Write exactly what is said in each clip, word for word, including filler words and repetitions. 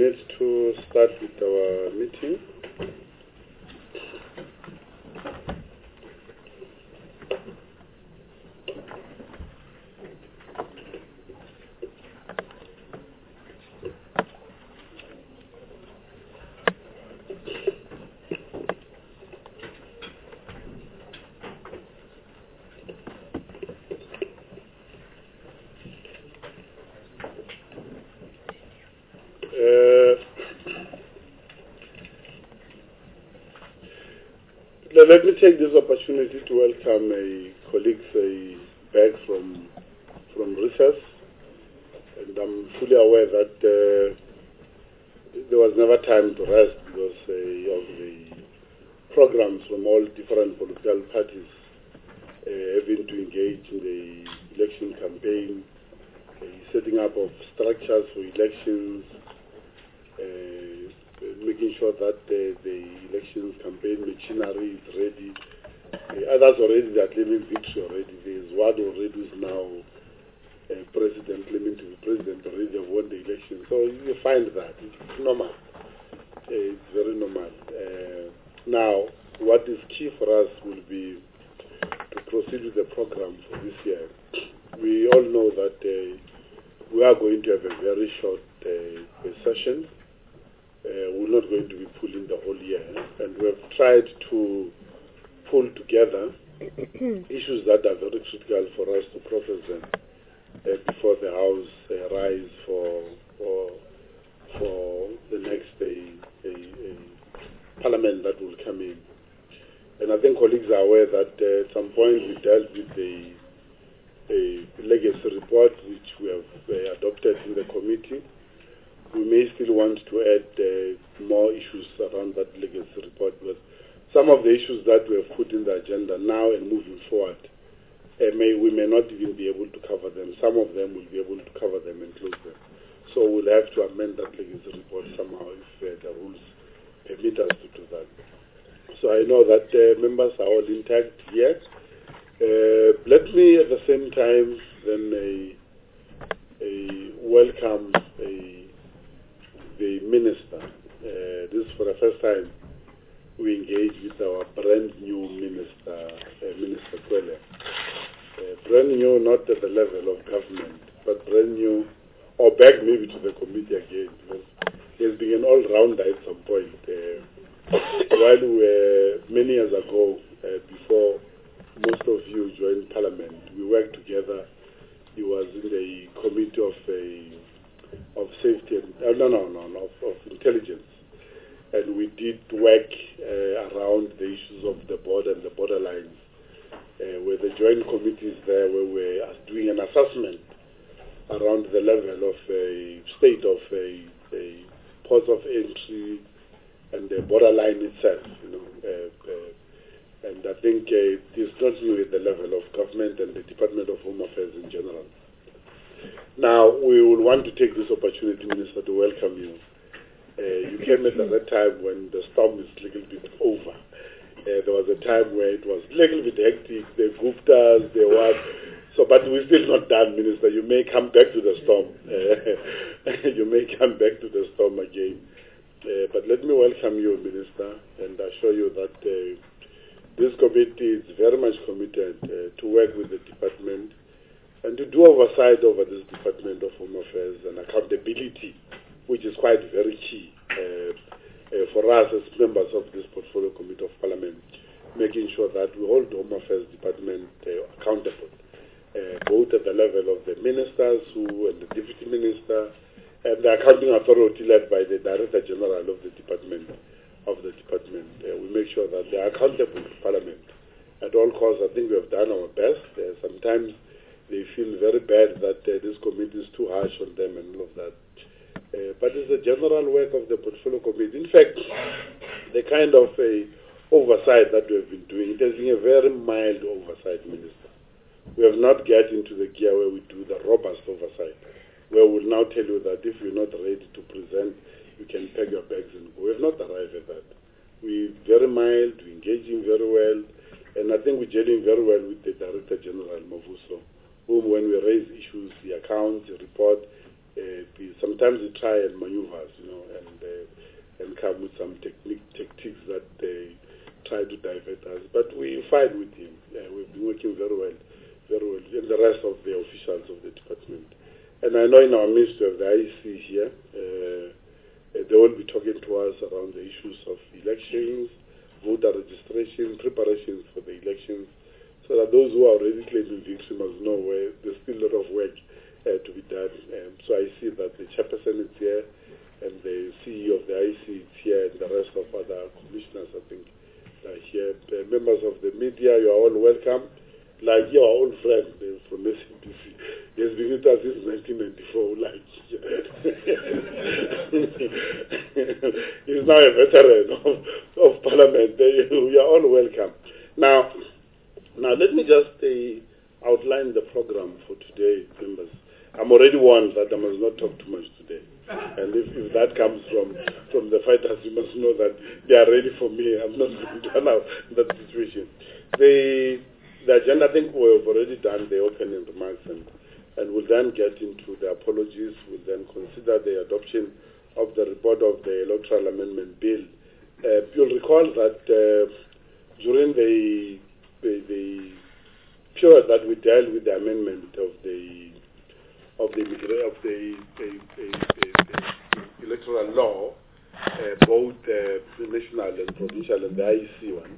minutes to start with our meeting. Let me take this opportunity to welcome a colleagues uh, back from from recess, and I'm fully aware that uh, there was never time to rest because uh, of the programs from all different political parties uh, having to engage in the election campaign, uh, setting up of structures for elections, uh, making sure that uh, the election campaign machinery is ready. Uh, others already are claiming victory already. There's one already who is now uh, president, claiming to be president already, have won the election. So you find that. It's normal. Uh, it's very normal. Uh, now, what is key for us will be to proceed with the program for this year. We all know that uh, we are going to have a very short uh, session. Uh, we're not going to be pulling the whole year, and we have tried to pull together issues that are very critical for us to process them uh, before the House uh, rise for, for for the next uh, a, a Parliament that will come in. And I think colleagues are aware that uh, at some point we dealt with a, a legacy report which we have uh, adopted in the committee. We may still want to add uh, more issues around that legacy report, but some of the issues that we have put in the agenda now and moving forward, uh, may, we may not even be able to cover them. Some of them will be able to cover them and close them. So we'll have to amend that legacy report somehow if uh, the rules permit us to do that. So I know that uh, members are all intact here. Uh, let me at the same time then uh, uh, welcome a the minister. Uh, this is for the first time we engage with our brand new minister, uh, Minister Kwele. Uh, brand new, not at the level of government, but brand new, or back maybe to the committee again, because he has been an all-rounder at some point. Uh, while we were, many years ago, uh, before most of you joined Parliament, we worked together. He was in the committee of a of safety and uh, no no no no of, of intelligence, and we did work uh, around the issues of the border and the borderlines, uh, where the joint committees there where we were doing an assessment around the level of a state of a, a ports of entry and the borderline itself, you know, uh, uh, and I think uh, it is not new at the level of government and the Department of Home Affairs in general. Now, we will want to take this opportunity, Minister, to welcome you. Uh, you came at the right time when the storm is a little bit over. Uh, there was a time where it was a little bit hectic, the Guptas, the what. So, but we're still not done, Minister. You may come back to the storm. Uh, you may come back to the storm again. Uh, but let me welcome you, Minister, and assure you that uh, this committee is very much committed uh, to work with the department and to do oversight over this Department of Home Affairs and accountability, which is quite very key uh, uh, for us as members of this Portfolio Committee of Parliament, making sure that we hold the Home Affairs Department uh, accountable, uh, both at the level of the ministers who and the Deputy Minister and the Accounting Authority led by the Director General of the Department. Of the department, uh, we make sure that they are accountable to Parliament at all costs. I think we have done our best. Uh, sometimes they feel very bad that uh, this committee is too harsh on them and all of that. Uh, but it's the general work of the Portfolio Committee. In fact, the kind of uh, oversight that we have been doing, it has been a very mild oversight, Minister. We have not get into the gear where we do the robust oversight, where we'll now tell you that if you're not ready to present, you can pack your bags and go. We have not arrived at that. We're very mild, we're engaging very well, and I think we're gelling very well with the Director General, Mavuso, whom when we raise issues, the accounts, the report, uh, the, sometimes we try and maneuvers, you know, and come with some technique, tactics that they try to divert us. But we fight with him. Uh, we've been working very well, very well, and the rest of the officials of the department. And I know in our midst of the I E C here, uh, they will be talking to us around the issues of elections, voter registration, preparations for the elections, so that those who are already claiming victory must know where there's still a lot of work uh, to be done. Um, so I see that the chairperson is here, and the C E O of the I E C is here, and the rest of other commissioners, I think, are here. Uh, members of the media, you are all welcome. Like your old friend uh, from S A B C, he has been with us since nineteen ninety-four. Like he's now a veteran of, of Parliament. Uh, you are all welcome. Now, now let me just uh, outline the program for today, members. I'm already warned that I must not talk too much today, and if, if that comes from from the fighters, you must know that they are ready for me. I'm not going to allow that situation. The The agenda, I think we've already done the opening remarks, and, and we'll then get into the apologies. We'll then consider the adoption of the report of the Electoral Amendment Bill. Uh, you'll recall that uh, during the, the the period that we dealt with the amendment of the of the of the, the, the, the, the electoral law, uh, both uh, the national and provincial and the I E C one.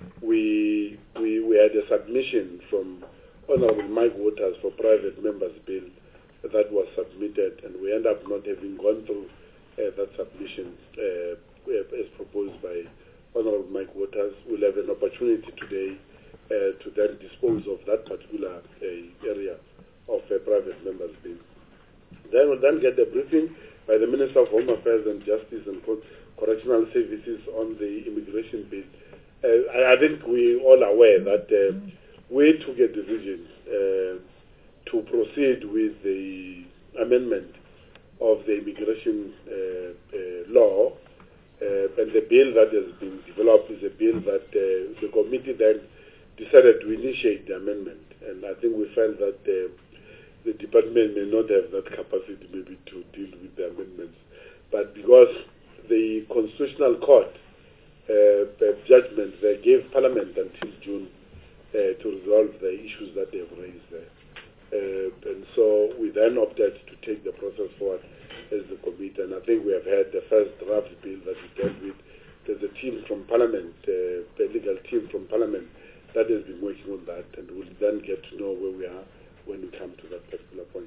We, we we had a submission from Honorable Mike Waters for private members bill that was submitted, and we end up not having gone through uh, that submission uh, as proposed by Honorable Mike Waters. We'll have an opportunity today uh, to then dispose of that particular uh, area of a private members bill. Then we'll then get a briefing by the Minister of Home Affairs and Justice and Correctional Services on the immigration bill. Uh, I, I think we all are aware that uh, we took a decision uh, to proceed with the amendment of the immigration uh, uh, law, uh, and the bill that has been developed is a bill that uh, the committee then decided to initiate the amendment, and I think we felt that uh, the department may not have that capacity maybe to deal with the amendments, but because the Constitutional Court Uh, judgment they gave Parliament until June uh, to resolve the issues that they have raised there. Uh, and so we then opted to take the process forward as the committee, and I think we have had the first draft bill that we dealt with. There's a team from Parliament, uh, a legal team from Parliament that has been working on that, and we'll then get to know where we are when we come to that particular point.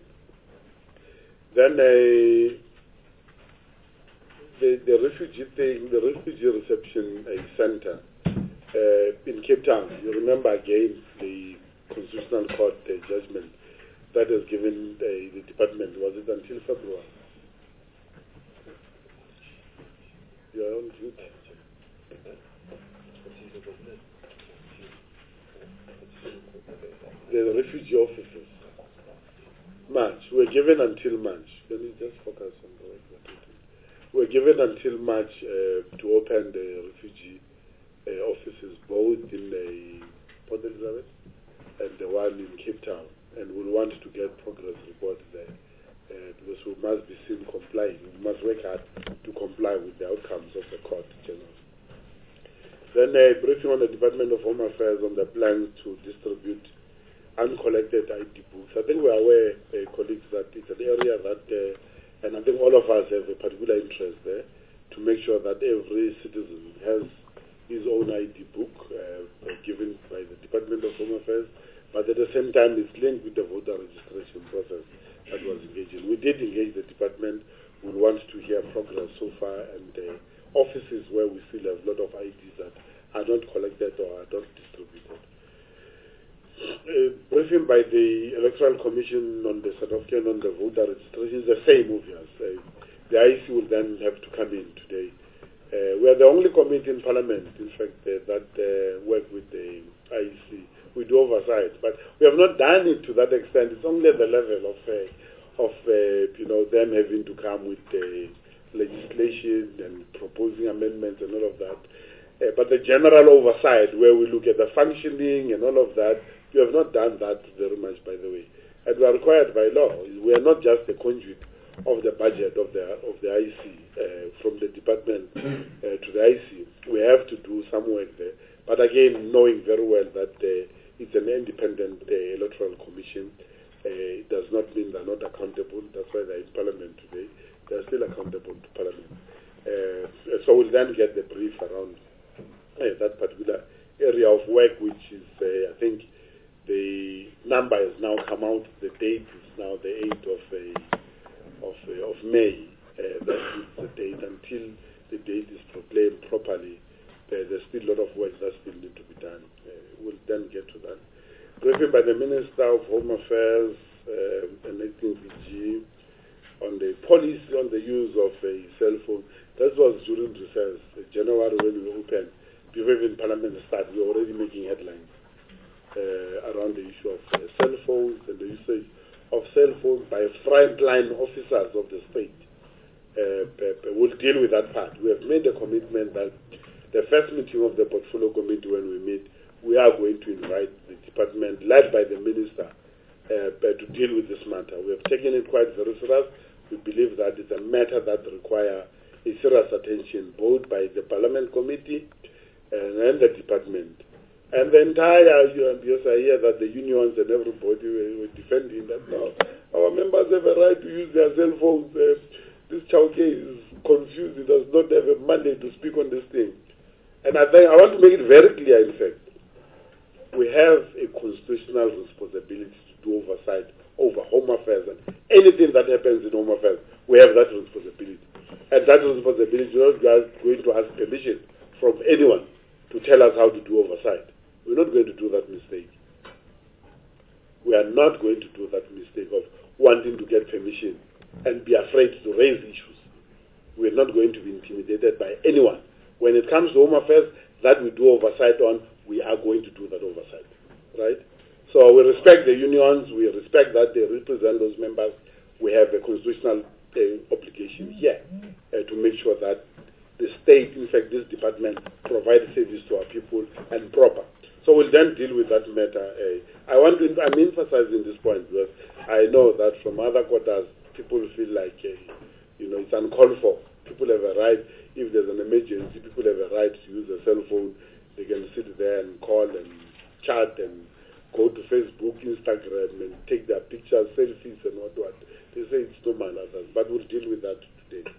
Then uh, The, the refugee thing, the refugee reception uh, center uh, in Cape Town. You remember again the Constitutional Court uh, judgment that has given uh, the department. Was it until February? You are on mute. The refugee officers. March. We're given until March. Let me just focus on the work that we do. We're given until March uh, to open the refugee uh, offices, both in the Port Elizabeth and the one in Cape Town, and we'll want to get progress reports there uh, because we must be seen complying. We must work hard to comply with the outcomes of the court general. Then a uh, briefing on the Department of Home Affairs on the plans to distribute uncollected I D books. I think we are aware, uh, colleagues, that it's an area that uh, and I think all of us have a particular interest there to make sure that every citizen has his own I D book uh, given by the Department of Home Affairs, but at the same time it's linked with the voter registration process that was engaged in. We did engage the department. We want to hear progress so far, and uh, offices where we still have a lot of I Ds that are not collected or are not distributed. Uh, briefing by the Electoral Commission on the South African on the voter registration is the same, obvious. Uh, the I E C will then have to come in today. Uh, we are the only committee in Parliament, in fact, uh, that uh, work with the I E C. We do oversight, but we have not done it to that extent. It's only at the level of, uh, of uh, you know, them having to come with uh, legislation and proposing amendments and all of that. Uh, but the general oversight, where we look at the functioning and all of that, we have not done that very much, by the way. And we are required by law. We are not just a conduit of the budget of the of the I C uh, from the department uh, to the I C. We have to do some work there. But again, knowing very well that uh, it's an independent uh, electoral commission, uh, it does not mean they're not accountable. That's why they're in Parliament today. They're still accountable to Parliament. Uh, so we'll then get the brief around uh, that particular area of work, which is, uh, I think, the number has now come out. The date is now the eighth of uh, of, uh, of May. Uh, that is the date. Until the date is proclaimed properly, uh, there's still a lot of work that still need to be done. Uh, we'll then get to that. Briefing by the Minister of Home Affairs uh, and acting D G on the policy on the use of a cell phone. That was during recess, uh, January when we opened. Before even Parliament started, we were already making headlines uh, around the issue of uh, cell phones and the usage of cell phones by frontline officers of the state. Uh, we'll deal with that part. We have made a commitment that the first meeting of the portfolio committee, when we meet, we are going to invite the department led by the minister uh, to deal with this matter. We have taken it quite very serious. We believe that it's a matter that requires a serious attention both by the Parliament Committee and, and the department. And the entire, yes, I hear that the unions and everybody were, were defending that now our members have a right to use their cell phones. Uh, this Chauke is confused. He does not have a mandate to speak on this thing. And I think I want to make it very clear, in fact, we have a constitutional responsibility to do oversight over home affairs, and anything that happens in home affairs, we have that responsibility. And that responsibility, we're not going to ask permission from anyone to tell us how to do oversight. We're not going to do that mistake. We are not going to do that mistake of wanting to get permission and be afraid to raise issues. We're not going to be intimidated by anyone. When it comes to home affairs that we do oversight on, we are going to do that oversight, right? So we respect the unions. We respect that they represent those members. We have a constitutional uh, obligation here uh, to make sure that the state, in fact, this department, provides service to our people and proper. So we'll then deal with that matter. Uh, I want to, I'm emphasizing this point because I know that from other quarters, people feel like, uh, you know, it's uncalled for. People have a right, if there's an emergency, people have a right to use a cell phone. They can sit there and call and chat and go to Facebook, Instagram, and take their pictures, selfies, and what what. They say it's normal, but we'll deal with that today.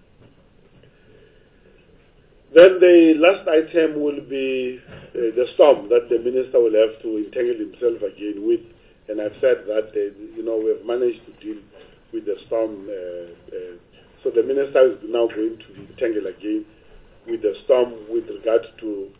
Then the last item will be uh, the storm that the minister will have to entangle himself again with. And I've said that, uh, you know, we have managed to deal with the storm. Uh, uh, so the minister is now going to entangle again with the storm with regard to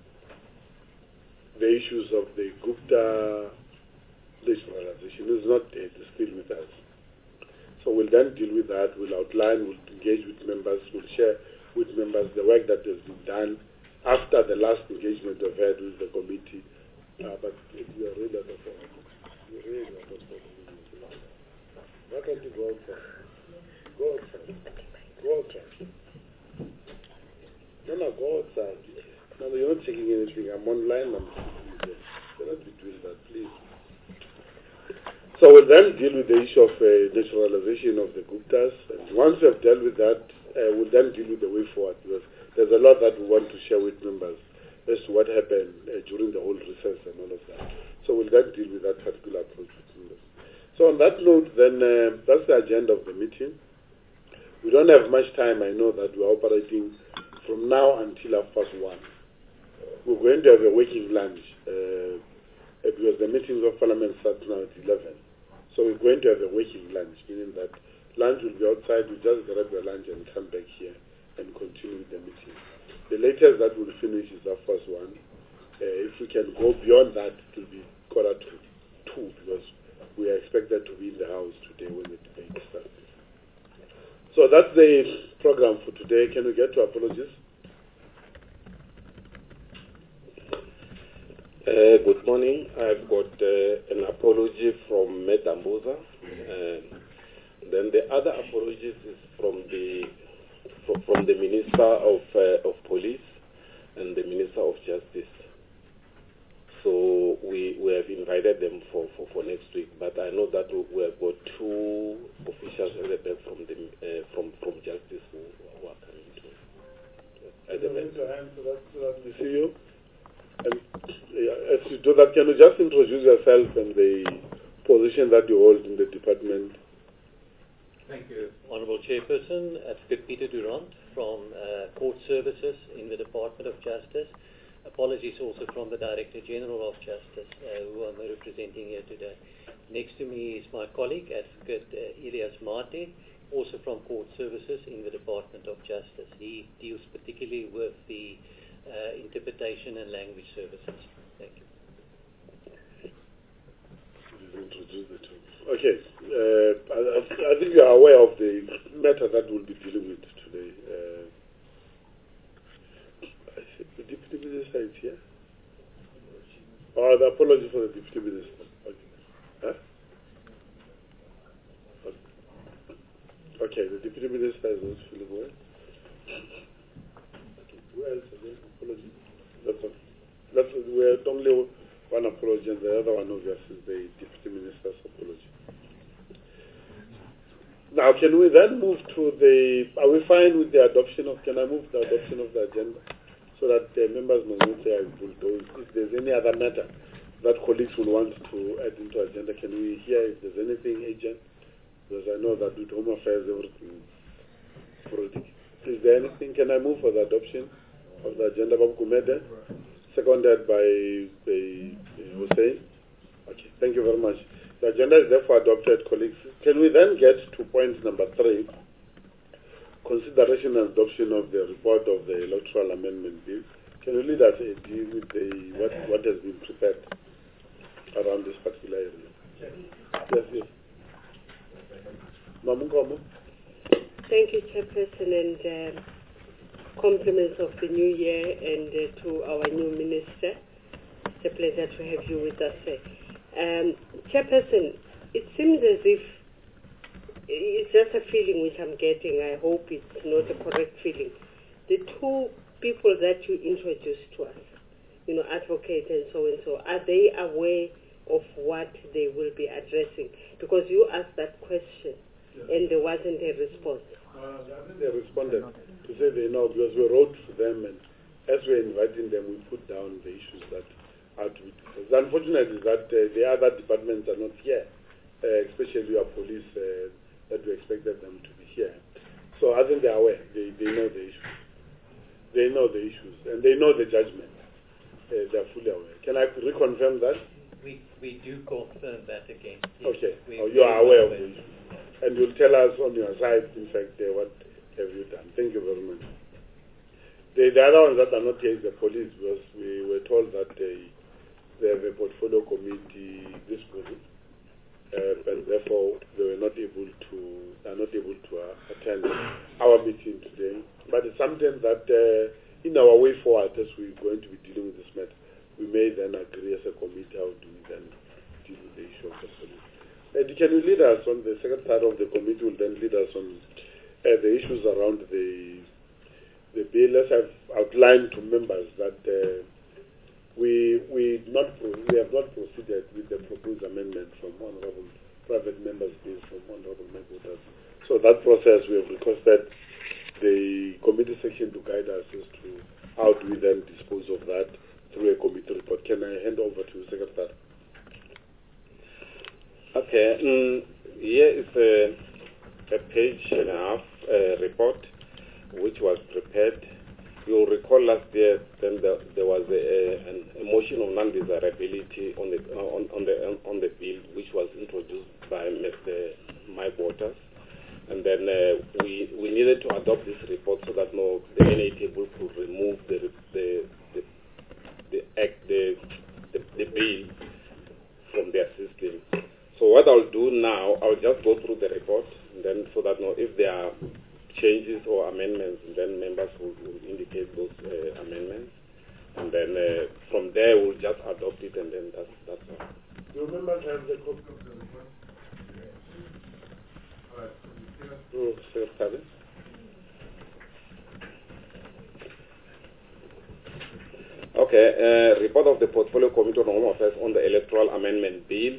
the issues of the Gupta nationalization. It's not uh, still with us. So we'll then deal with that. We'll outline, we'll engage with members, we'll share with members the work that has been done after the last engagement we've had with the committee. Uh, but we are really out of order. We are really out of order. Why can't you go outside? Go outside. Go outside. No, no, go outside. No, no, you're not checking anything. I'm online. I'm You're not be doing that, please. So we'll then deal with the issue of uh, naturalization of the Guptas. And once we've dealt with that, uh, we'll then deal with the way forward, because there's a lot that we want to share with members as to what happened uh, during the whole recess and all of that. So we'll then deal with that particular approach with members. So on that note, then uh, that's the agenda of the meeting. We don't have much time. I know that we're operating from now until half past one. We're going to have a working lunch uh, because the meetings of Parliament start now at eleven. So we're going to have a working lunch, meaning that lunch will be outside. We just grab your lunch and come back here and continue with the meeting. The latest that we'll finish is half past one. Uh, if we can go beyond that, it will be quarter to two, because we are expected to be in the house today when the debate starts. So that's the program for today. Can we get to apologies? Uh, good morning. I've got uh, an apology from Medamboza. Uh, then the other apologies is from the from, from the Minister of uh, of Police and the Minister of Justice. So we, we have invited them for, for, for next week. But I know that we have got two officials at the back from the uh, from from Justice who, who are coming to. At the back. So that we see you. And uh, as you do that, can you just introduce yourself and the position that you hold in the department? Thank you, Honourable Chairperson. Advocate Peter Durant from uh, Court Services in the Department of Justice. Apologies also from the Director General of Justice, uh, who I'm representing here today. Next to me is my colleague, Advocate uh, Elias Mate, also from Court Services in the Department of Justice. He deals particularly with the uh, interpretation and language services. Thank you. Introduce the two. Okay, uh, I, I think you are aware of the matter that we'll be dealing with today. Uh, I think the Deputy Minister is here. Oh, the apology for the Deputy Minister. Okay. Huh? Okay, the Deputy Minister is not feeling well. Okay, who else again? Apology. That's all. That's, we had only one apology, and the other one, obviously, is the Deputy Minister's apology. Now, can we then move to the, are we fine with the adoption of, can I move the adoption of the agenda? So that the members may not say, if there's any other matter that colleagues will want to add into agenda, can we hear if there's anything urgent? Because I know that with Home Affairs, everything is sporadic. Is there anything, can I move for the adoption of the agenda? Babu Kumede, seconded by uh, Hussein. Okay, thank you very much. The agenda is therefore adopted, colleagues. Can we then get to point number three, consideration and adoption of the report of the electoral amendment bill? Can you lead us uh, with the, what, what has been prepared around this particular area? Yes, yes. Mamungomo. Thank you, Chairperson, and um, compliments of the new year, and uh, to our new minister. It's a pleasure to have you with us, sir. Um, Chairperson, it seems as if it's just a feeling which I'm getting. I hope it's not a correct feeling. The two people that you introduced to us, you know, advocate and so and so, are they aware of what they will be addressing? Because you asked that question, yes, and there wasn't a response. Uh, I think they responded to say they know, because we wrote to them, and as we're inviting them, we put down the issues that are to be discussed. The unfortunate is that uh, the other departments are not here, uh, especially our police, uh, that we expected them to be here. So I think they're aware. They, they know the issues. They know the issues, and they know the judgment. Uh, they're fully aware. Can I reconfirm that? We, we do confirm that again. Okay. We, oh, you are aware of it. the issue. And you'll tell us on your side, in fact, uh, what have you done. Thank you very much. The, the other ones that are not here is the police, because we were told that they, they have a portfolio committee this morning, uh, and therefore they were not able to, are not able to uh, attend our meeting today. But it's something that uh, in our way forward, as we're going to be dealing with this matter, we may then agree as a committee how do we then deal with the issue of the police. Uh, can you lead us on the second part of the committee? Will then lead us on uh, the issues around the the bill. As I've outlined to members that uh, we we not we have not proceeded with the proposed amendment from honourable private members' bills from honourable members. So that process we have requested the committee section to guide us as to how do we then dispose of that through a committee report. Can I hand over to the secretary? Okay, mm, here is a, a page and a half uh, report which was prepared. You'll recall last year then the, there was a, a, a motion of non-desirability on the on, on the on the bill, which was introduced by Mister Mike Waters, and then uh, we we needed to adopt this report so that no the N A table could remove the the the, the act the, the the bill from their system. So what I'll do now, I'll just go through the report, and then so that no, if there are changes or amendments, then members will, will indicate those uh, amendments, and then uh, from there we'll just adopt it, and then that's that's all. Do members have the copy of the report? All right. Oh, Secretary. Okay, uh, report of the Portfolio Committee on Home Affairs on the Electoral Amendment Bill,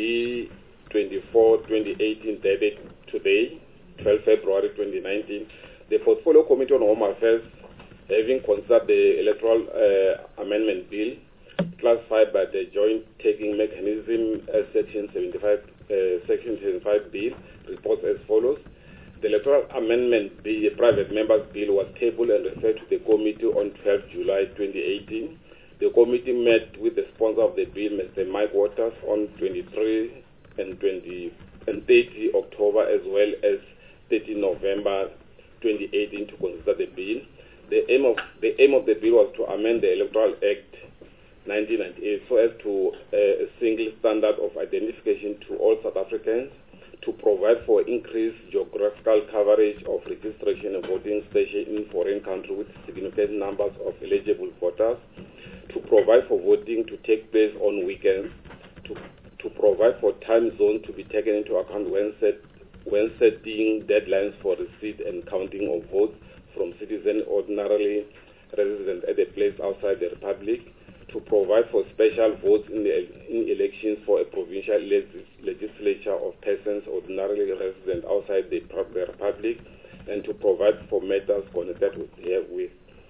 B twenty-four twenty eighteen, dated today, twelfth February twenty nineteen. The Portfolio Committee on Home Affairs, having considered the Electoral uh, Amendment Bill, classified by the Joint Taking Mechanism as Section seventy-five, uh, Section seventy-five Bill, reports as follows. The Electoral Amendment Bill, the Private Members Bill, was tabled and referred to the committee on twelfth July twenty eighteen. The committee met with the sponsor of the bill, Mister Mike Waters, on twenty-third and twentieth and thirtieth October, as well as thirteenth November twenty eighteen, to consider the bill. The aim of the aim of the bill was to amend the Electoral Act nineteen ninety-eight so as to uh, a single standard of identification to all South Africans, to provide for increased geographical coverage of registration and voting stations in foreign countries with significant numbers of eligible voters, to provide for voting to take place on weekends, to, to provide for time zones to be taken into account when, set, when setting deadlines for receipt and counting of votes from citizens ordinarily resident at a place outside the Republic, to provide for special votes in, the, in elections for a provincial legis legislature of persons ordinarily resident outside the, the Republic, and to provide for matters connected with herewith.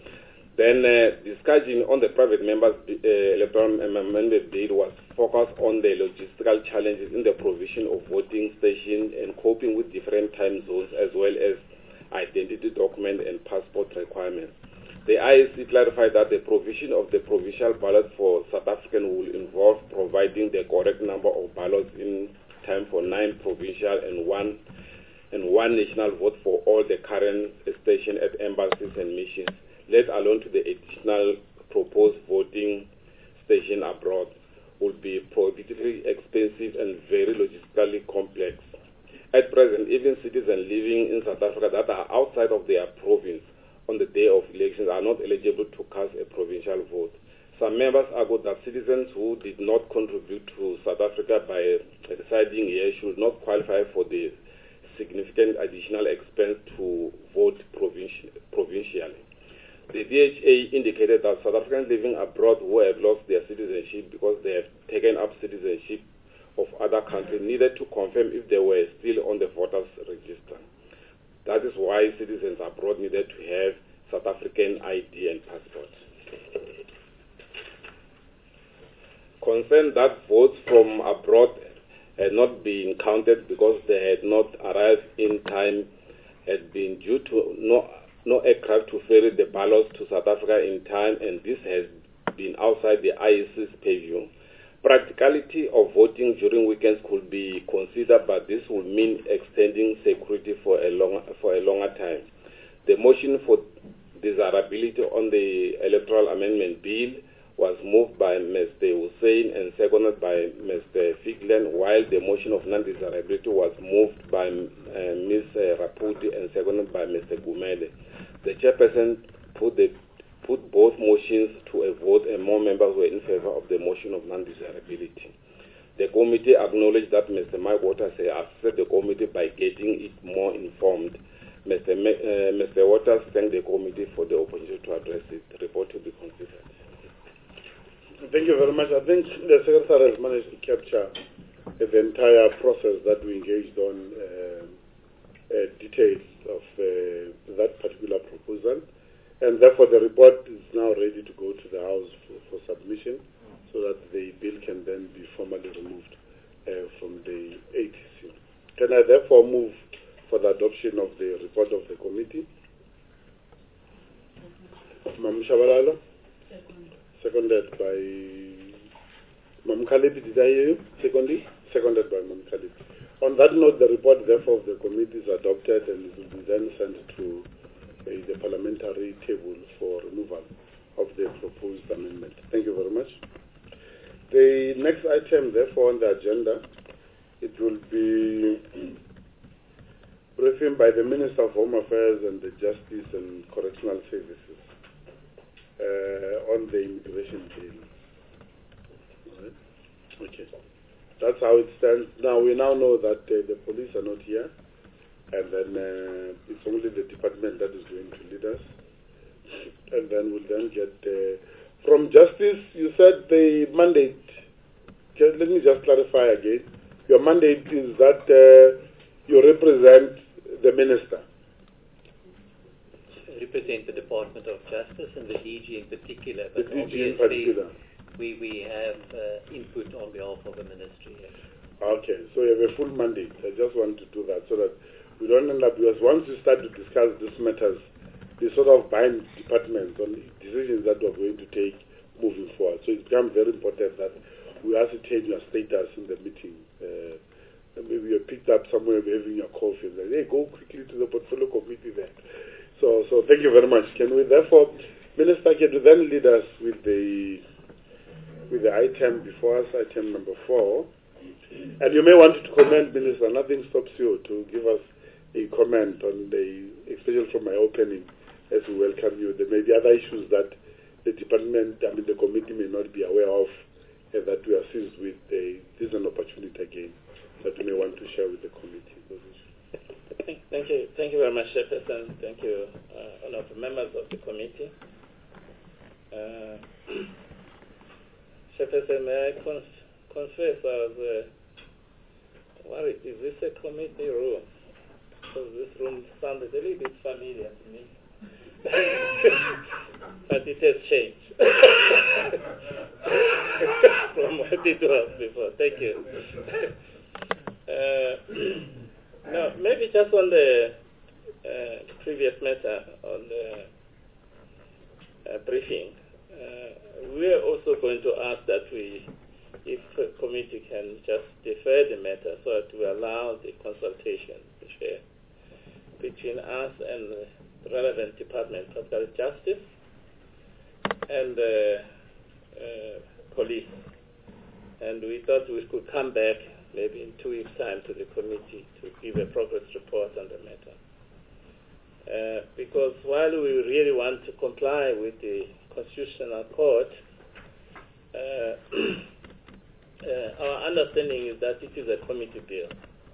Then uh, discussion on the private members' uh, electoral amendment bill was focused on the logistical challenges in the provision of voting stations and coping with different time zones, as well as identity document and passport requirements. The I E C clarified that the provision of the provincial ballot for South African will involve providing the correct number of ballots in time for nine provincial and one and one national vote for all the current stations at embassies and missions, let alone to the additional proposed voting station abroad, would be prohibitively expensive and very logistically complex. At present, even citizens living in South Africa that are outside of their province on the day of elections are not eligible to cast a provincial vote. Some members argue that citizens who did not contribute to South Africa by residing here should not qualify for the significant additional expense to vote provinci provincially. The D H A indicated that South Africans living abroad who have lost their citizenship because they have taken up citizenship of other countries needed to confirm if they were still on the voters register. That is why citizens abroad needed to have South African I D and passports. Concerned that votes from abroad had not been counted because they had not arrived in time had been due to no, no aircraft to ferry the ballots to South Africa in time, and this has been outside the I E C's purview. Practicality of voting during weekends could be considered, but this would mean extending security for a longer, for a longer time. The motion for desirability on the Electoral Amendment Bill was moved by Mister Hussein and seconded by Mister Figland, while the motion of non-desirability was moved by uh, Miz Raputi and seconded by Mister Gumede. The chairperson put the put both motions to a vote, and more members were in favor of the motion of non-desirability. The committee acknowledged that Mister Mike Waters has assisted the committee by getting it more informed. Mister Ma uh, Mister Waters thanked the committee for the opportunity to address it. The report to be considered. Thank you very much. I think the Secretary has managed to capture the entire process that we engaged on, uh, uh, details of uh, that particular proposal. And therefore, the report is now ready to go to the House for, for submission, so that the bill can then be formally removed uh, from the A T C. Can I therefore move for the adoption of the report of the committee? Mam Shabalala? Seconded by Mam Khalid. Did I hear you? Secondly? Seconded by Mam Khalid. On that note, the report therefore of the committee is adopted and will be then sent to the parliamentary table for removal of the proposed amendment. Thank you very much. The next item, therefore, on the agenda, it will be briefing by the Minister of Home Affairs and the Justice and Correctional Services uh, on the immigration bill. All right. Okay. That's how it stands. Now, we now know that uh, the police are not here, and then uh, it's only the department that is going to lead us. And then we'll then get uh, from Justice, you said the mandate. Just, let me just clarify again. Your mandate is that uh, you represent the minister. Represent the Department of Justice and the D G in particular. The But D G in obviously particular. We, we have uh, input on behalf of the ministry. Yes. Okay, so you have a full mandate. I just want to do that so that we don't end up, because once we start to discuss these matters, they sort of bind departments on decisions that we're going to take moving forward. So it becomes very important that we ascertain your status in the meeting. Uh, maybe you picked up somewhere having your coffee and say, hey, go quickly to the portfolio committee there. So, so thank you very much. Can we therefore, Minister, can you then lead us with the with the item before us, item number four? And you may want to comment, Minister. Nothing stops you to give us a comment on the, especially from my opening, as we welcome you. There may be other issues that the department, I mean, the committee may not be aware of, and that we are seized with. A, this is an opportunity again that we may want to share with the committee. Those issues. Thank, thank you, thank you very much, Chairperson. Thank you, uh, all of the members of the committee. Uh, Chairperson, may I cons confess I was uh, worried. Is this a committee room? Because this room sounded a little bit familiar to me. But it has changed from what it was before. Thank you. uh, now, maybe just on the uh, previous matter, on the uh, briefing, uh, we are also going to ask that we, if the committee can just defer the matter so that we allow the consultation to share between us and the relevant department, particularly justice and uh, uh, police. And we thought we could come back maybe in two weeks' time to the committee to give a progress report on the matter. Uh, because while we really want to comply with the Constitutional Court, uh, uh, our understanding is that it is a committee bill.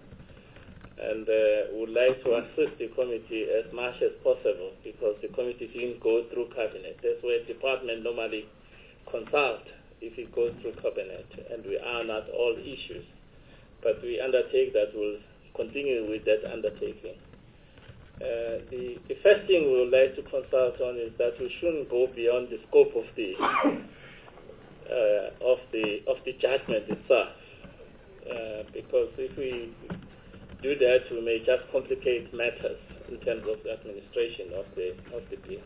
And uh, would like to assist the committee as much as possible because the committee didn't go through cabinet. That's where department normally consult if it goes through cabinet, and we are not all issues. But we undertake that we'll continue with that undertaking. Uh, the, the first thing we would like to consult on is that we shouldn't go beyond the scope of the uh, of the of the judgment itself, uh, because if we do that, we may just complicate matters in terms of the administration of the of the bill.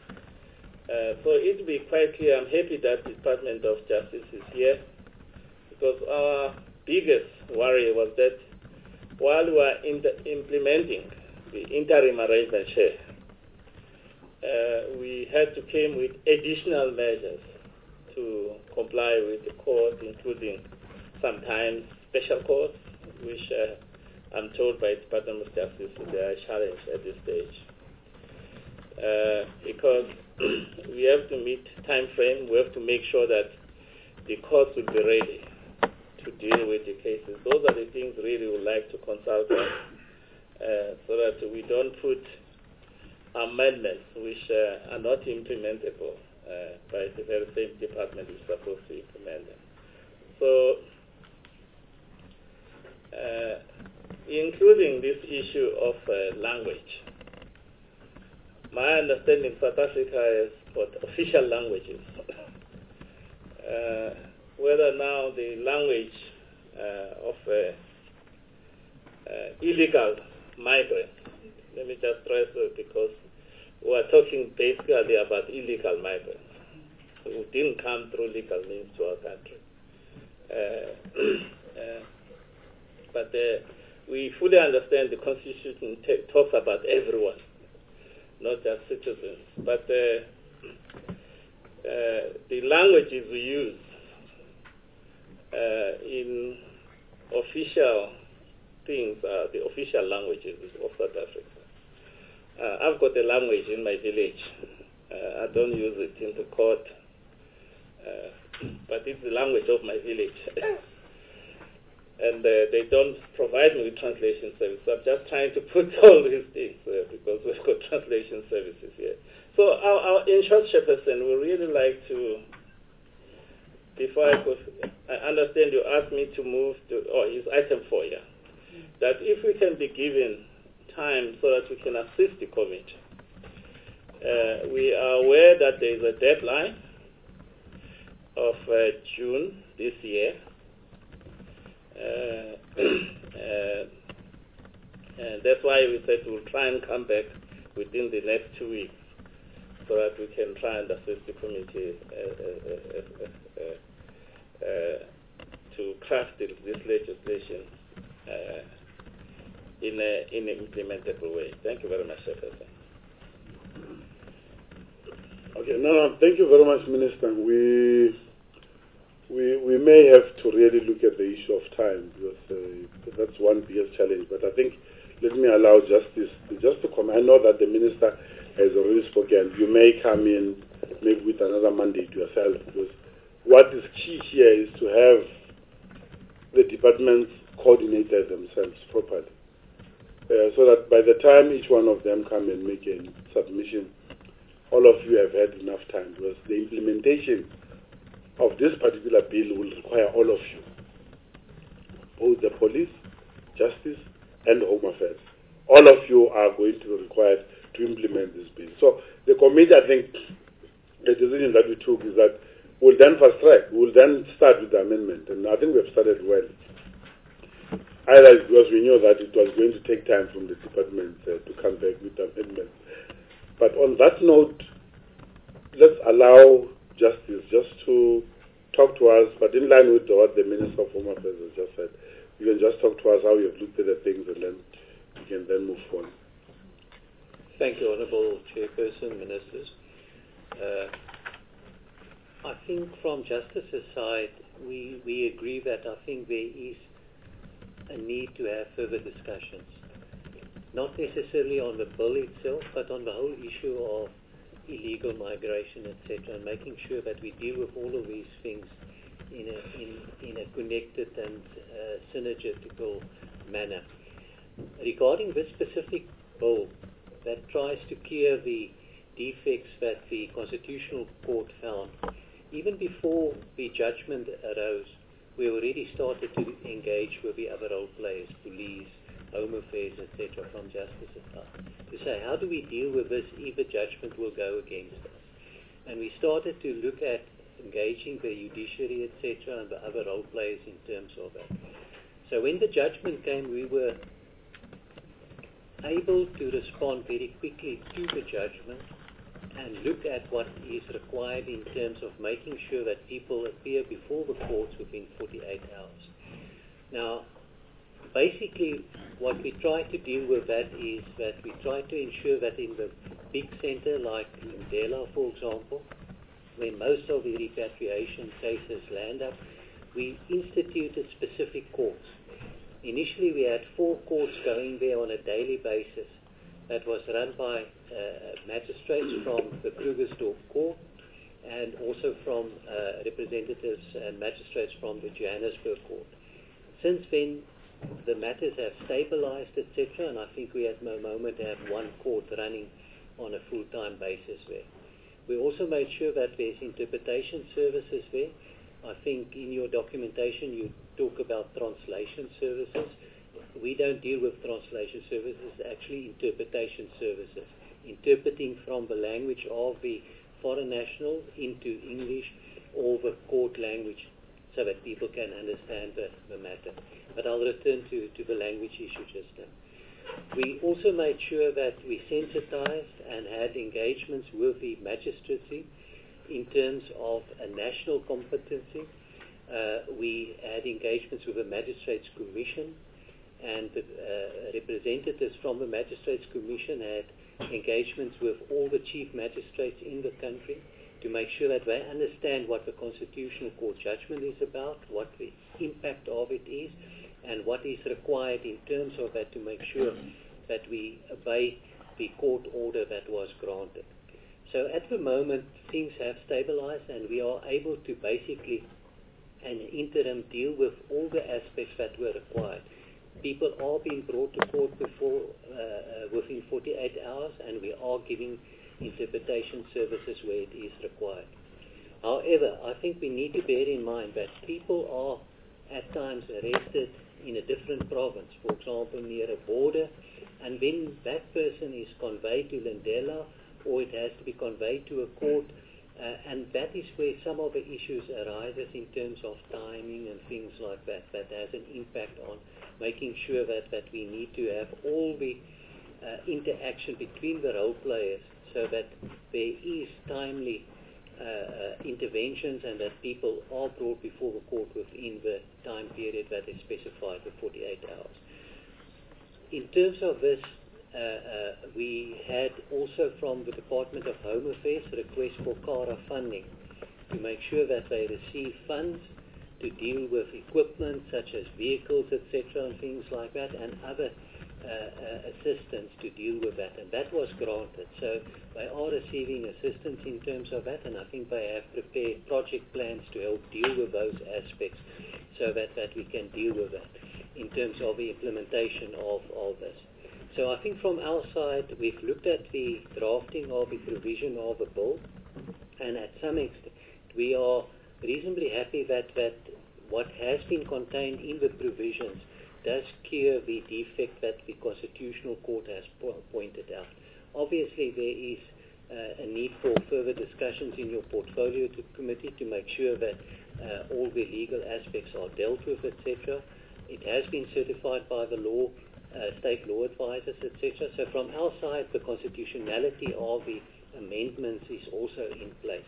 Uh, so it will be quite clear. I'm happy that the Department of Justice is here, because our biggest worry was that while we are in the implementing the interim arrangement share, uh, we had to come with additional measures to comply with the court, including sometimes special courts, which uh, I'm told by the Department of Justice they are challenged at this stage. Uh, because we have to meet time frame, we have to make sure that the courts will be ready to deal with the cases. Those are the things really we would like to consult on, uh, so that we don't put amendments which uh, are not implementable uh, by the very same department which is supposed to implement them. So, uh, including this issue of uh, language. My understanding, South Africa has got official languages. uh, whether now the language uh, of uh, uh, illegal migrants, let me just stress it because we are talking basically about illegal migrants who didn't come through legal means to our country. Uh, uh, but uh, we fully understand the Constitution t talks about everyone, not just citizens. But uh, uh, the languages we use uh, in official things are the official languages of South Africa. Uh, I've got a language in my village. Uh, I don't use it in the court, uh, but it's the language of my village. And uh, they don't provide me with translation service. So I'm just trying to put all these things uh, because we've got translation services here. So, our, our, in short, Chairperson, we really like to, before I go, I understand you asked me to move to, oh, it's item four, yeah, that if we can be given time so that we can assist the committee. Uh, we are aware that there is a deadline of uh, June this year. Uh, uh, and that's why we said we'll try and come back within the next two weeks so that we can try and assist the committee uh, uh, uh, uh, uh, to craft this, this legislation uh, in, a, in an implementable way. Thank you very much, Chairperson. Okay, no, no, thank you very much, Minister. We we we may have to really look at the issue of time because uh, that's one biggest challenge. But I think let me allow Justice just to comment. I know that the Minister has already spoken. You may come in maybe with another mandate yourself because what is key here is to have the departments coordinate themselves properly, uh, so that by the time each one of them come and make a submission, all of you have had enough time because the implementation of this particular bill will require all of you, both the police, justice, and home affairs. All of you are going to be required to implement this bill. So the committee, I think, the decision that we took is that we'll then fast track. We'll then start with the amendment, and I think we've started well. Either because we knew that it was going to take time from the department uh, to come back with the amendment. But on that note, let's allow Justice just to talk to us, but in line with what the Minister of Home Affairs has just said. You can just talk to us how you have looked at the things, and then we can then move on. Thank you, Honourable Chairperson, Ministers. Uh, I think from Justice's side, we, we agree that I think there is a need to have further discussions. Not necessarily on the bill itself, but on the whole issue of illegal migration, et cetera, and making sure that we deal with all of these things in a, in, in a connected and uh, synergetical manner. Regarding this specific bill that tries to clear the defects that the Constitutional Court found, even before the judgment arose, we already started to engage with the other role players, police, Home Affairs, et cetera, from Justice's side, to say, how do we deal with this if the judgment will go against us? And we started to look at engaging the judiciary, et cetera, and the other role players in terms of that. So when the judgment came, we were able to respond very quickly to the judgment and look at what is required in terms of making sure that people appear before the courts within forty-eight hours. Now, basically, what we try to deal with that is that we try to ensure that in the big center like Ndela, for example, where most of the repatriation cases land up, we instituted specific courts. Initially, we had four courts going there on a daily basis that was run by uh, magistrates from the Krugersdorp Court and also from uh, representatives and magistrates from the Johannesburg Court. Since then, the matters have stabilized, et cetera, and I think we at the moment have one court running on a full-time basis there. We also made sure that there's interpretation services there. I think in your documentation you talk about translation services. We don't deal with translation services, actually interpretation services. Interpreting from the language of the foreign national into English or the court language so that people can understand the, the matter. But I'll return to, to the language issue just now. We also made sure that we sensitized and had engagements with the magistracy in terms of a national competency. Uh, we had engagements with the Magistrates Commission, and the uh, representatives from the Magistrates Commission had engagements with all the chief magistrates in the country to make sure that they understand what the Constitutional Court judgment is about, what the impact of it is, and what is required in terms of that to make sure that we obey the court order that was granted. So at the moment, things have stabilized and we are able to basically, in an interim, deal with all the aspects that were required. People are being brought to court before uh, within forty-eight hours, and we are giving interpretation services where it is required. However, I think we need to bear in mind that people are at times arrested in a different province, for example, near a border, and when that person is conveyed to Lindela, or it has to be conveyed to a court, uh, and that is where some of the issues arises in terms of timing and things like that, that has an impact on making sure that, that we need to have all the uh, interaction between the role players so that there is timely uh, uh, interventions and that people are brought before the court within the time period that is specified, the forty-eight hours. In terms of this, uh, uh, we had also from the Department of Home Affairs a request for CARA funding to make sure that they receive funds to deal with equipment such as vehicles, et cetera, and things like that, and other uh, uh, assistance to deal with that. And that was granted. So they are receiving assistance in terms of that, and I think they have prepared project plans to help deal with those aspects so that, that we can deal with that in terms of the implementation of, of this. So I think from our side, we've looked at the drafting of the provision of a bill, and at some extent, we are reasonably happy that, that what has been contained in the provisions does cure the defect that the Constitutional Court has po- pointed out. Obviously, there is uh, a need for further discussions in your portfolio to committee to make sure that uh, all the legal aspects are dealt with, et cetera. It has been certified by the law, uh, state law advisors, et cetera. So from our side, the constitutionality of the amendments is also in place.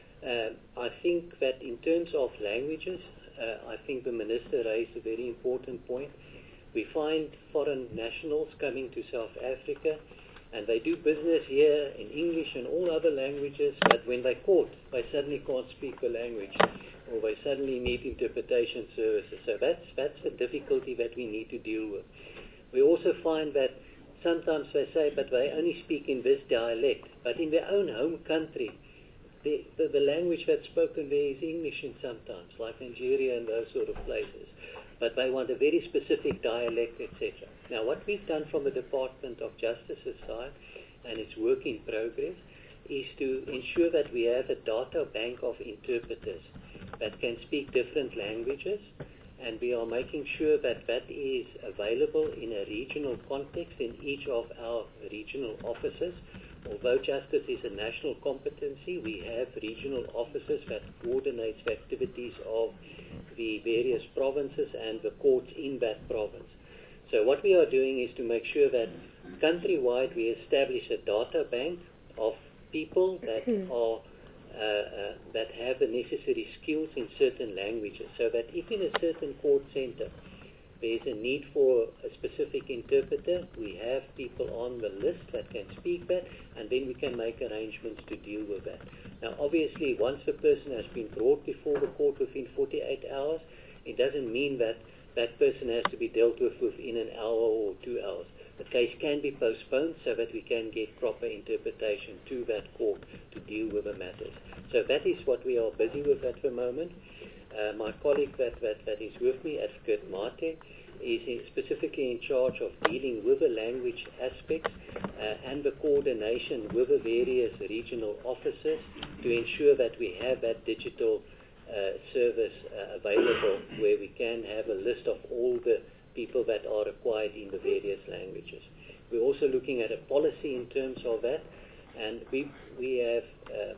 Uh, I think that in terms of languages, uh, I think the Minister raised a very important point. We find foreign nationals coming to South Africa and they do business here in English and all other languages, but when they're caught, they suddenly can't speak the language or they suddenly need interpretation services. So that's, that's the difficulty that we need to deal with. We also find that sometimes they say, but they only speak in this dialect, but in their own home country, The, the, the language that's spoken there is English in sometimes, like Nigeria and those sort of places. But they want a very specific dialect, et cetera. Now, what we've done from the Department of Justice's side, and it's work in progress, is to ensure that we have a data bank of interpreters that can speak different languages, and we are making sure that that is available in a regional context in each of our regional offices. Although justice is a national competency, we have regional offices that coordinate the activities of the various provinces and the courts in that province. So what we are doing is to make sure that countrywide we establish a data bank of people that are uh, uh, that have the necessary skills in certain languages, so that if in a certain court center there's a need for a specific interpreter, we have people on the list that can speak that, and then we can make arrangements to deal with that. Now, obviously, once the person has been brought before the court within forty-eight hours, it doesn't mean that that person has to be dealt with within an hour or two hours. The case can be postponed so that we can get proper interpretation to that court to deal with the matters. So that is what we are busy with at the moment. Uh, my colleague that, that, that is with me, Advocate Mate, is in specifically in charge of dealing with the language aspects uh, and the coordination with the various regional offices to ensure that we have that digital uh, service uh, available where we can have a list of all the people that are required in the various languages. We're also looking at a policy in terms of that, and we, we have uh,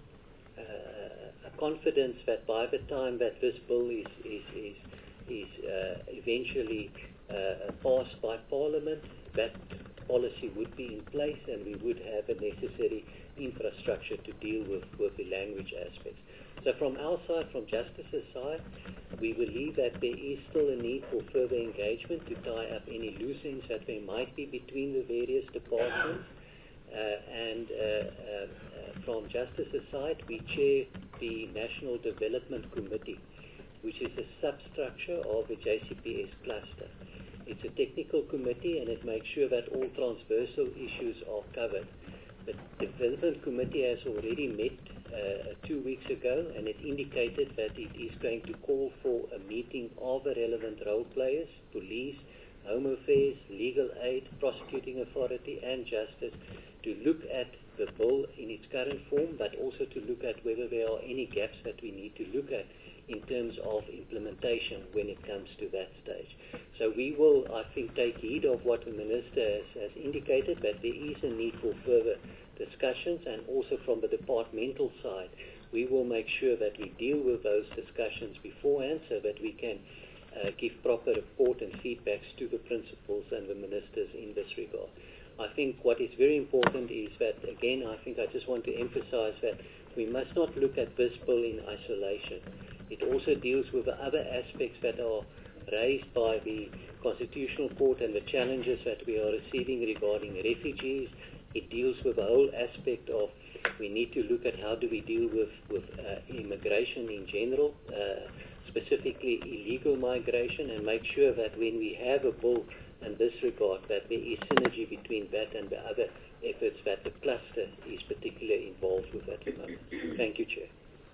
Uh, a confidence that by the time that this bill is is is, is uh, eventually uh, passed by Parliament, that policy would be in place and we would have a necessary infrastructure to deal with, with the language aspects. So from our side, from Justice's side, we believe that there is still a need for further engagement to tie up any loose ends that there might be between the various departments. Uh, and uh, uh, from Justice's side, we chair the National Development Committee, which is a substructure of the J C P S cluster. It's a technical committee and it makes sure that all transversal issues are covered. The Development Committee has already met uh, two weeks ago, and it indicated that it is going to call for a meeting of the relevant role players, police, Home Affairs, Legal Aid, Prosecuting Authority, and Justice to look at the bill in its current form, but also to look at whether there are any gaps that we need to look at in terms of implementation when it comes to that stage. So we will, I think, take heed of what the Minister has, has indicated, that there is a need for further discussions, and also from the departmental side, we will make sure that we deal with those discussions beforehand so that we can uh, give proper report and feedbacks to the principals and the ministers in this regard. I think what is very important is that, again, I think I just want to emphasize that we must not look at this bill in isolation. It also deals with the other aspects that are raised by the Constitutional Court and the challenges that we are receiving regarding refugees. It deals with the whole aspect of we need to look at how do we deal with, with uh, immigration in general, uh, specifically illegal migration, and make sure that when we have a bill in this regard, that there is synergy between that and the other efforts that the cluster is particularly involved with at the moment. Thank you, Chair.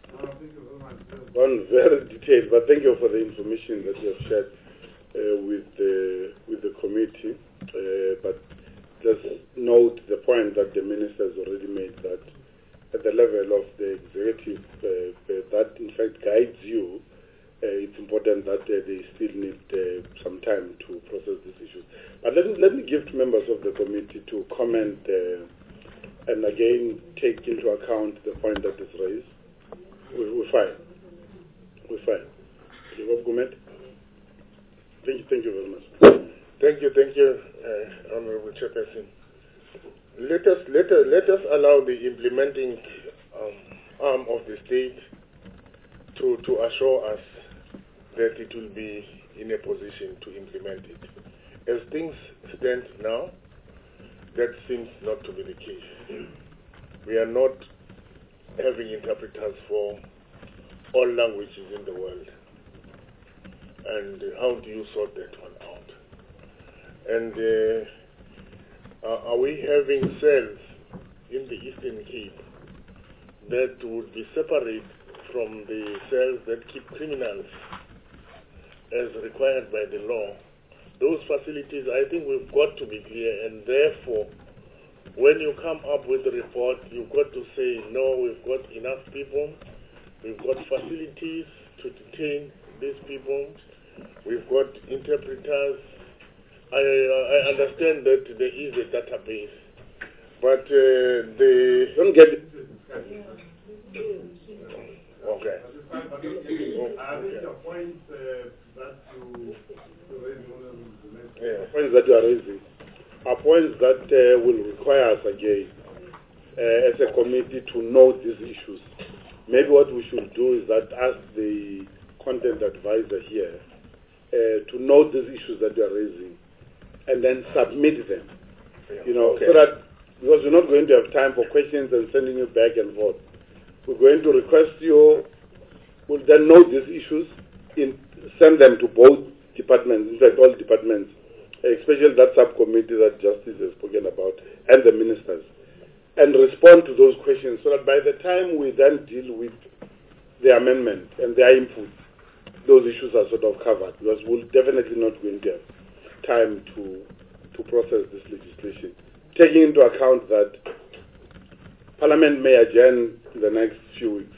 One very detailed, but thank you for the information that you have shared uh, with the with the committee. Uh, but just note the point that the minister has already made, that at the level of the executive, uh, uh, that in fact guides you. Uh, it's important that uh, they still need uh, some time to process these issues. But let me, let me give to members of the committee to comment uh, and again take into account the point that is raised. We, we're fine. We're fine. You have comment? Thank you, thank you very much. Thank you, thank you, uh, Honorable Chairperson. Let us, let, us, let us allow the implementing um, arm of the state to, to assure us that it will be in a position to implement it. As things stand now, that seems not to be the case. We are not having interpreters for all languages in the world. And uh, how do you sort that one out? And uh, uh, are we having cells in the Eastern Cape that would be separate from the cells that keep criminals as required by the law? Those facilities, I think we've got to be clear, and therefore, when you come up with the report, you've got to say, no, we've got enough people, we've got facilities to detain these people, we've got interpreters. I, I understand that there is a database, but uh, the... Don't get it. Okay. I think the point uh, that you raised, yeah. points that you are raising are points that uh, will require us again, uh, as a committee, to know these issues. Maybe what we should do is that ask the content advisor here uh, to know these issues that you are raising, and then submit them. Yeah. You know, okay. so that, because we're not going to have time for questions and sending you back and forth. We're going to request you, we'll then know these issues, in, send them to both departments, in fact all departments, especially that subcommittee that Justice has spoken about, and the ministers, and respond to those questions so that by the time we then deal with the amendment and their input, those issues are sort of covered, because we'll definitely not going to have time to, to process this legislation. Taking into account that Parliament may adjourn in the next few weeks,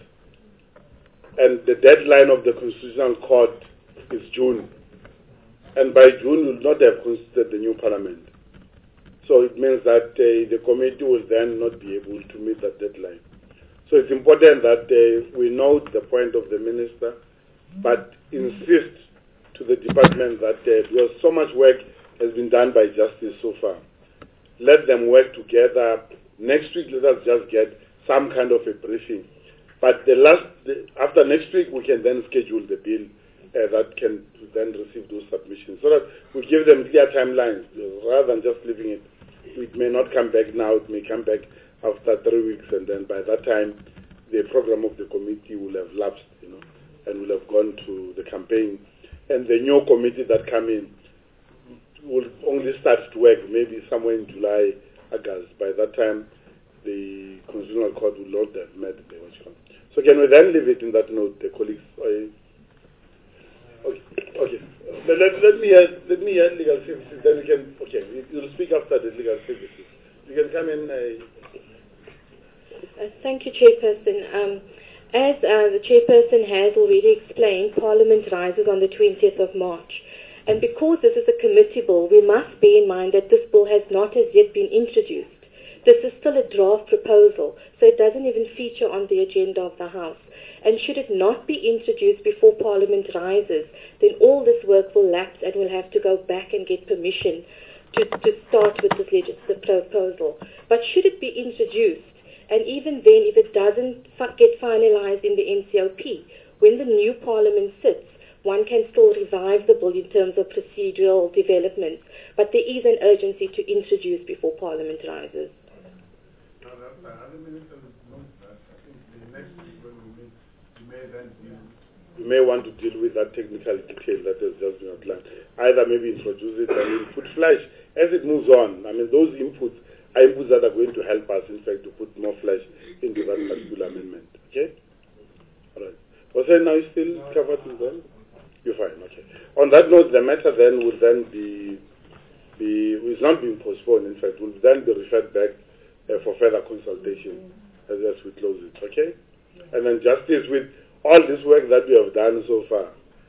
and the deadline of the Constitutional Court is June, and by June we'll not have constituted the new Parliament. So it means that uh, the committee will then not be able to meet that deadline. So it's important that uh, we note the point of the Minister, but insist to the department that uh, because so much work has been done by Justice so far, let them work together. Next week, let us just get some kind of a briefing. But the last, the, after next week, we can then schedule the bill uh, that can then receive those submissions, so that we give them clear timelines rather than just leaving it. It may not come back now. It may come back after three weeks, and then by that time, the program of the committee will have lapsed, you know, and will have gone to the campaign, and the new committee that come in will only start to work maybe somewhere in July, August. By that time, the Constitutional Court will not have met the outcome. So can we then leave it in that note, the colleagues? Okay. Okay. let, let, let me hear, let me hear legal services. Then we can. Okay, you'll speak after the legal services. You can come in. Uh, Uh, thank you, Chairperson. Um, as uh, the Chairperson has already explained, Parliament rises on the twentieth of March. And because this is a committee bill, we must bear in mind that this bill has not as yet been introduced. This is still a draft proposal, so it doesn't even feature on the agenda of the House. And should it not be introduced before Parliament rises, then all this work will lapse and we'll have to go back and get permission to, to start with this legislative proposal. But should it be introduced, and even then, if it doesn't get finalized in the N C O P, when the new Parliament sits, one can still revive the bill in terms of procedural developments, but there is an urgency to introduce before Parliament rises. No, that's fine. Other ministers know that. I think the next week when we meet, we may then deal. You may want to deal with that technical detail that has just been outlined. Either maybe introduce it and we'll put flesh as it moves on. I mean, those inputs are inputs that are going to help us, in fact, to put more flesh into that particular amendment. Okay? All right. Was there now still covered with them? You're fine, okay. On that note, the matter then will then be, be it's not being postponed, in fact, will then be referred back uh, for further consultation as, as we close it, okay? And then justice, with all this work that we have done so far,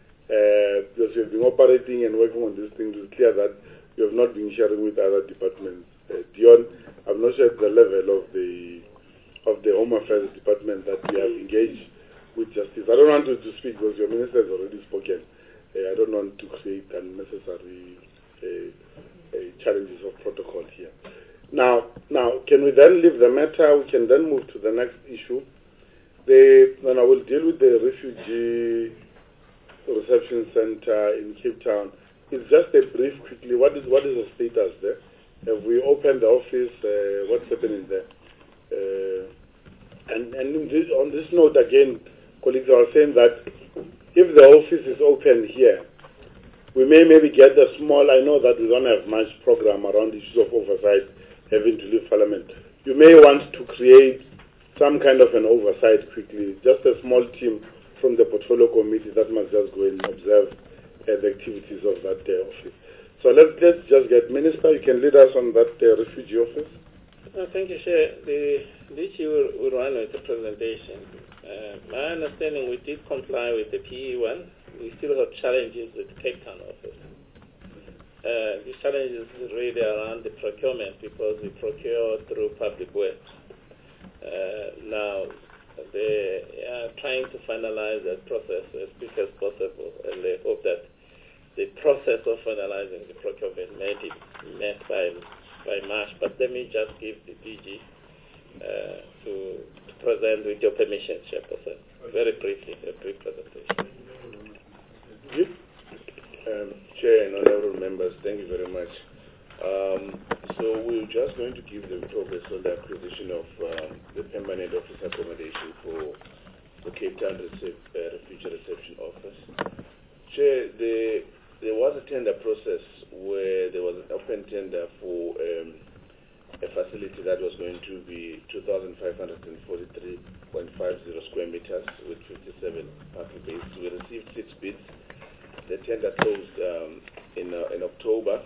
uh, because we have been operating and working on these things, it's clear that we have not been sharing with other departments. Uh, Dion, I'm not sure at the level of the of the Home Affairs Department that we have engaged with justice. I don't want to, to speak because your minister has already spoken. Uh, I don't want to create unnecessary uh, uh, challenges of protocol here. Now, now, can we then leave the matter? We can then move to the next issue. The, then I will deal with the refugee reception center in Cape Town. It's just a brief, quickly. What is what is the status there? Have we opened the office? Uh, what's happening there? Uh, and and this, on this note again, colleagues are saying that if the office is open here, we may maybe get a small, I know that we don't have much program around issues of oversight having to leave Parliament. You may want to create some kind of an oversight quickly, just a small team from the portfolio committee that must just go and observe uh, the activities of that uh, office. So let's, let's just get, Minister, you can lead us on that uh, refugee office. Uh, thank you, Chair. The, the issue will, will run with the presentation. Uh, my understanding, we did comply with the P E one. We still have challenges with the Cape Town office. Uh, the challenges really around the procurement because we procure through public works. Uh, now, they are trying to finalize that process as quick as possible, and they hope that the process of finalizing the procurement may be met by by March. But let me just give the D G uh, to, to present, with your permission, Chairperson, very briefly, a brief presentation. Yes. Um, Chair and honorable members, thank you very much. Um, so we're just going to give them progress on the acquisition of um, the permanent office accommodation for the Cape Town Recep uh, Refugee Reception Office. Chair, the, there was a tender process where there was an open tender for um, a facility that was going to be two thousand five hundred forty-three point five zero square meters with fifty-seven parking bays. We received six bids. The tender closed um, in, uh, in October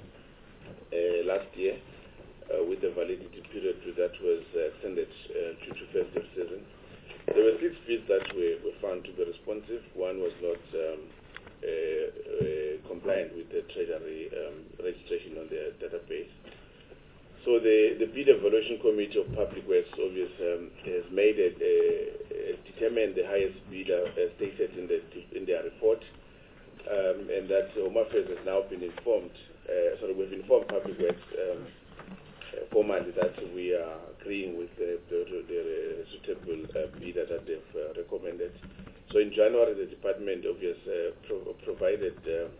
uh, last year uh, with the validity period that was uh, extended uh, due to festive season. There were six bids that were, were found to be responsive. One was not um, uh, uh, compliant with the Treasury um, registration on their database. So the, the bid evaluation committee of public works obviously um, has made it, uh, determined the highest bidder uh, stated in, the, in their report, um, and that Home Affairs has now been informed, uh, sorry, we've informed public works um, uh, formally that we are agreeing with the, the, the suitable uh, bidder that they've uh, recommended. So in January, the department obviously uh, pro provided uh,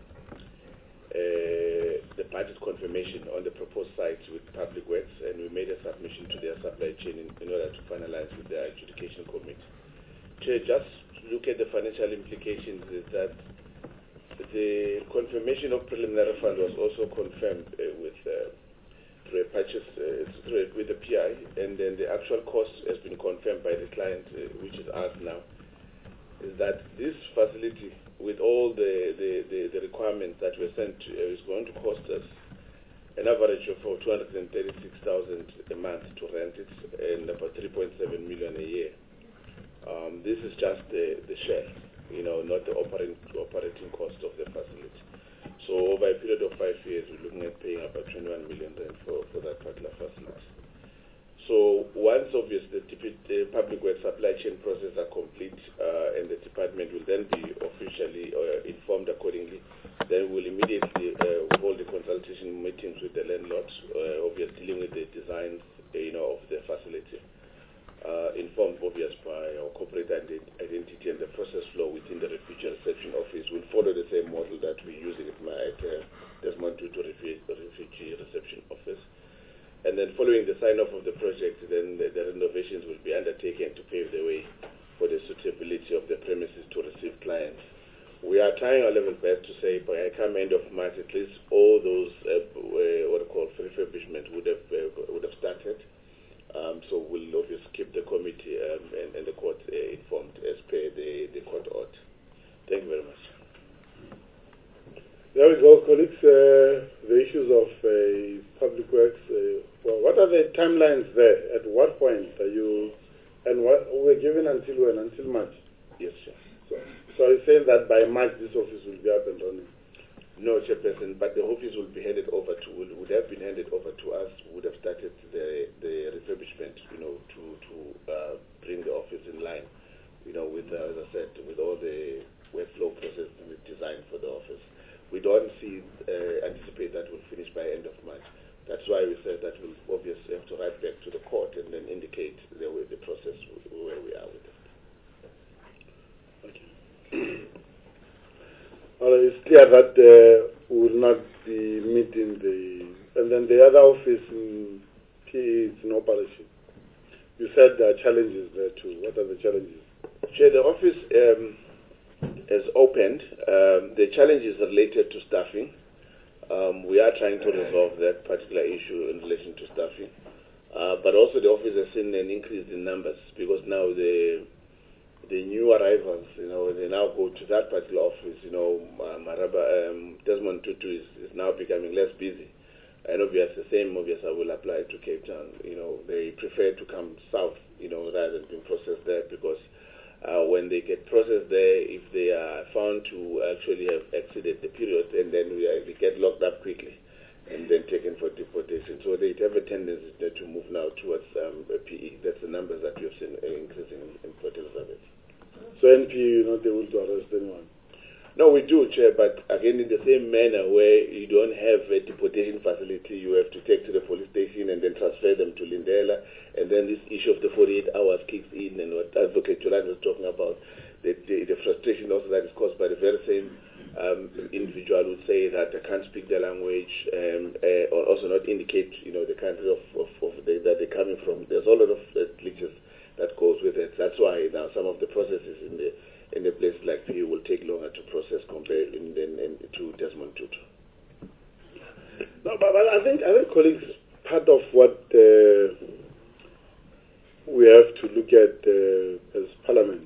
Uh, the budget confirmation on the proposed sites with public works, and we made a submission to their supply chain in, in order to finalize with their adjudication committee. To just look at the financial implications is that the confirmation of preliminary fund was also confirmed uh, with uh, through a purchase uh, through a, with the P I, and then the actual cost has been confirmed by the client, uh, which is us now. is that this facility, with all the, the, the, the requirements that were sent, to, uh, is going to cost us an average of two hundred thirty-six thousand a month to rent it, and about three point seven million a year. Um, this is just the, the share, you know, not the operating, operating cost of the facility. So over a period of five years, we're looking at paying about twenty-one million rand for, for that particular facility. So once, obviously, the, the public works supply chain process are complete, uh, and the department will then be officially uh, informed accordingly, then we'll immediately uh, hold the consultation meetings with the landlord, uh, obviously dealing with the designs, you know, of the facility, uh, informed, obvious, by our corporate identity and the process flow within the refugee reception office. Will follow the same model that we're using at, my, at uh, Desmond Tutu refugee reception office. And then following the sign-off of the project, then the, the renovations will be undertaken to pave the way for the suitability of the premises to receive clients. We are trying our level best to say by come end of March, at least all those uh, uh, what are called refurbishment would have uh, would have started. Um, so we'll obviously keep the committee um, and, and the court uh, informed as per the, the court order. Thank you very much. There we go, colleagues. Uh, the issues of uh, public works. Uh, well, what are the timelines there? At what point are you? And what we're given until when? Until March. Yes, sir. So, so you're saying that by March this office will be up and running? No, Chairperson, but the office will be handed over to, would, would have been handed over to us, would have started the, the refurbishment, you know, to, to uh, bring the office in line, you know, with, uh, as I said, with all the workflow process and the design for the office. We don't see, uh, anticipate that will finish by end of March. That's why we said that we'll obviously have to write back to the court and then indicate the way the process, where we are with it. Okay. Well, it's clear that uh, we will not be meeting the, and then the other office in P E is in operation. You said there are challenges there too. What are the challenges? Chair, the office um, has opened. Um, the challenges are related to staffing. Um, we are trying to resolve that particular issue in relation to staffing. Uh, but also the office has seen an increase in numbers because now the the new arrivals, you know, they now go to that particular office. You know, Maraba, um, Desmond Tutu is, is now becoming less busy. And obviously the same obviously will apply to Cape Town. You know, they prefer to come south, you know, rather than being processed there because Uh, when they get processed there, if they are found to actually have exceeded the period, and then we, are, we get locked up quickly and then taken for deportation. So they have a tendency to move now towards um, P E. That's the numbers that we have seen uh, increasing in, in Port Elizabeth. So N P E, you're not able to arrest anyone? No, we do, Chair, but again in the same manner where you don't have a deportation facility, you have to take to the police station and then transfer them to Lindela, and then this issue of the forty-eight hours kicks in, and what Advocate Jolan was talking about, the, the, the frustration also that is caused by the very same um, individual would say that they can't speak the language, um, uh, or also not indicate, you know, the country of, of, of the, that they're coming from. There's a lot of uh, glitches that goes with it. That's why now some of the processes in the in a place like P U will take longer to process compared in, in, in, to Desmond Tutu. No, but, but I think I think colleagues, part of what uh, we have to look at uh, as Parliament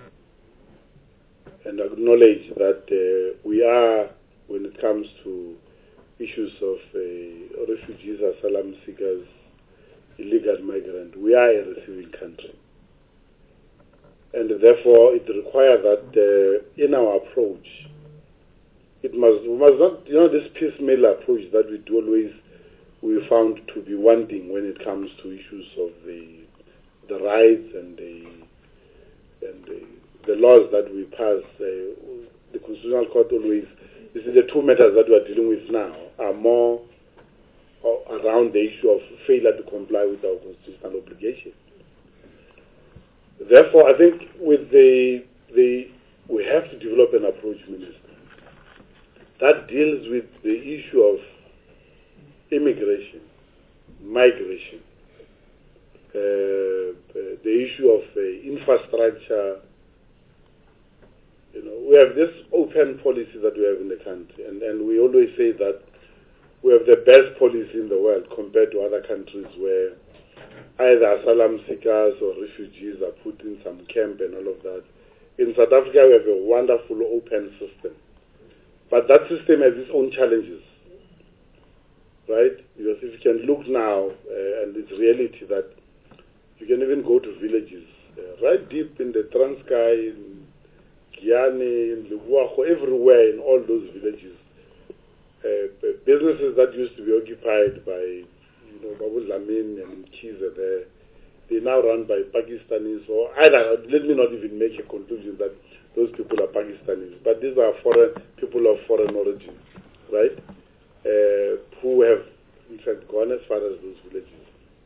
and acknowledge that uh, we are, when it comes to issues of uh, refugees, asylum seekers, illegal migrants, we are a receiving country. And therefore, it requires that uh, in our approach, it must we must not, you know, this piecemeal approach that we do always we found to be wanting when it comes to issues of the the rights and the and the, the laws that we pass. Uh, the Constitutional Court always, you see, the two matters that we are dealing with now are more around the issue of failure to comply with our constitutional obligation. Therefore, I think with the the we have to develop an approach, Minister, that deals with the issue of immigration, migration, uh, uh, the issue of uh, infrastructure. You know, we have this open policy that we have in the country, and, and we always say that we have the best policy in the world compared to other countries where either asylum seekers or refugees are put in some camp and all of that, In South Africa, we have a wonderful open system. But that system has its own challenges, right? Because if you can look now, uh, and it's reality that you can even go to villages, uh, right deep in the Transkei, in Giyani, in Luguago, everywhere in all those villages. Uh, businesses that used to be occupied by, you know, Babu Lamin and Kiza there, they're now run by Pakistanis, or either, let me not even make a conclusion that those people are Pakistanis, but these are foreign people of foreign origin, right? Uh, who have, in fact, gone as far as those villages.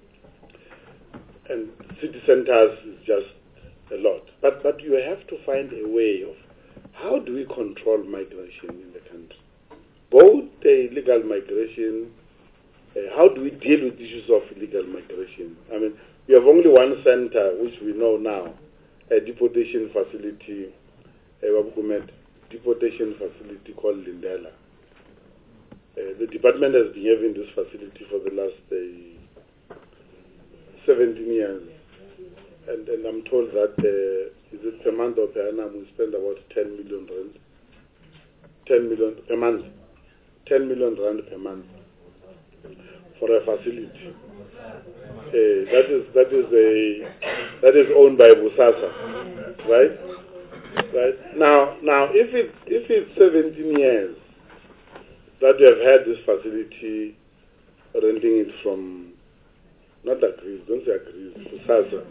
And city centers is just a lot. But, but you have to find a way of how do we control migration in the country? Both the illegal migration, uh, how do we deal with issues of illegal migration? I mean, we have only one center, which we know now, a deportation facility, a deportation facility called Lindela. Uh, the department has been having this facility for the last uh, seventeen years. And, and I'm told that, uh, is it per month or per annum, we spend about ten million rand. ten million per month. ten million rand per month for a facility. Uh, that is that is a that is owned by Busasa, right? Right now, now if it if it's seventeen years that we have had this facility, renting it from not Agris, don't say Agris, Busasa.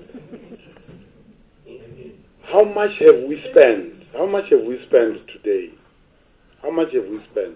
How much have we spent? How much have we spent today? How much have we spent?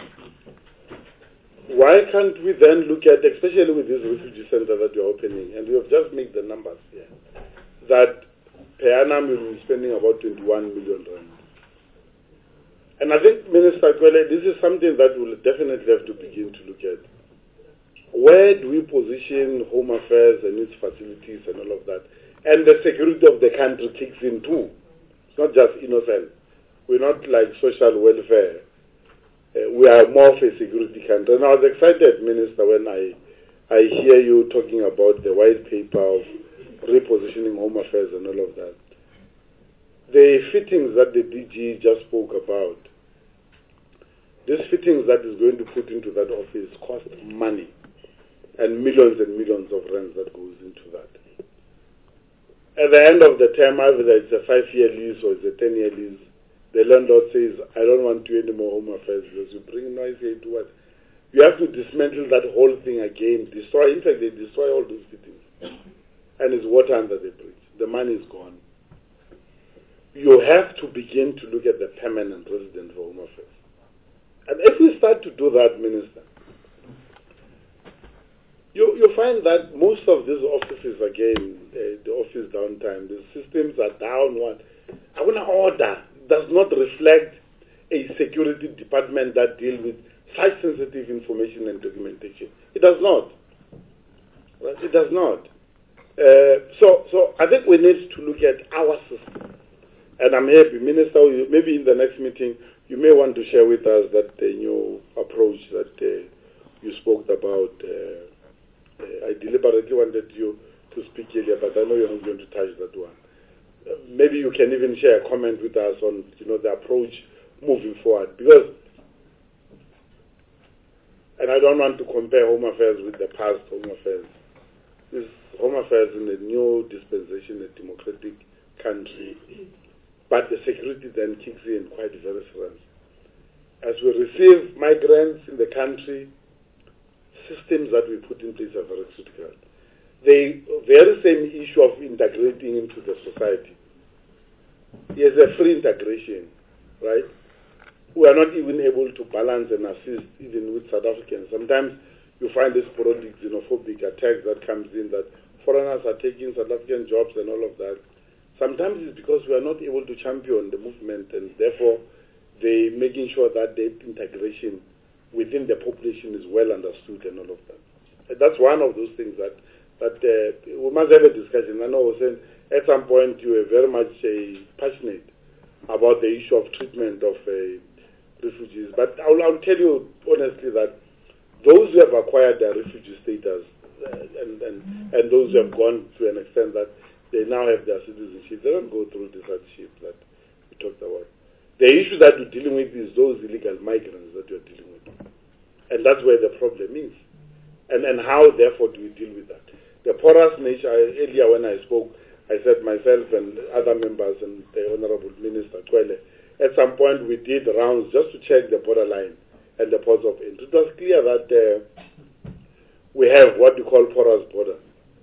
Why can't we then look at, especially with this refugee center that you're opening, and we have just made the numbers here, that per annum we'll be spending about twenty-one million rand. And I think, Minister Kwele, this is something that we'll definitely have to begin to look at. Where do we position Home Affairs and its facilities and all of that? And the security of the country kicks in too. It's not just innocent. We're not like social welfare. Uh, we are more of a security country. And I was excited, Minister, when I I hear you talking about the white paper of repositioning Home Affairs and all of that. The fittings that the D G just spoke about, these fittings that is going to put into that office cost money, and millions and millions of rands that goes into that. At the end of the term, either it's a five-year lease or it's a ten-year lease, the landlord says, I don't want to do any more Home Affairs because you bring noise here to what? You have to dismantle that whole thing again, destroy, in fact, they destroy all those fittings. And it's water under the bridge. The money is gone. You have to begin to look at the permanent resident for Home Affairs. And if we start to do that, Minister, you, you find that most of these offices, again, uh, the office downtime, the systems are down. One, I want to order does not reflect a security department that deals with such sensitive information and documentation. It does not. Right? It does not. Uh, so, so I think we need to look at our system. And I'm happy, Minister, maybe in the next meeting, you may want to share with us that uh, new approach that uh, you spoke about. Uh, uh, I deliberately wanted you to speak earlier, but I know you're not going to touch that one. Uh, maybe you can even share a comment with us on, you know, the approach moving forward. Because, and I don't want to compare Home Affairs with the past Home Affairs. This Home Affairs in a new dispensation, a democratic country. But the security then kicks in quite very serious. As we receive migrants in the country, systems that we put in place are very critical. The very same issue of integrating into the society is a free integration, right? We are not even able to balance and assist even with South Africans. Sometimes you find this sporadic xenophobic attack that comes in that foreigners are taking South African jobs and all of that. Sometimes it's because we are not able to champion the movement, and therefore they making sure that the integration within the population is well understood and all of that. And that's one of those things that that uh, we must have a discussion. I know I was saying at some point you were very much uh, passionate about the issue of treatment of uh, refugees, but I'll, I'll tell you honestly that those who have acquired their refugee status uh, and, and, and those who have gone to an extent that they now have their citizenship, they don't go through this hardship that talked about. The issue that we're dealing with is those illegal migrants that you're dealing with. And that's where the problem is. And, and how, therefore, do we deal with that? The porous nature, earlier when I spoke, I said myself and other members and the Honorable Minister Kwele, at some point we did rounds just to check the borderline and the ports of entry. It was clear that uh, we have what we call porous border.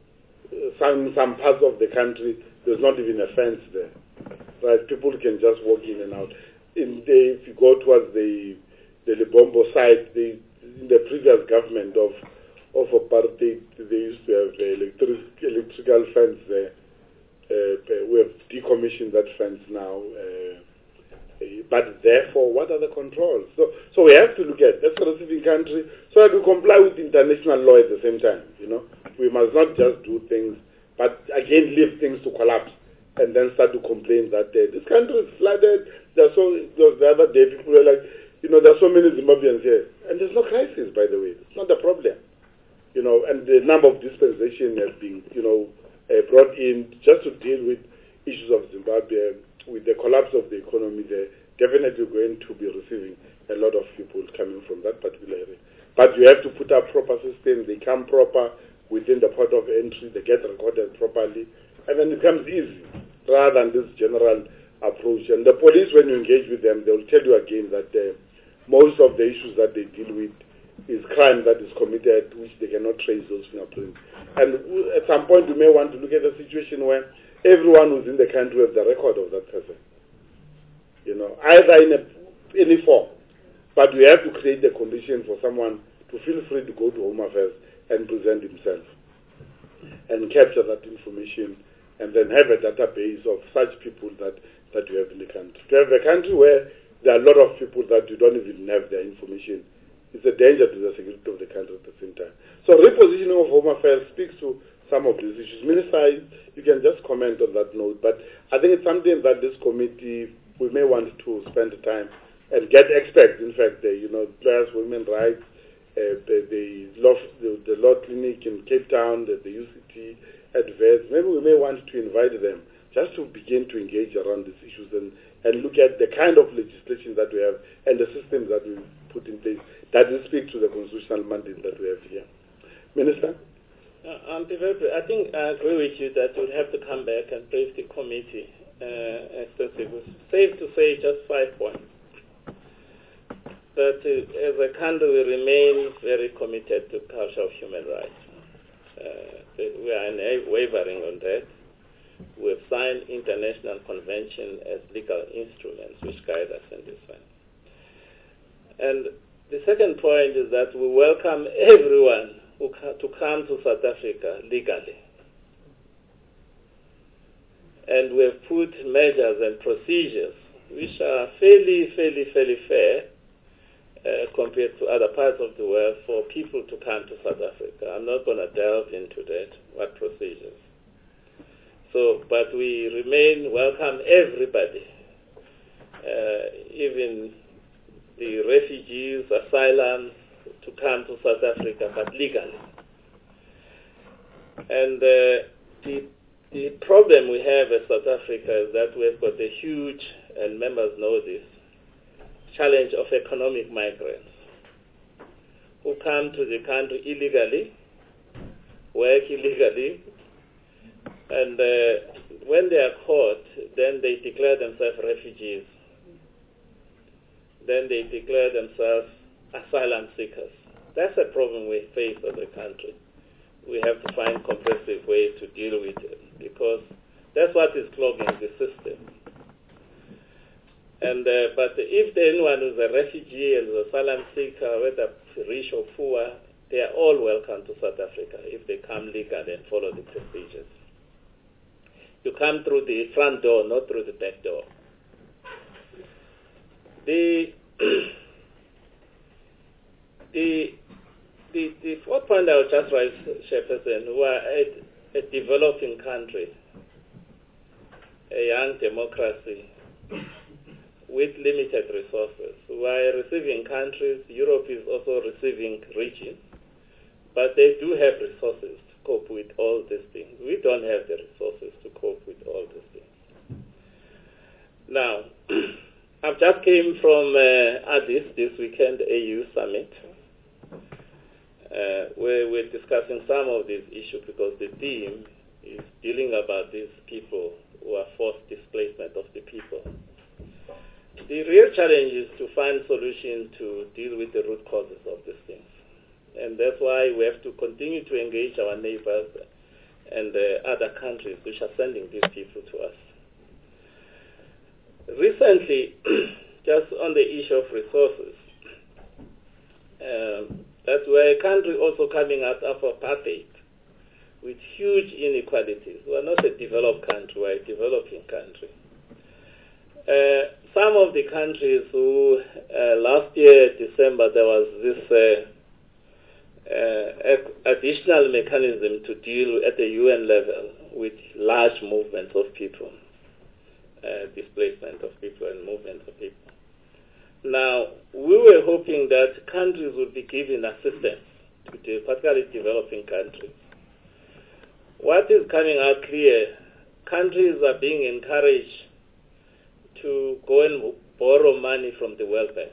Some, some parts of the country, there's not even a fence there. Right? People can just walk in and out. In the, if you go towards the the Lebombo side, the, in the previous government of of apartheid, they used to have electric, electrical fence there. Uh, we have decommissioned that fence now. Uh, but therefore, what are the controls? So, so we have to look at that's a receiving country, so that we comply with international law at the same time. You know, we must not just do things, but again leave things to collapse and then start to complain that uh, this country is flooded. There's so the other day people were like, you know, there's so many Zimbabweans here, and there's no crisis, by the way. It's not a problem. You know, and the number of dispensations has been, you know, uh, brought in just to deal with issues of Zimbabwe. With the collapse of the economy, they're definitely going to be receiving a lot of people coming from that particular area. But you have to put up proper systems. They come proper within the port of entry. They get recorded properly. And then it becomes easy rather than this general approach. And the police, when you engage with them, they will tell you again that uh, most of the issues that they deal with is crime that is committed, which they cannot trace those fingerprints. And at some point, you may want to look at a situation where everyone who's in the country has the record of that person. You know, either in a, any form. But we have to create the condition for someone to feel free to go to Home Affairs and present himself and capture that information and then have a database of such people that, that you have in the country. To have a country where there are a lot of people that you don't even have their information, it's a danger to the security of the country at the same time. So repositioning of Home Affairs speaks to some of these issues. Minister, you can just comment on that note, but I think it's something that this committee, we may want to spend time and get experts, in fact, the, you know, players, women's rights, uh, the, the, law, the, the law clinic in Cape Town, the, the U C T adverts, maybe we may want to invite them just to begin to engage around these issues and, and look at the kind of legislation that we have and the systems that we put in place that will speak to the constitutional mandate that we have here. Minister? Uh, I think I agree with you that we'll have to come back and brief the committee uh, extensively. Safe to say just five points. That uh, as a country we remain very committed to culture of human rights. Uh, we are unwavering on that. We have signed international conventions as legal instruments which guide us in this way. And the second point is that we welcome everyone who ca- to come to South Africa legally. And we have put measures and procedures which are fairly, fairly, fairly fair uh, compared to other parts of the world for people to come to South Africa. I'm not going to delve into that, what procedures. So, but we remain welcome everybody, uh, even the refugees, asylums, to come to South Africa, but legally. And uh, the, the problem we have in South Africa is that we've got a huge, and members know this, challenge of economic migrants who come to the country illegally, work illegally, and uh, when they are caught, then they declare themselves refugees. Then they declare themselves asylum seekers. That's a problem we face as a country. We have to find comprehensive ways to deal with it because that's what is clogging the system. And uh, but if anyone is a refugee and an asylum seeker, whether rich or poor, they are all welcome to South Africa if they come legally and follow the procedures. You come through the front door, not through the back door. The The, the, the fourth point I would just raise, Chairperson, who are a, a developing country, a young democracy with limited resources. We are receiving countries, Europe is also receiving regions, but they do have resources to cope with all these things. We don't have the resources to cope with all these things. Now, I've just came from uh, Addis this weekend, A U Summit, uh, where we're discussing some of these issues because the theme is dealing about these people who are forced displacement of the people. The real challenge is to find solutions to deal with the root causes of these things. And that's why we have to continue to engage our neighbors and uh, other countries which are sending these people to us. Recently, just on the issue of resources, um, that we're a country also coming out of apartheid with huge inequalities. We're not a developed country, we're a developing country. Uh, some of the countries who, uh, last year, December, there was this uh, uh, additional mechanism to deal at the U N level with large movements of people, uh, displacement of people and movements of people. Now, we were hoping that countries would be given assistance, to the, particularly developing countries. What is coming out clear, countries are being encouraged to go and borrow money from the World Bank.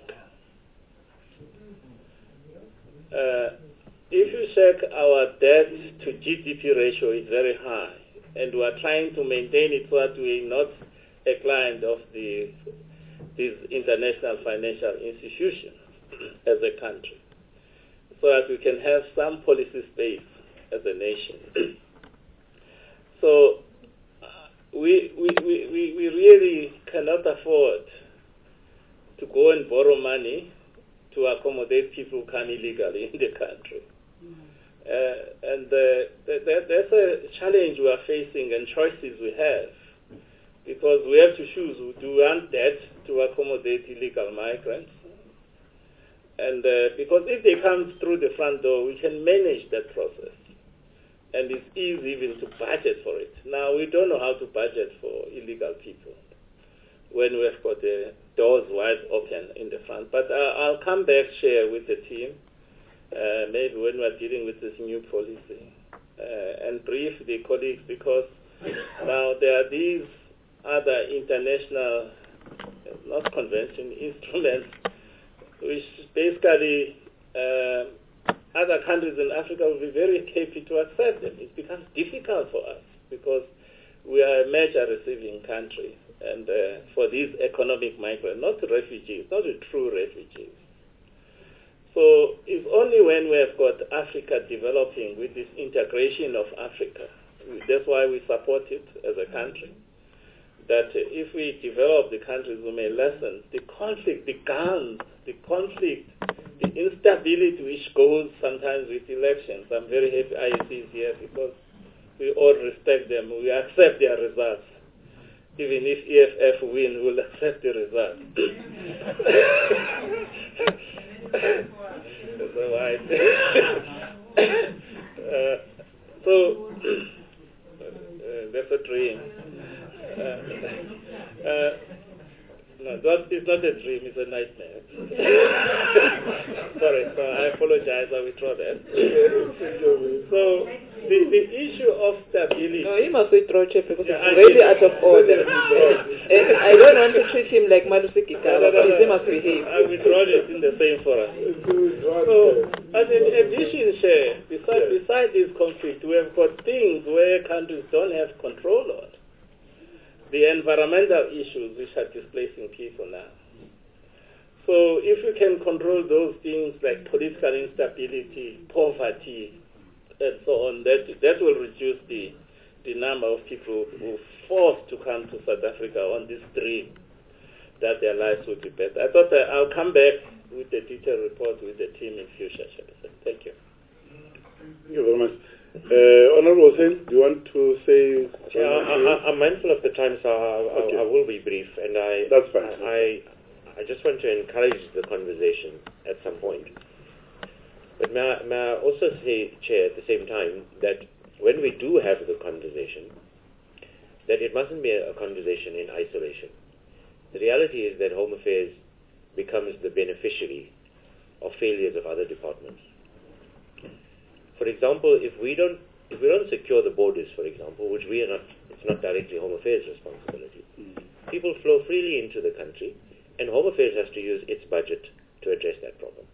Uh, if you check our debt to G D P ratio is very high, and we are trying to maintain it so that we are not a client of the, these international financial institutions as a country, so that we can have some policy space as a nation. So We, we, we, we really cannot afford to go and borrow money to accommodate people who come illegally in the country. Mm-hmm. uh, and uh, th- th- that's a challenge we are facing and choices we have, because we have to choose, do we want debt to accommodate illegal migrants? And uh, because if they come through the front door, we can manage that process. And it's easy even to budget for it. Now, we don't know how to budget for illegal people when we've got the doors wide open in the front. But uh, I'll come back, share with the team, uh, maybe when we're dealing with this new policy, uh, and brief the colleagues, because now there are these other international, not convention, instruments, which basically uh, other countries in Africa will be very happy to accept them. It becomes difficult for us because we are a major receiving country, and uh, for these economic migrants, not refugees, not the true refugees. So it's only when we have got Africa developing with this integration of Africa, that's why we support it as a country, that if we develop the countries, we may lessen the conflict, the guns, the conflict, the instability which goes sometimes with elections. I'm very happy I C is here because we all respect them. We accept their results. Even if E F F win, we'll accept the result. That's all right. uh, so, uh, that's a dream. Uh, uh, No, that is not a dream, it's a nightmare. Sorry, so I apologize, I withdraw that. So, the, the issue of stability... No, he must withdraw, Chair, because yeah, it's really out of order. And I don't want to treat him like Malusi Gitara, no, no, no, he must behave. I withdraw it in the same forum. So, as in addition, Chair, beside, beside this conflict, we have got things where countries don't have control on. The environmental issues which are displacing people now. So if we can control those things like political instability, poverty, and so on, that that will reduce the, the number of people who are forced to come to South Africa on this dream that their lives would be better. I thought uh, I'll come back with a detailed report with the team in future. Thank you. Thank you very much. Uh, Honorable Hussein, do you want to say? Yeah, I, I'm mindful of the time, so I, okay. I, I will be brief. And I, That's fine. I, I just want to encourage the conversation at some point. But may I, may I also say, Chair, at the same time, that when we do have the conversation, that it mustn't be a conversation in isolation. The reality is that Home Affairs becomes the beneficiary of failures of other departments. For example, if we don't if we don't secure the borders, for example, which we are not, it's not directly Home Affairs' responsibility. Mm. People flow freely into the country, And Home Affairs has to use its budget to address that problem.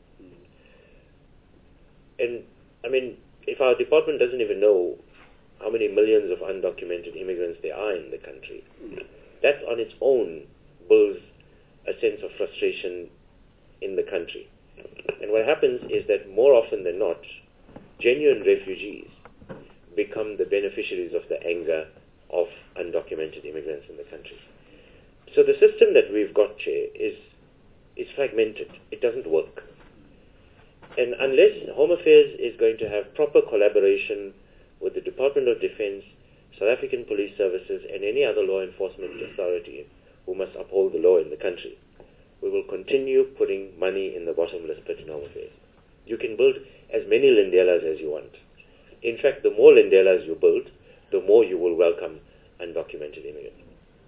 And, I mean, if our department doesn't even know how many millions of undocumented immigrants there are in the country, that on its own builds a sense of frustration in the country. And what happens is that more often than not, genuine refugees become the beneficiaries of the anger of undocumented immigrants in the country. So the system that we've got, Chair, is, is fragmented. It doesn't work. And unless Home Affairs is going to have proper collaboration with the Department of Defense, South African Police Services, and any other law enforcement authority who must uphold the law in the country, we will continue putting money in the bottomless pit in Home Affairs. You can build as many Lindelas as you want. In fact, the more Lindelas you build, the more you will welcome undocumented immigrants.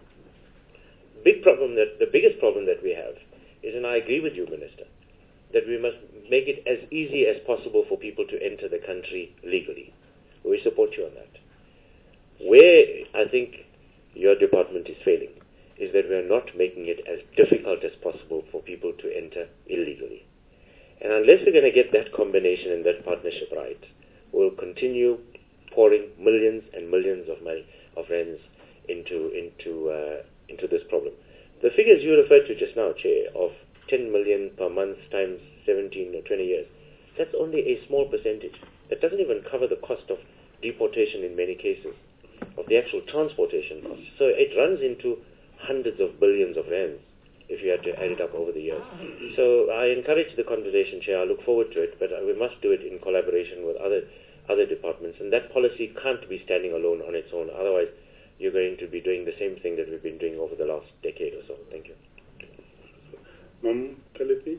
Big problem that the biggest problem that we have is, and I agree with you, Minister, that we must make it as easy as possible for people to enter the country legally. We support you on that. Where I think your department is failing is that we are not making it as difficult as possible for people to enter illegally. And unless we're going to get that combination and that partnership right, we'll continue pouring millions and millions of money, of rands into into uh, into this problem. The figures you referred to just now, Chair, of ten million per month times seventeen or twenty years, that's only a small percentage. That doesn't even cover the cost of deportation in many cases, of the actual transportation costs. So it runs into hundreds of billions of rands if you had to add it up over the years. So I encourage the conversation, Chair. I look forward to it, but we must do it in collaboration with other other departments. And that policy can't be standing alone on its own. Otherwise, you're going to be doing the same thing that we've been doing over the last decade or so. Thank you. Ma'am Kalepi?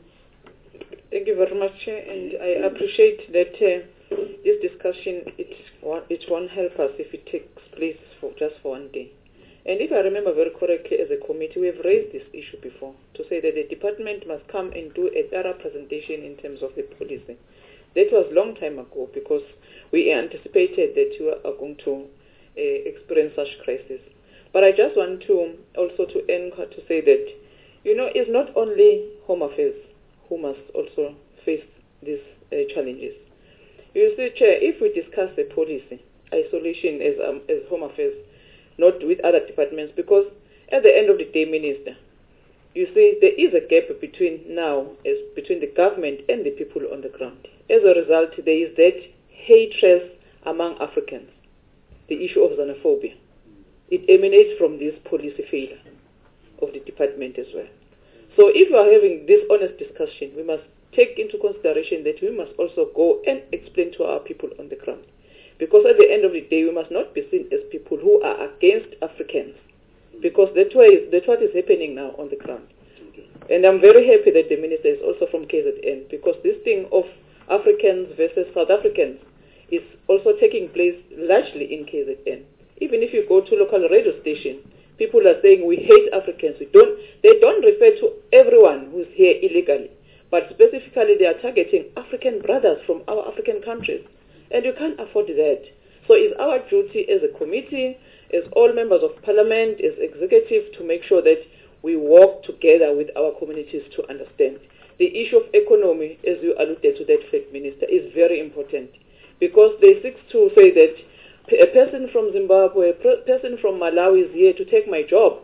Thank you very much, Chair, and I appreciate that uh, this discussion, it, it won't help us if it takes place for just for one day. And if I remember very correctly, as a committee, we have raised this issue before, to say that the department must come and do a thorough presentation in terms of the policy. That was a long time ago, because we anticipated that you are going to uh, experience such crisis. But I just want to also to anchor to say that, you know, it's not only Home Affairs who must also face these uh, challenges. You see, Chair, if we discuss the policy, isolation as, um, as Home Affairs, not with other departments, because at the end of the day, Minister, you see, there is a gap between now, as between the government and the people on the ground. As a result, there is that hatred among Africans, the issue of xenophobia. It emanates from this policy failure of the department as well. So if we are having this honest discussion, we must take into consideration that we must also go and explain to our people on the ground. Because at the end of the day, we must not be seen as people who are against Africans. Because that's what is, that's what is happening now on the ground. And I'm very happy that the Minister is also from K Z N, because this thing of Africans versus South Africans is also taking place largely in K Z N. Even if you go to local radio station, people are saying we hate Africans. We don't, they don't refer to everyone who's here illegally, but specifically they are targeting African brothers from our African countries. And you can't afford that. So it's our duty as a committee, as all members of parliament, as executive, to make sure that we work together with our communities to understand. The issue of economy, as you alluded to that fact, Minister, is very important. Because they seek to say that a person from Zimbabwe, a person from Malawi is here to take my job,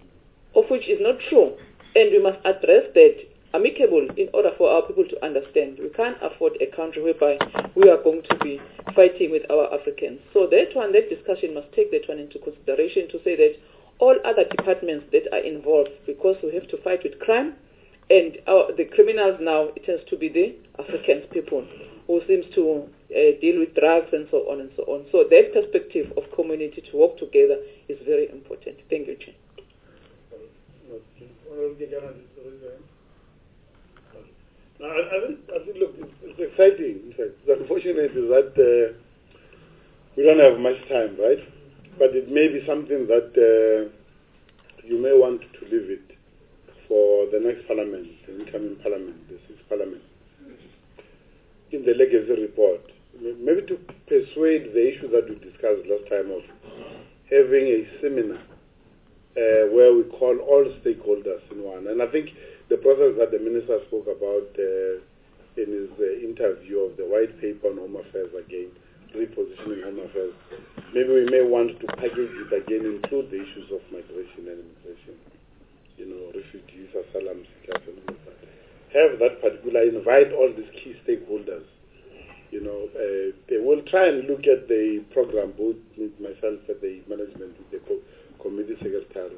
of which is not true. And we must address that amicable in order for our people to understand. We can't afford a country whereby we are going to be fighting with our Africans. So that one, that discussion must take that one into consideration, to say that all other departments that are involved, because we have to fight with crime, and our, the criminals now, it tends to be the African people who seems to uh, deal with drugs and so on and so on. So that perspective of community to work together is very important. Thank you, Chair. I, I, think, I think, look, it's, it's exciting. In fact, the unfortunate is that uh, we don't have much time, right? But it may be something that uh, you may want to leave it for the next parliament, the incoming parliament, the sixth parliament. In the legacy report, maybe to persuade the issue that we discussed last time of having a seminar uh, where we call all stakeholders in one. And I think the process that the Minister spoke about uh, in his uh, interview of the white paper on Home Affairs again, repositioning Home Affairs, maybe we may want to package it again, include the issues of migration and immigration, you know, refugees, asylum seekers, and all of that. Have that particular, invite all these key stakeholders. You know, uh, they will try and look at the program, both with myself and the management, with the co committee secretary.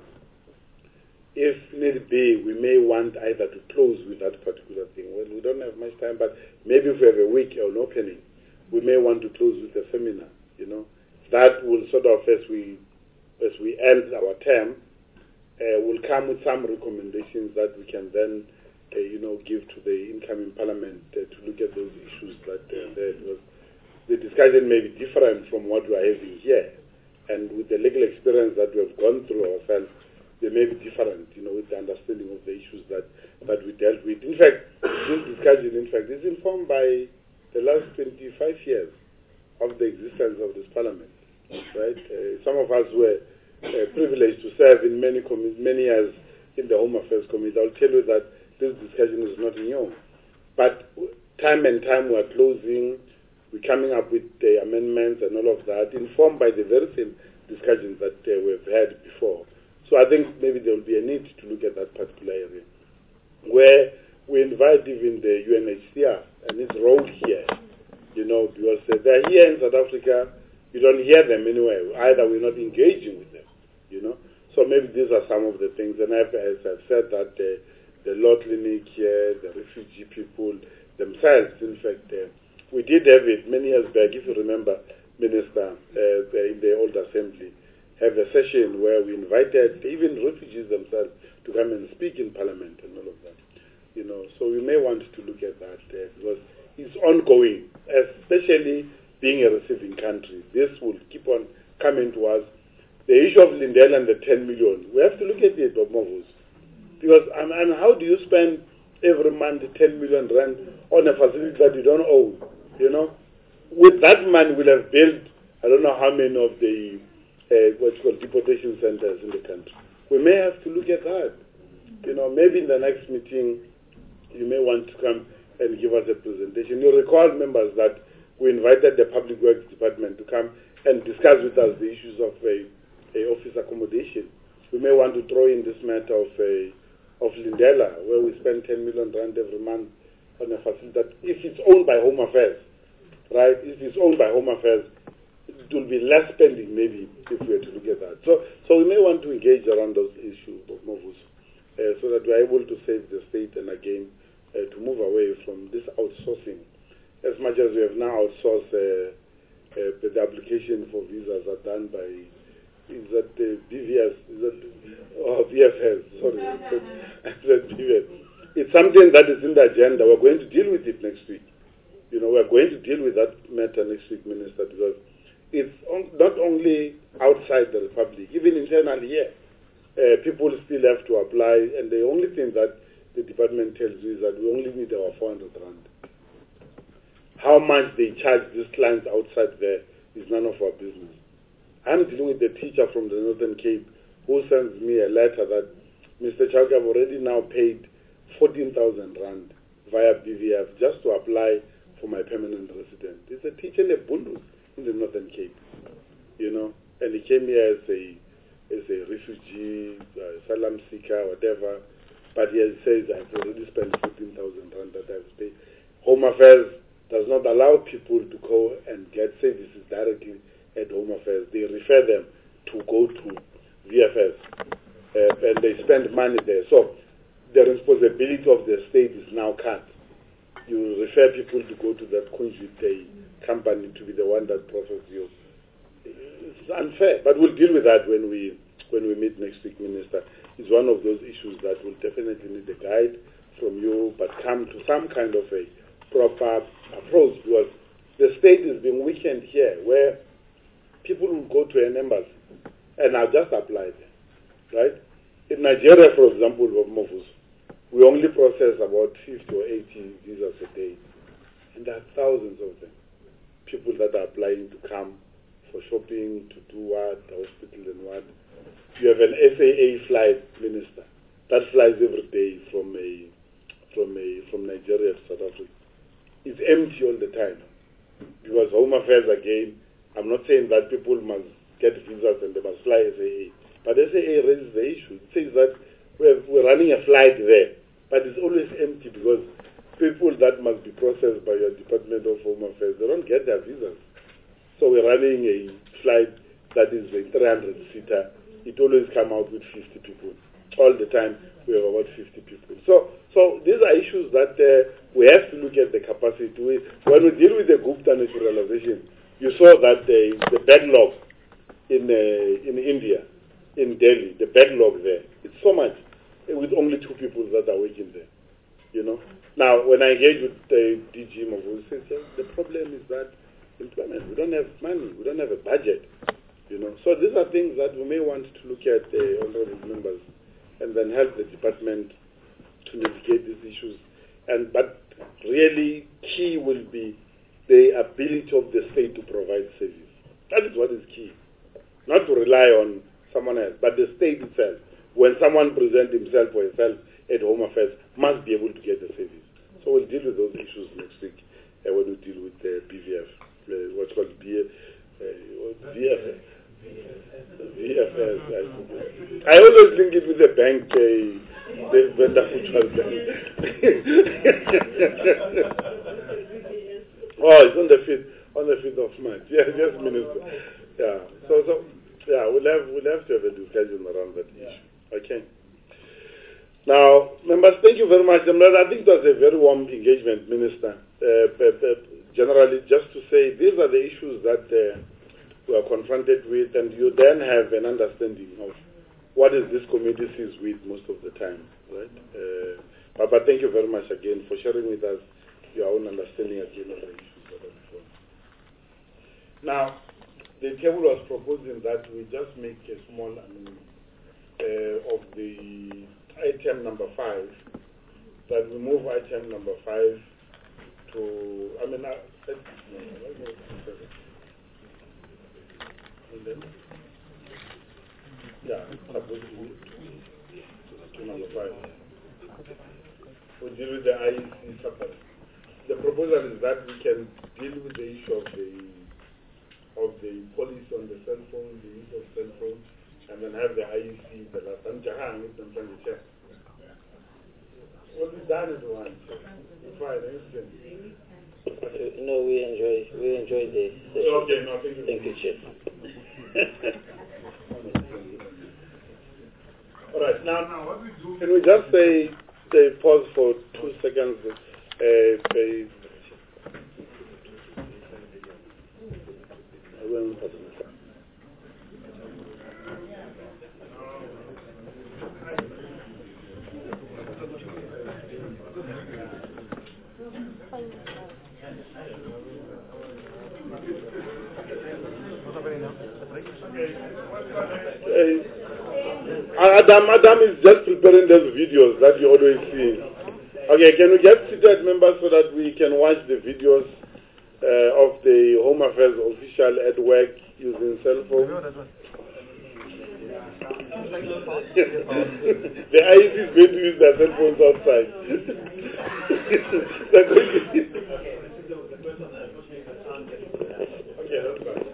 If need be, we may want either to close with that particular thing. Well, we don't have much time, but maybe if we have a week or an opening, we may want to close with a seminar. You know, that will sort of, as we as we end our term, uh, will come with some recommendations that we can then, uh, you know, give to the incoming parliament uh, to look at those issues that uh, there was. The discussion may be different from what we are having here, and with the legal experience that we have gone through ourselves, they may be different, you know, with the understanding of the issues that, that we dealt with. In fact, this discussion, in fact, is informed by the last twenty-five years of the existence of this parliament, right? Uh, some of us were uh, privileged to serve in many many years in the Home Affairs Committee. I'll tell you that this discussion is not new. But time and time we're closing, we're coming up with the amendments and all of that, informed by the very same discussions that uh, we've had before. So I think maybe there will be a need to look at that particular area, where we invite even the U N H C R and its role here, you know, because uh, they're here in South Africa, you don't hear them anywhere. Either we're not engaging with them, you know. So maybe these are some of the things. And I've, as I've said, that uh, the law clinic here, the refugee people themselves, in fact, uh, we did have it many years back, if you remember, Minister, uh, in the old assembly, have a session where we invited even refugees themselves to come and speak in Parliament and all of that. You know, so we may want to look at that uh, because it's ongoing, especially being a receiving country. This will keep on coming to us. The issue of Lindela and the ten million, we have to look at it, Movus. Because, and, and how do you spend every month ten million rand on a facility that you don't own? You know, with that money we'll have built, I don't know how many of the uh, what's called deportation centers in the country. We may have to look at that. You know, maybe in the next meeting you may want to come and give us a presentation. You recall, members, that we invited the Public Works Department to come and discuss with us the issues of a, a office accommodation. We may want to throw in this matter of a, of Lindela, where we spend ten million rand every month on a facility that, if it's owned by Home Affairs, right? If it's owned by Home Affairs, it will be less spending maybe if we were to look at that. So, so we may want to engage around those issues of Movus, uh, so that we are able to save the state and again uh, to move away from this outsourcing. As much as we have now outsourced, uh, uh, the application for visas are done by, is that uh, B V S, is that, oh, V F S, sorry, I said B V S. It's something that is in the agenda. We're going to deal with it next week. You know, we're going to deal with that matter next week, Minister, because it's on, not only outside the Republic, even internally here. Uh, people still have to apply, and the only thing that the department tells you is that we only need our four hundred rand. How much they charge these clients outside there is none of our business. I'm dealing with the teacher from the Northern Cape who sends me a letter that, Mister Chauke, I've already now paid fourteen thousand rand via B V F just to apply for my permanent resident. It's a teacher in a Bundus in the Northern Cape, you know, and he came here as a as a refugee, uh, asylum seeker, whatever, but he says I've already spent fourteen thousand rand that I've paid. Home Affairs does not allow people to go and get services directly at Home Affairs. They refer them to go to V F S, uh, and they spend money there. So the responsibility of the state is now cut. You refer people to go to that conjugate company to be the one that processes you. It's unfair, but we'll deal with that when we when we meet next week, Minister. It's one of those issues that will definitely need a guide from you, but come to some kind of a proper approach, because the state is being weakened here, where people will go to an embassy and I'll just apply there, right? In Nigeria, for example, of Movus, we only process about fifty or eighty visas a day, and there are thousands of them. People that are applying to come for shopping, to do what, the hospital and what. you have an S A A flight, Minister, that flies every day from a from a from Nigeria to South Africa. It's empty all the time because Home Affairs again. I'm not saying that people must get visas and they must fly S A A, but S A A raises the issue. It says that we're, we're running a flight there, but it's always empty because people that must be processed by your Department of Home Affairs, they don't get their visas. So we're running a flight that is a three hundred seater. It always comes out with fifty people. All the time we have about fifty people. So so these are issues that uh, we have to look at the capacity. We, when we deal with the Gupta naturalization, you saw that the, the backlog in uh, in India, in Delhi, the backlog there, it's so much, with only two people that are working there. You know. Now, when I engage with the D G Mavu, he says, yeah, the problem is that employment. We don't have money. We don't have a budget. You know. So these are things that we may want to look at, uh, honorable members, and then help the department to navigate these issues. And but really, key will be the ability of the state to provide service. That is what is key. Not to rely on someone else, but the state itself. When someone presents himself or herself at Home Affairs, must be able to get the service. So we'll deal with those issues next week uh, when we deal with the uh, B V F, uh, what's called B, uh, V F S. V F S. I, I always link it with the bank, uh, the vendor mutual bank. Oh, it's on the fifth, on the fifth of March. Yeah, yes, Minister. Yeah. So, so, yeah, we'll have we'll have to have a discussion around that issue. Okay. Now, members, thank you very much. I think it was a very warm engagement, Minister. Uh, but, but generally, just to say, these are the issues that uh, we are confronted with, and you then have an understanding of what is this committee sees with most of the time, right? Uh, but, but thank you very much again for sharing with us your own understanding again of the issues that are before. Now, the table was proposing that we just make a small amendment uh, of the item number five, that we move item number five to, I mean, uh, let's, no, let's go to seven. And then, yeah, supposed to be to number five. We deal with the I E C separate. The proposal is that we can deal with the issue of the of the police on the cell phone, the use of cell phone, and then have the I E C, the last time Jahan with them from the chair. What we've done is one. Fine, excellent. No, we enjoy we enjoy the session. Okay, no, thank you. Thank you, Chief. All right, now, now what we do? Can we just say, say pause for two seconds? Uh, say, I will pause. Uh, Adam, Adam is just preparing those videos that you always see. Okay, can we get seated, members, so that we can watch the videos uh, of the Home Affairs official at work using cell phones? The I E C is going to use their cell phones outside. They're going to... Okay, that's fine.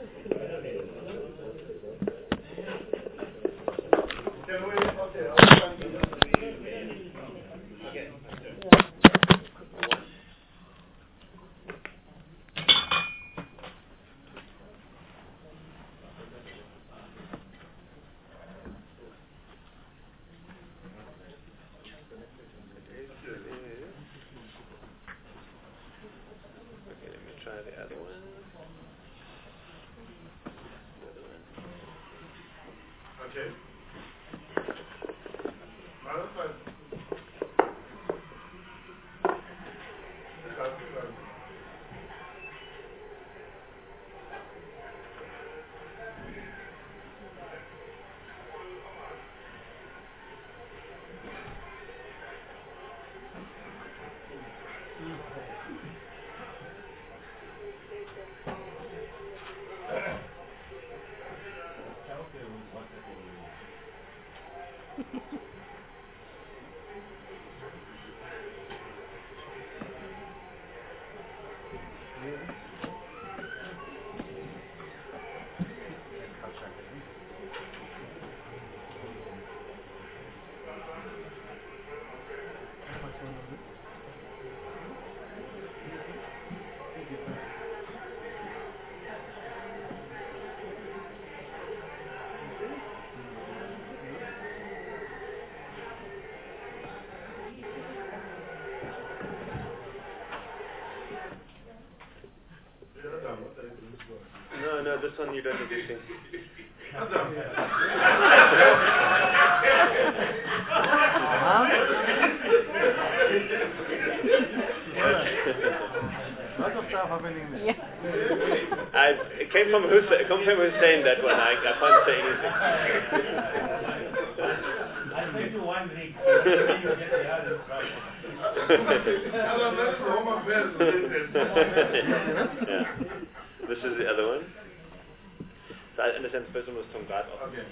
No, no, this one you don't need to sing. Lots of stuff happening there. Yeah. I, it came from Hussein, it came from Hussein, that one. I, I can't say anything. I'll send you one link. You get the other right. Yeah. This is the other one. So I understand the person was from God. Okay.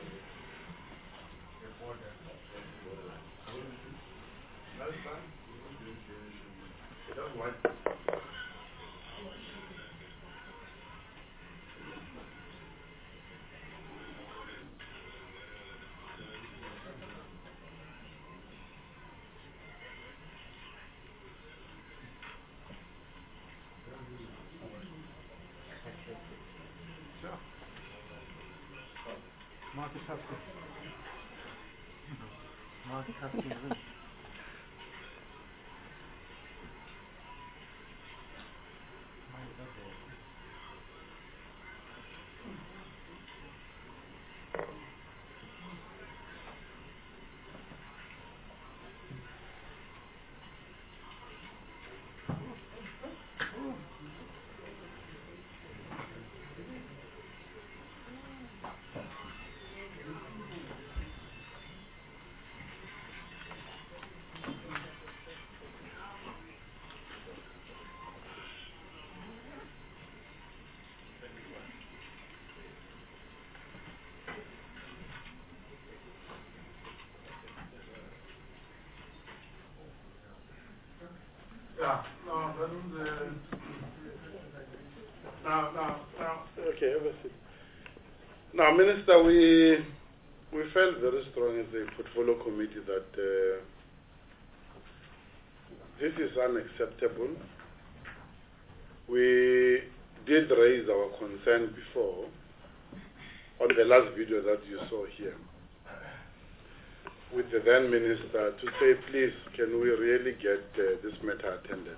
That's fine. It doesn't work. Multitasking. Multitasking. Yeah, no, that was, uh, now, now, now, okay, have a seat. Now, Minister, we we felt very strong as a portfolio committee that uh, this is unacceptable. We did raise our concern before on the last video that you saw here with the then minister to say, please, can we really get uh, this matter attended?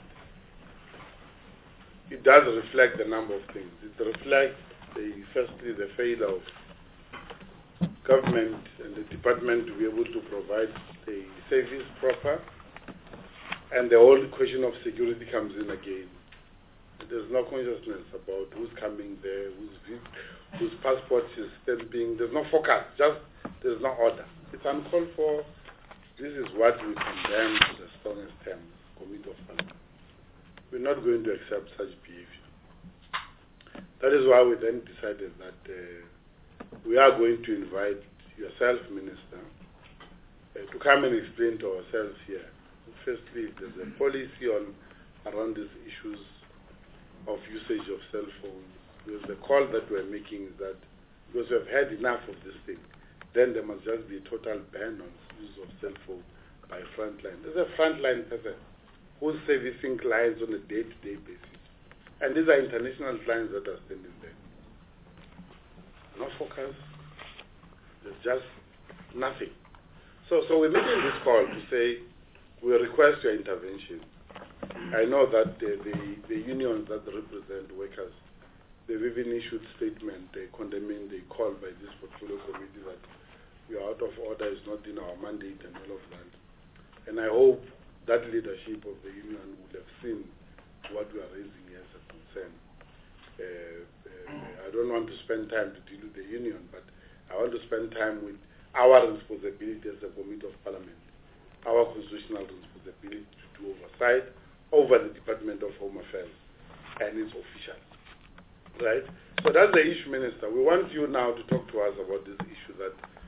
It does reflect a number of things. It reflects, the, firstly, the failure of government and the department to be able to provide the service proper, and the whole question of security comes in again. There's no consciousness about who's coming there, whose, whose passport is stamping. There's no focus, just there's no order. It's uncalled for. This is what we condemn to the strongest terms, Committee of Parliament. We're not going to accept such behavior. That is why we then decided that uh, we are going to invite yourself, Minister, uh, to come and explain to ourselves here. Firstly, there's a policy on around these issues of usage of cell phones. Because the call that we're making is that because we have had enough of this thing, then there must just be a total ban on use of cell phone by frontline. There's a frontline person who's servicing clients on a day-to-day basis. And these are international clients that are standing there. No focus. There's just nothing. So, so we're making this call to say we request your intervention. I know that uh, the, the unions that represent workers, they've even issued statement uh, condemning the call by this portfolio committee that we are out of order, is not in our mandate and all of that. And I hope that leadership of the union would have seen what we are raising as a concern. Uh, uh, I don't want to spend time to deal with the union, but I want to spend time with our responsibility as a Committee of Parliament, our constitutional responsibility to do oversight over the Department of Home Affairs and its officials. Right? So that's the issue, Minister. We want you now to talk to us about this issue that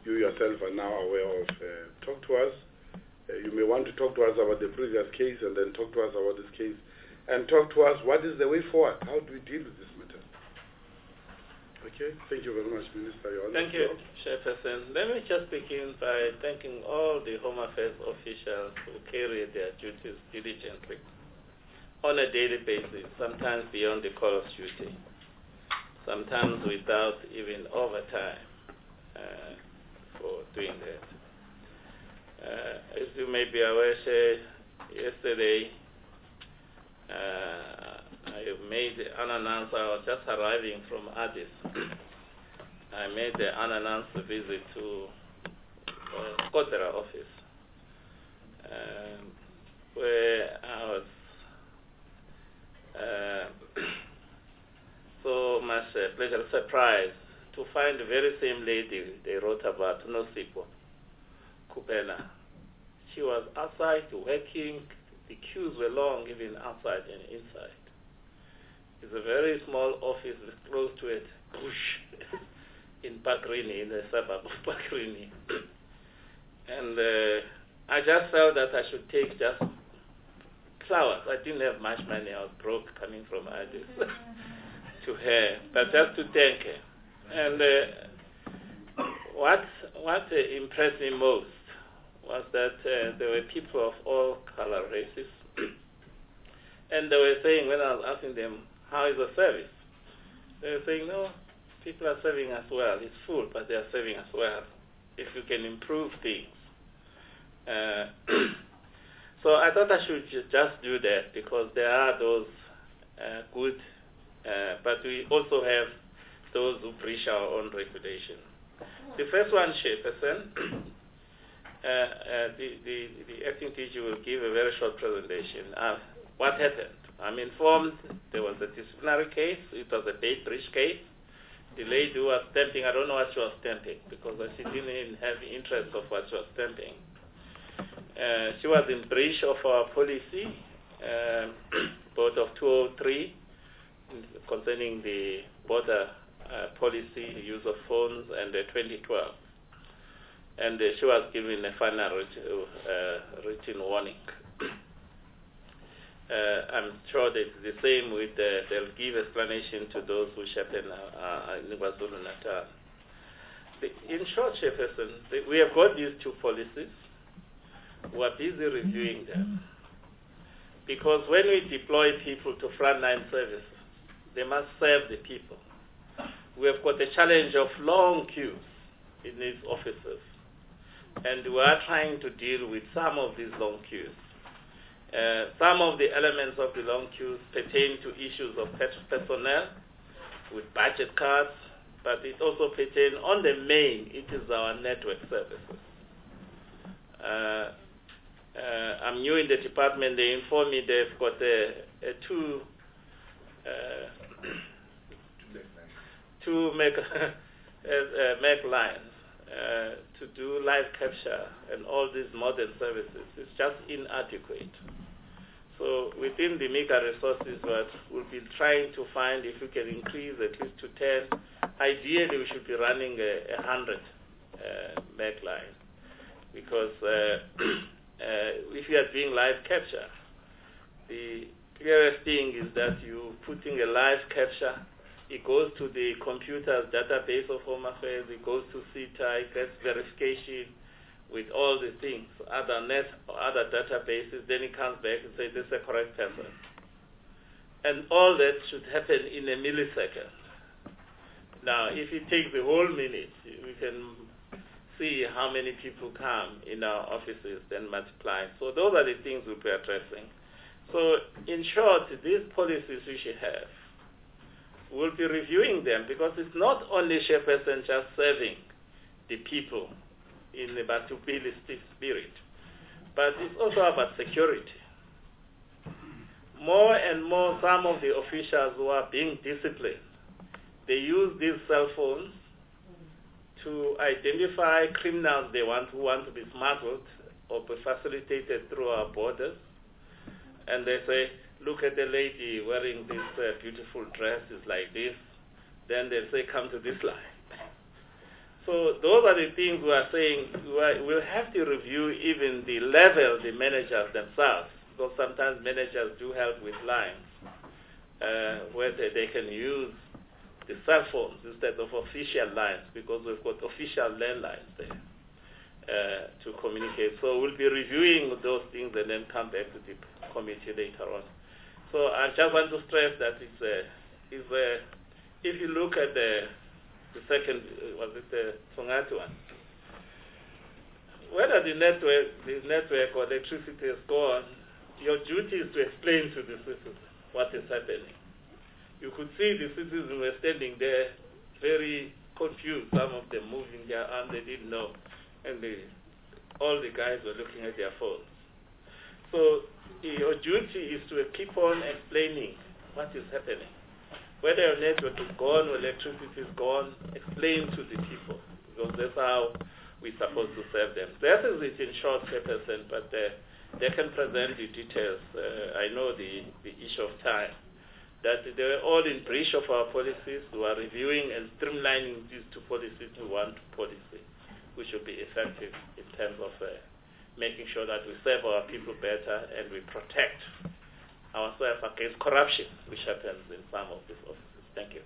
you yourself are now aware of. Uh, talk to us. Uh, you may want to talk to us about the previous case and then talk to us about this case. And talk to us, what is the way forward? How do we deal with this matter? Okay, thank you very much, Minister. You're on Thank the you, floor. Chairperson. Let me just begin by thanking all the Home Affairs officials who carry their duties diligently on a daily basis, sometimes beyond the call of duty, sometimes without even overtime uh, for doing that. Uh, as you may be aware, yesterday uh, I made an announcement. I was just arriving from Addis. I made the unannounced visit to uh, Kotera office, um, where I was uh, so much uh, pleasure surprised to find the very same lady they wrote about, Nosipo Kupena. She was outside working. The queues were long, even outside and inside. It's a very small office close to it, bush, in Pakrini, in the suburb of Pakrini. And uh, I just felt that I should take just flowers. I didn't have much money. I was broke coming from Addis to her, but just to thank her. And uh, what what uh, impressed me most was that uh, there were people of all color races, and they were saying, when I was asking them, how is the service? They were saying, no, people are serving us well. It's full, but they are serving us well. If you can improve things. Uh, so I thought I should ju- just do that, because there are those uh, good, uh, but we also have those who breach our own reputation. The first one, Chairperson, uh, uh, the, the, the acting D G will give a very short presentation. Uh, what happened? I'm informed there was a disciplinary case. It was a date breach case. The lady who was stamping, I don't know what she was stamping, because she didn't even have interest of what she was stamping. Uh, she was in breach of our policy, uh, board of two oh three, concerning the border uh, policy, use of phones, and uh, twenty twelve. And uh, she was given a final writ uh, written warning. Uh, I'm sure that it's the same with, uh, they'll give explanation to those who happen uh, in KwaZulu-Natal. In short, Chairperson, we have got these two policies. We are busy reviewing them. Because when we deploy people to frontline services, they must serve the people. We have got the challenge of long queues in these offices. And we are trying to deal with some of these long queues. Uh, some of the elements of the long queues pertain to issues of personnel with budget cards, but it also pertains on the main, it is our network services. Uh, uh, I'm new in the department. They inform me they've got a, a two uh, two make uh, make lines uh, to do live capture and all these modern services. It's just inadequate. So within the MEGA resources, what we'll be trying to find if we can increase at least to ten. Ideally, we should be running a, a hundred uh, meg line, because uh, uh, if you are doing live capture, the clearest thing is that you putting a live capture. It goes to the computer's database of Home Affairs. It goes to CETA. It gets verification with all the things, other net or other databases. Then it comes back and says this is a correct person. And all that should happen in a millisecond. Now, if you take the whole minute, we can see how many people come in our offices, then multiply. So those are the things we'll be addressing. So in short, these policies we should have, we'll be reviewing them, because it's not only Chairperson just serving the people in the Batupili spirit, but it's also about security. More and more, some of the officials who are being disciplined, they use these cell phones to identify criminals they want who want to be smuggled or be facilitated through our borders. And they say, look at the lady wearing this uh, beautiful dress, is like this. Then they say, come to this line. So those are the things we are saying. We are, we'll have to review even the level the managers themselves, because sometimes managers do help with lines uh, where they, they can use the cell phones instead of official lines, because we've got official landlines there uh, to communicate. So we'll be reviewing those things and then come back to the committee later on. So I just want to stress that it's a, it's a, if you look at the, the second, uh, was it the Tsongati one, whether the network, the network or electricity is gone, your duty is to explain to the citizens what is happening. You could see the citizens were standing there very confused, some of them moving their arms, they didn't know, and they, all the guys were looking at their phones. So your duty is to keep on explaining what is happening. Whether your network is gone or electricity is gone, explain to the people, because that's how we're supposed to serve them. That is it in short, Chairperson, but uh, they can present the details. Uh, I know the, the issue of time, that they were all in breach of our policies. We are reviewing and streamlining these two policies to one policy, which will be effective in terms of uh, making sure that we serve our people better and we protect ourselves against corruption, which happens in some of these offices. Thank you.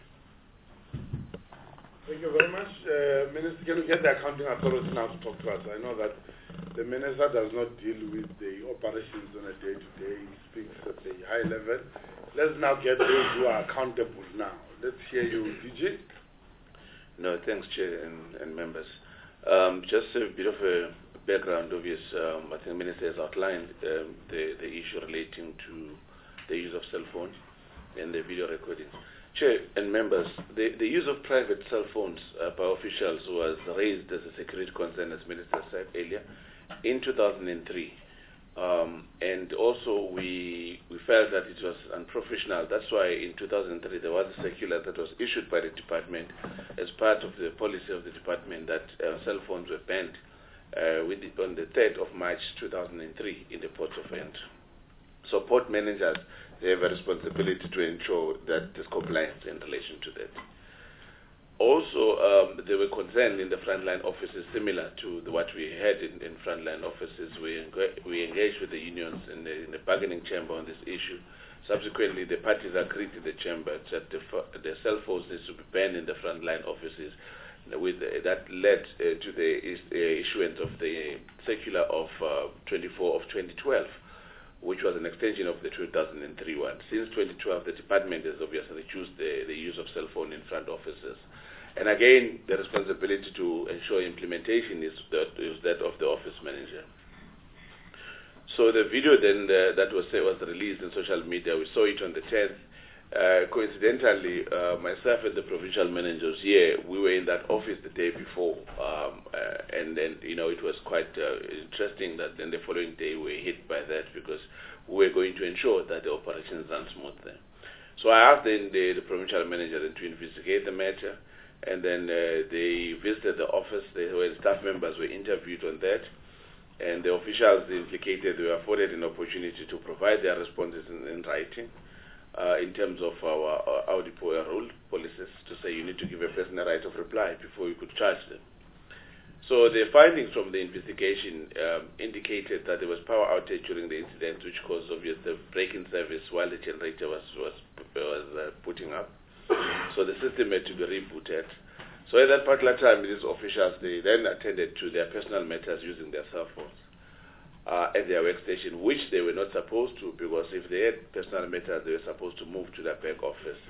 Thank you very much. Uh, Minister, can we get the accounting authority now to talk to us? I know that the Minister does not deal with the operations on a day-to-day. He speaks at a high level. Let's now get those who are accountable now. Let's hear you, D J. No, thanks, Chair and, and members. Um, just a bit of a background, obvious. Um, I think the Minister has outlined um, the, the issue relating to the use of cell phones and the video recordings. Chair and members, the, the use of private cell phones uh, by officials was raised as a security concern, as Minister said earlier, in two thousand three. Um, and also we, we felt that it was unprofessional. That's why in two thousand three there was a circular that was issued by the department as part of the policy of the department that uh, cell phones were banned uh, with the, on the third of March two thousand three in the port of Entry. So port managers, they have a responsibility to ensure that there's compliance in relation to that. Also, um, they were concerned in the frontline offices, similar to the, what we had in, in frontline offices. We, enga we engaged with the unions in the, in the bargaining chamber on this issue. Subsequently, the parties agreed in the chamber that the, the cell phones needs to be banned in the frontline offices. With, uh, that led uh, to the is, uh, issuance of the circular of uh, twenty-four of twenty twelve, which was an extension of the two thousand three one. Since twenty twelve, the department has obviously reduced the, the use of cell phone in front offices. And again, the responsibility to ensure implementation is that, is that of the office manager. So the video then uh, that was, uh, was released in social media, we saw it on the tenth. Uh, coincidentally, uh, myself and the provincial managers here, we were in that office the day before, um, uh, and then, you know, it was quite uh, interesting that then the following day we were hit by that, because we were going to ensure that the operations run smooth there. So I asked then the, the provincial manager then to investigate the matter, and then uh, they visited the office. They were, staff members were interviewed on that, and the officials implicated were afforded an opportunity to provide their responses in, in writing. Uh, in terms of our, our Audipo rule policies, to say you need to give a person a right of reply before you could charge them. So the findings from the investigation um, indicated that there was power outage during the incident, which caused obvious the break-in service while the generator was was, was uh, putting up. So the system had to be rebooted. So at that particular time, these officials, they then attended to their personal matters using their cell phones Uh, at their workstation, which they were not supposed to, because if they had personal matters, they were supposed to move to their back office.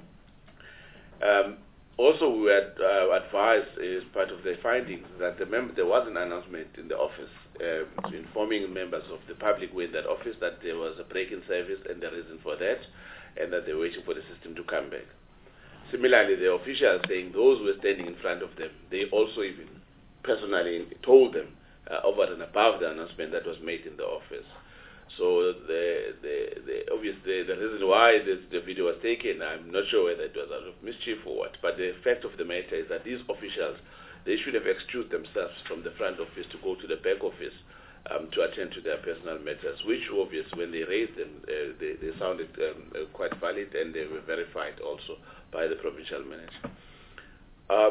Um, also, we were uh, advised as part of the findings that the member, there was an announcement in the office uh, informing members of the public with that office that there was a break-in service and the reason for that, and that they were waiting for the system to come back. Similarly, the officials saying those who were standing in front of them, they also even personally told them Uh, over and above the announcement that was made in the office. So the the, the obviously the reason why this, the video was taken, I'm not sure whether it was out of mischief or what, but the fact of the matter is that these officials, they should have excused themselves from the front office to go to the back office um, to attend to their personal matters, which obviously when they raised them, uh, they, they sounded um, uh, quite valid, and they were verified also by the provincial manager. Uh,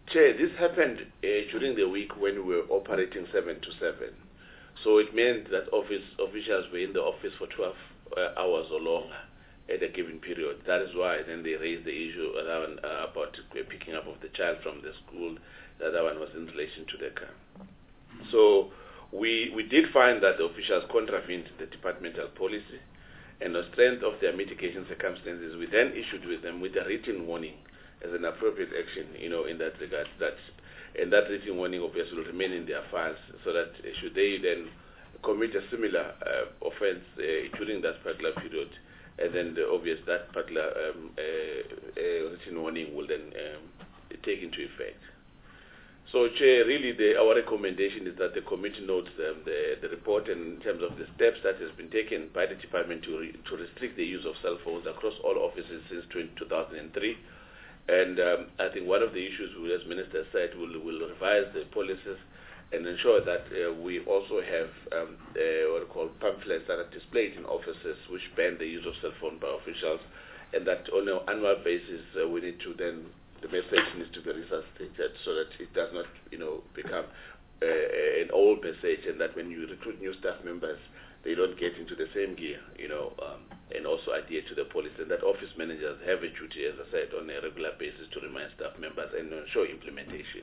Chair, this happened uh, during the week when we were operating seven to seven. So it meant that office officials were in the office for twelve uh, hours or longer at a given period. That is why then they raised the issue around uh, about picking up of the child from the school. The other one was in relation to the car. So we we did find that the officials contravened the departmental policy, and on strength of their mitigation circumstances, we then issued with them with a written warning as an appropriate action, you know, in that regard. That and that written warning obviously will remain in their files, so that uh, should they then commit a similar uh, offence uh, during that particular period, and then the obvious that particular um, uh, uh, written warning will then um, take into effect. So, Chair, really the, our recommendation is that the committee notes um, the, the report in terms of the steps that has been taken by the department to, re, to restrict the use of cell phones across all offices since two thousand three. And um, I think one of the issues, we, as Minister said, will will revise the policies and ensure that uh, we also have um, uh, what are called pamphlets that are displayed in offices which ban the use of cell phone by officials, and that on an annual basis uh, we need to then, the message needs to be resuscitated so that it does not, you know, become uh, an old message, and that when you recruit new staff members, they don't get into the same gear, you know, um, and also adhere to the policy. And that office managers have a duty, as I said, on a regular basis to remind staff members and ensure implementation.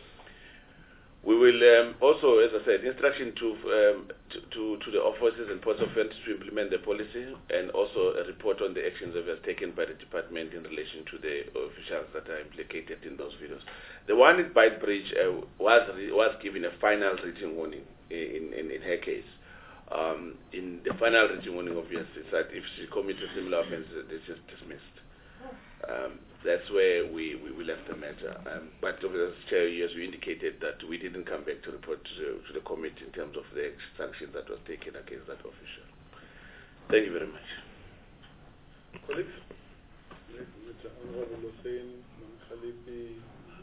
We will um, also, as I said, instruction to, um, to, to to the offices and ports of entry to implement the policy, and also a report on the actions that were taken by the department in relation to the officials that are implicated in those videos. The one in Beitbridge uh, was was given a final written warning in in, in her case. Um, in the final written warning, obviously, that if she commits a similar offence, it's just dismissed. Um, that's where we, we, we left the matter. Um, but as Chair, as you indicated, that we didn't come back to report to the, to the committee in terms of the sanction that was taken against that official. Thank you very much. Colleagues, Mister Honorable Hussein, Mam Khalifi,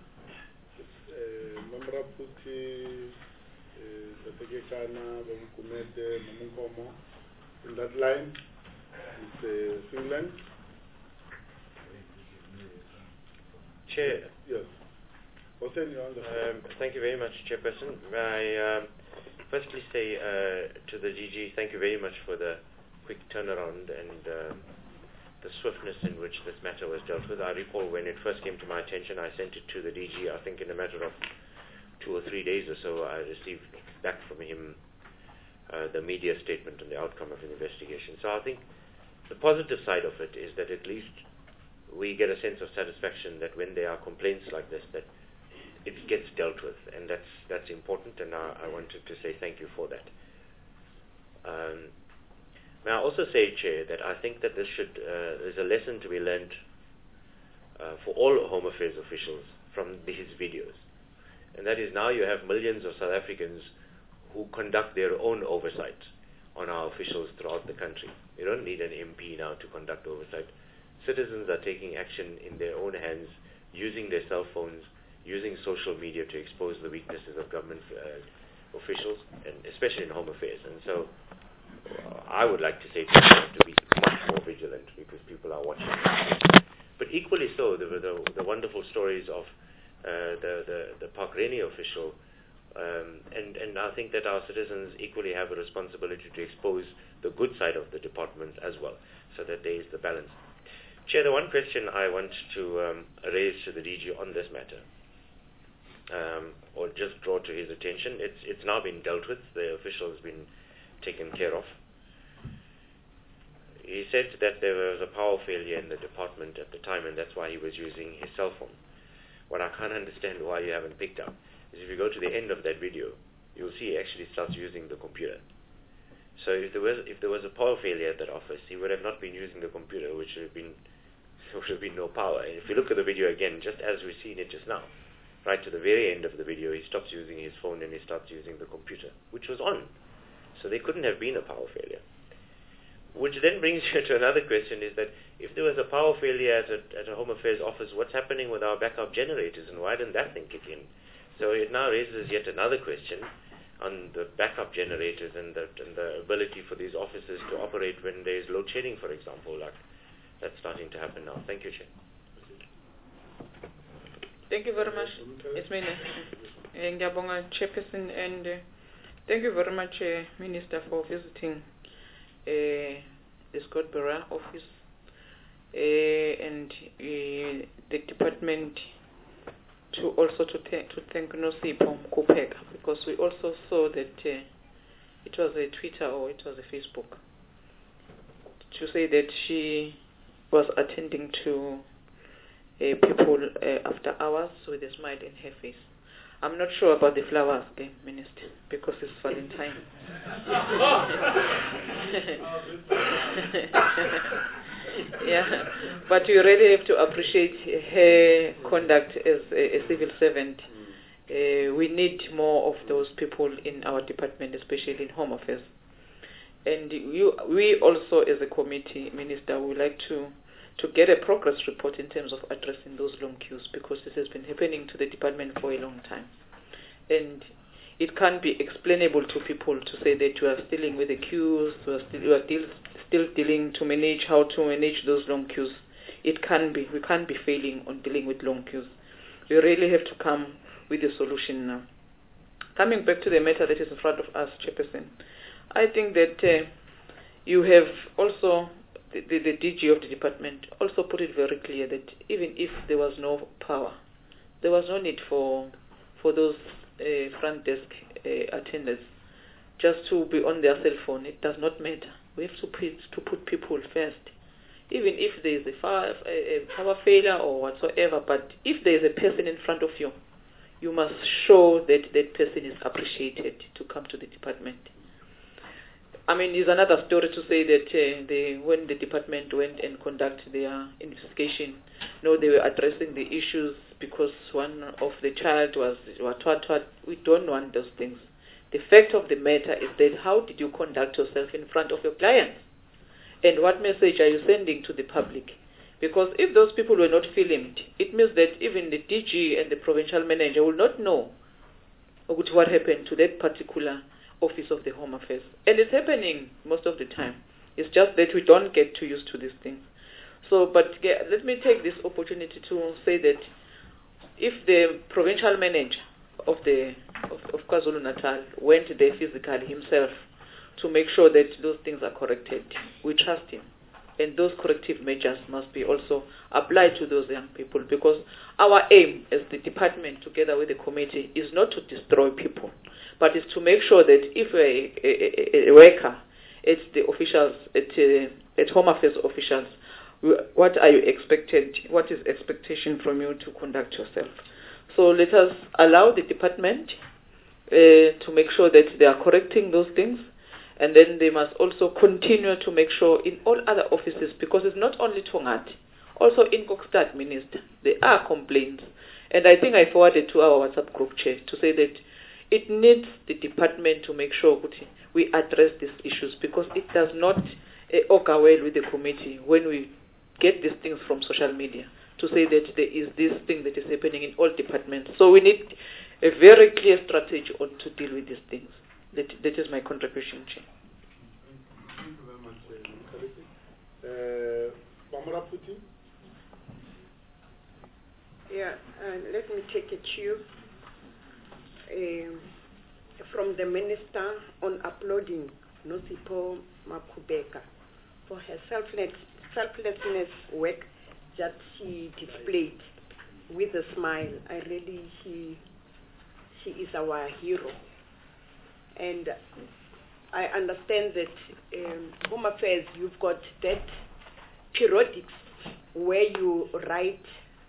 Mamra Puti, Tatekekana, Bamukumete, Mamunkomo, in that line, Mister Finland. Chair. Yes. Hussein, you're on the floor. Um, thank you very much, Chairperson. I um, firstly say uh, to the D G, thank you very much for the quick turnaround and uh, the swiftness in which this matter was dealt with. I recall when it first came to my attention, I sent it to the D G, I think in a matter of two or three days or so. I received back from him uh, the media statement on the outcome of an investigation. So I think the positive side of it is that at least we get a sense of satisfaction that when there are complaints like this, that it gets dealt with, and that's that's important, and I, I wanted to say thank you for that. Um, may I also say, Chair, that I think that this should, uh, there's a lesson to be learned uh, for all Home Affairs officials from these videos, and that is now you have millions of South Africans who conduct their own oversight on our officials throughout the country. You don't need an M P now to conduct oversight. Citizens are taking action in their own hands, using their cell phones, using social media to expose the weaknesses of government uh, officials, and especially in Home Affairs. And so uh, I would like to say to people to be much more vigilant because people are watching. But equally so, the, the, the wonderful stories of uh, the, the, the Park Reni official, um, and, and I think that our citizens equally have a responsibility to expose the good side of the department as well, so that there is the balance. Chair, the one question I want to um, raise to the D G on this matter, um, or just draw to his attention, it's it's now been dealt with. The official has been taken care of. He said that there was a power failure in the department at the time, and that's why he was using his cell phone. What I can't understand why you haven't picked up is if you go to the end of that video, you'll see he actually starts using the computer. So if there was if there was a power failure at that office, he would have not been using the computer, which would have been would have been no power. And if you look at the video again, just as we've seen it just now, right to the very end of the video, he stops using his phone and he starts using the computer, which was on. So there couldn't have been a power failure. Which then brings you to another question: is that if there was a power failure at a, at a Home Affairs office, what's happening with our backup generators, and why didn't that thing kick in? So it now raises yet another question on the backup generators and the, and the ability for these offices to operate when there's load shedding, for example, like that's starting to happen now. Thank you, Chair. Thank you very much. It's me. Ngiyabonga, Chairperson, and uh, thank you very much, uh, Minister, for visiting uh, the Scott Barra office uh, and uh, the department, to also to, th- to thank Nosipho Mkhupheka, because we also saw that uh, it was a Twitter or it was a Facebook, to say that she was attending to uh, people uh, after hours with a smile in her face. I'm not sure about the flowers, okay, Minister, because it's Valentine. Yeah, but you really have to appreciate her conduct as a, a civil servant. Uh, we need more of those people in our department, especially in Home Affairs. And you, we also, as a committee, Minister, would like to, to get a progress report in terms of addressing those long queues, because this has been happening to the department for a long time. And it can't be explainable to people to say that you are dealing with the queues, you are still, you are deal, still dealing to manage how to manage those long queues. It can be, we can't be failing on dealing with long queues. We really have to come with a solution now. Coming back to the matter that is in front of us, Chairperson, I think that uh, you have also, the, the, the D G of the department also put it very clear that even if there was no power, there was no need for for those uh, front desk uh, attendants just to be on their cell phone. It does not matter. We have to put, to put people first. Even if there is a, fire, a power failure or whatsoever, but if there is a person in front of you, you must show that that person is appreciated to come to the department. I mean, it's another story to say that uh, they, when the department went and conducted their investigation, no, they were addressing the issues because one of the child was, was taught, taught. We don't want those things. The fact of the matter is that how did you conduct yourself in front of your clients? And what message are you sending to the public? Because if those people were not filmed, it means that even the D G and the provincial manager will not know what happened to that particular office of the Home Affairs. And it's happening most of the time. It's just that we don't get too used to these things. So, but yeah, let me take this opportunity to say that if the provincial manager of the of, of KwaZulu-Natal went there physically himself to make sure that those things are corrected, we trust him. And those corrective measures must be also applied to those young people, because our aim as the department, together with the committee, is not to destroy people, but is to make sure that if a, a, a worker, it's the officials, at, uh, at Home Affairs officials, what are you expected, what is expectation from you to conduct yourself? So let us allow the department uh, to make sure that they are correcting those things. And then they must also continue to make sure in all other offices, because it's not only Tongat, also in Kokstad, Minister, there are complaints. And I think I forwarded to our WhatsApp group chair to say that it needs the department to make sure we address these issues, because it does not uh, augur well with the committee when we get these things from social media, to say that there is this thing that is happening in all departments. So we need a very clear strategy on to deal with these things. That, that is my contribution, Chair. Thank you very much, uh, Bamara Putin. Yeah, uh, let me take a cue uh, from the Minister on uploading Nosipho Mkhupheka for her selfless, selflessness work that she displayed with a smile. I really, she, she is our hero. And I understand that um, Home Affairs, you've got that periodics where you write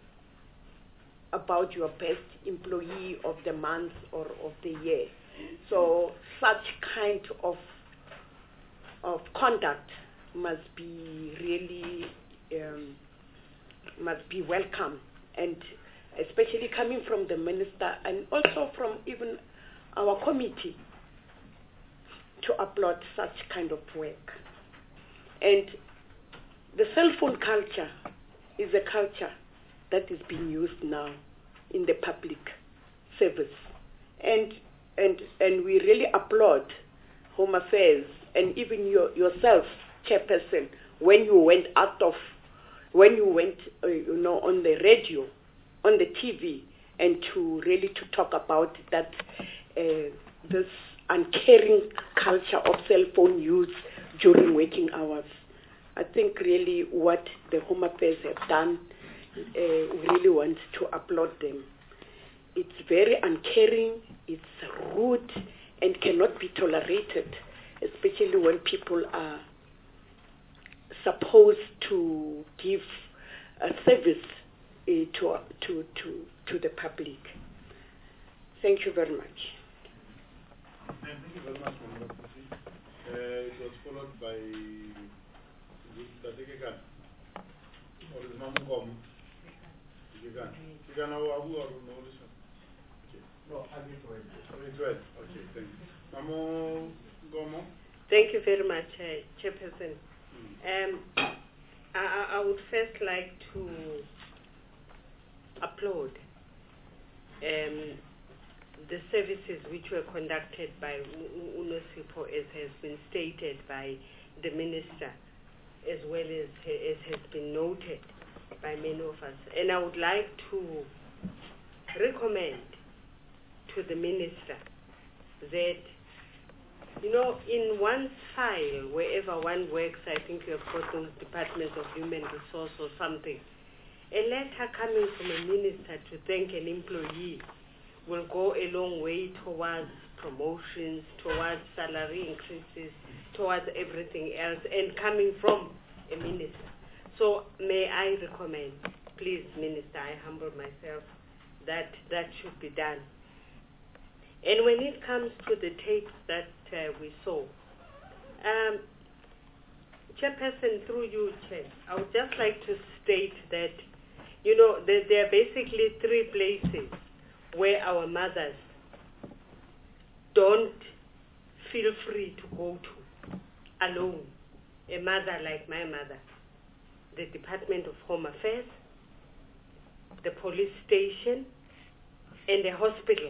about your best employee of the month or of the year. So such kind of of conduct must be really um, must be welcome, and especially coming from the minister and also from even our committee, to applaud such kind of work. And the cell phone culture is a culture that is being used now in the public service. And and and we really applaud Home Affairs and even your, yourself, Chairperson, when you went out of, when you went, uh, you know, on the radio, on the T V, and to really to talk about that uh, this uncaring culture of cell phone use during working hours. I think really what the Home Affairs have done, uh, we really want to applaud them. It's very uncaring, it's rude, and cannot be tolerated, especially when people are supposed to give a service uh, to, to, to, to the public. Thank you very much. Thank you very much, Madam President. Uh, it was followed by Tatekekan, or the Mamukom. Tatekekan. Tatekekan, how are you? No, I need to wait. Okay, thank you. Mamu Gomo. Thank you very much, uh, Chairperson. Um, I, I would first like to applaud um, the services which were conducted by UNOSIPO, as has been stated by the Minister, as well as, as has been noted by many of us. And I would like to recommend to the Minister that, you know, in one's file, wherever one works, I think you have got those departments of human resource or something, a letter coming from a minister to thank an employee will go a long way towards promotions, towards salary increases, towards everything else, and coming from a minister. So may I recommend, please, Minister, I humble myself, that that should be done. And when it comes to the tapes that uh, we saw, um, Chairperson, through you, Chair, I would just like to state that, you know, there, there are basically three places where our mothers don't feel free to go to alone. A mother like my mother, the Department of Home Affairs, the police station, and the hospital.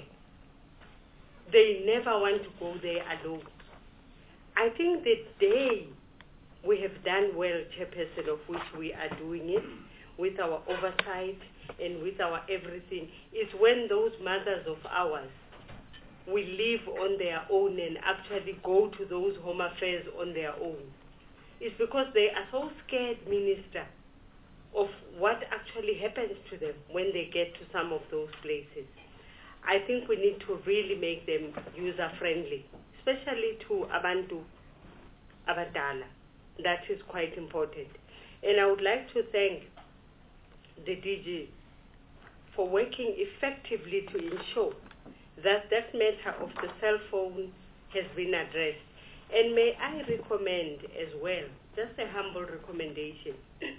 They never want to go there alone. I think the day we have done well, Chairperson, of which we are doing it, with our oversight and with our everything, is when those mothers of ours will live on their own and actually go to those home affairs on their own. It's because they are so scared, Minister, of what actually happens to them when they get to some of those places. I think we need to really make them user-friendly, especially to Abantu Abadala. That is quite important. And I would like to thank the D G for working effectively to ensure that that matter of the cell phone has been addressed. And may I recommend as well, just a humble recommendation,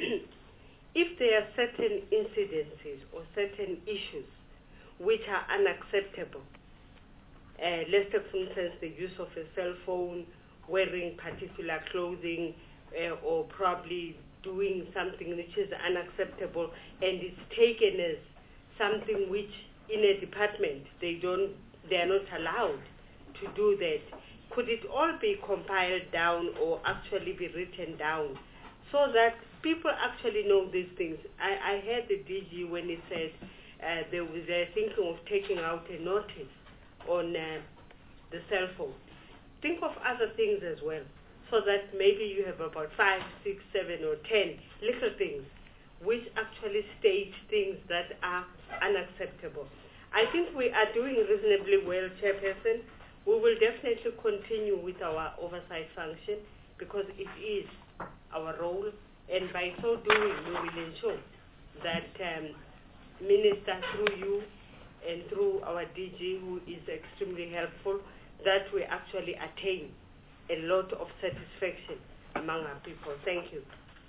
if there are certain incidences or certain issues which are unacceptable, uh, let's take for instance the use of a cell phone, wearing particular clothing, uh, or probably doing something which is unacceptable, and it's taken as something which in a department they don't, they are not allowed to do that. Could it all be compiled down or actually be written down so that people actually know these things? I, I heard the D G when he said uh, they were thinking of taking out a notice on uh, the cell phone. Think of other things as well, so that maybe you have about five, six, seven, or ten little things which actually state things that are unacceptable. I think we are doing reasonably well, Chairperson. We will definitely continue with our oversight function because it is our role, and by so doing we will ensure that um, Minister, through you and through our D G, who is extremely helpful, that we actually attain a lot of satisfaction among our people. Thank you.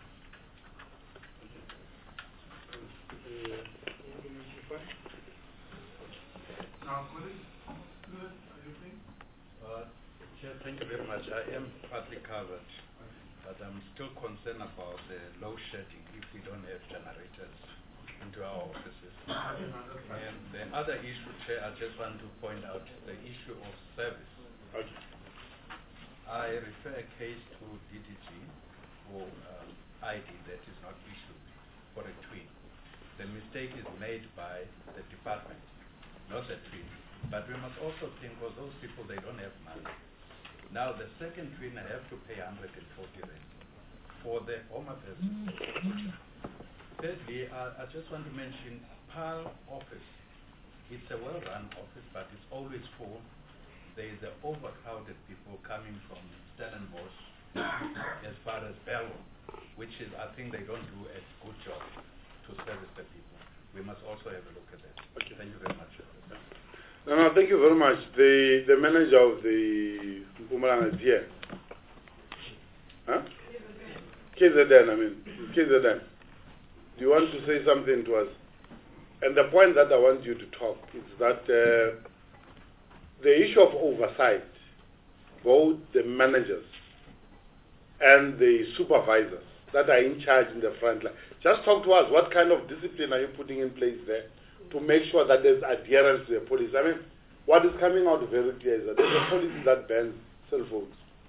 Now, colleagues, are you think? Uh, Chair, thank you very much. I am partly covered, but I'm still concerned about the load shedding if we don't have generators into our offices. And the other issue, Chair, I just want to point out the issue of service. Okay. I refer a case to D D G for um, I D that is not issued for a twin. the mistake is made by the department, not the twin. But we must also think of those people, they don't have money. Now the second twin have to pay one hundred forty rand for the home affairs. Thirdly, I, I just want to mention P A L office. It's a well-run office, but it's always full. There is a overcrowded people coming from Stellenbosch as far as Bello, which is, I think they don't do a good job to service the people. We must also have a look at that. Okay. Thank you very much. No, no, thank you very much. The the manager of the Mpumalanga is here. Huh? K Z N, I mean, K Z N. Do you want to say something to us? And the point that I want you to talk is that uh, the issue of oversight, both the managers and the supervisors that are in charge in the front line, just talk to us. What kind of discipline are you putting in place there to make sure that there's adherence to the policy? I mean, what is coming out very clear is that there's a policy that bans cell phones.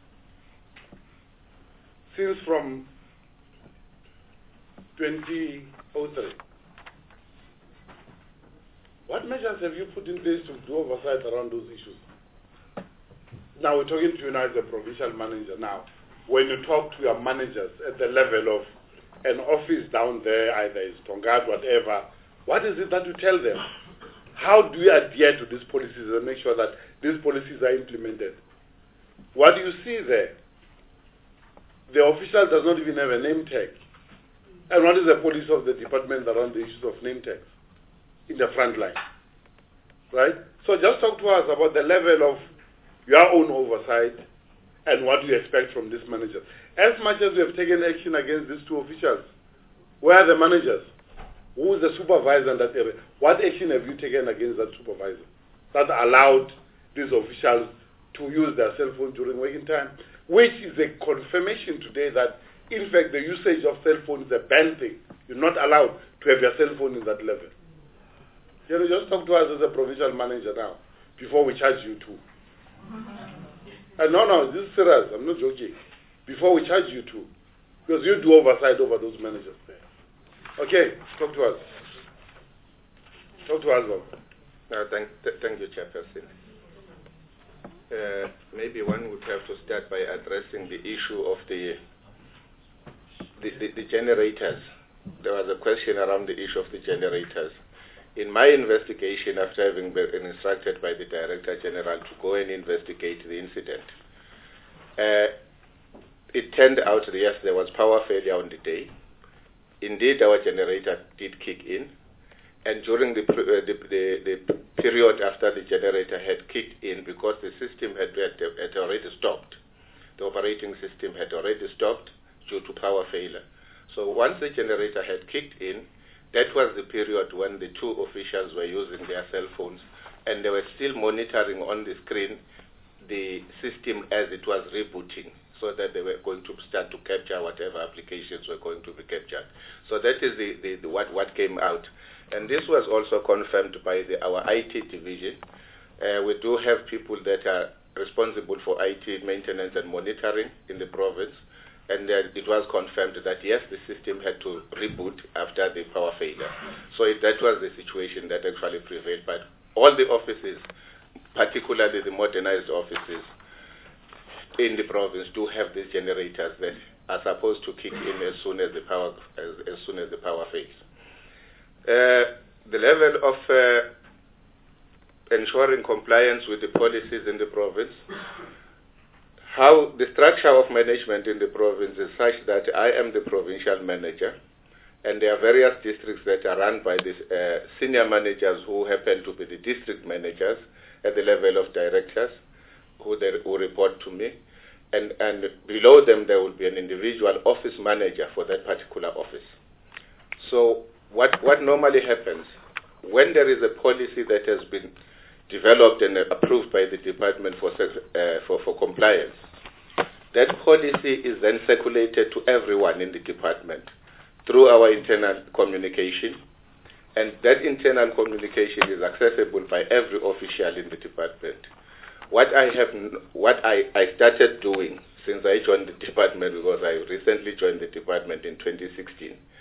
Since from twenty oh three. What measures have you put in place to do oversight around those issues? Now we're talking to you now as a provincial manager now. When you talk to your managers at the level of an office down there, either it's Tongaat, whatever, what is it that you tell them? How do you adhere to these policies and make sure that these policies are implemented? What do you see there? The official does not even have a name tag. And what is the policy of the department around the issues of name tags in the front line? Right? So just talk to us about the level of your own oversight and what you expect from this manager. As much as we have taken action against these two officials, where are the managers? Who is the supervisor in that area? What action have you taken against that supervisor that allowed these officials to use their cell phone during working time? Which is a confirmation today that, in fact, the usage of cell phone is a banned thing. You're not allowed to have your cell phone in that level. You know, just talk to us as a provincial manager now, before we charge you too. And no, no, this is serious. I'm not joking. Before we charge you too, because you do oversight over those managers there. Okay, talk to us. Talk to us, Bob. No, thank, th thank you, Chairperson. Uh, maybe one would have to start by addressing the issue of the the, the the generators. There was a question around the issue of the generators. In my investigation, after having been instructed by the Director General to go and investigate the incident, uh, it turned out that yes, there was power failure on the day. Indeed, our generator did kick in, and during the, uh, the, the, the period after the generator had kicked in, because the system had, had, had already stopped, the operating system had already stopped due to power failure. So once the generator had kicked in, that was the period when the two officials were using their cell phones, and they were still monitoring on the screen the system as it was rebooting, so that they were going to start to capture whatever applications were going to be captured. So that is the, the, the what, what came out. And this was also confirmed by the, our I T division. Uh, we do have people that are responsible for I T maintenance and monitoring in the province. And uh, it was confirmed that, yes, the system had to reboot after the power failure. So it, that was the situation that actually prevailed. But all the offices, particularly the modernized offices in the province, do have these generators that are supposed to kick in as soon as the power, as, as soon as the power fails. Uh, the level of uh, ensuring compliance with the policies in the province, how the structure of management in the province is such that I am the provincial manager, and there are various districts that are run by these uh, senior managers who happen to be the district managers at the level of directors who, they, who report to me, and, and below them there will be an individual office manager for that particular office. So what, what normally happens, when there is a policy that has been developed and approved by the department for, uh, for, for compliance, that policy is then circulated to everyone in the department through our internal communication, and that internal communication is accessible by every official in the department. What I have, what I, I started doing since I joined the department, because I recently joined the department in twenty sixteen,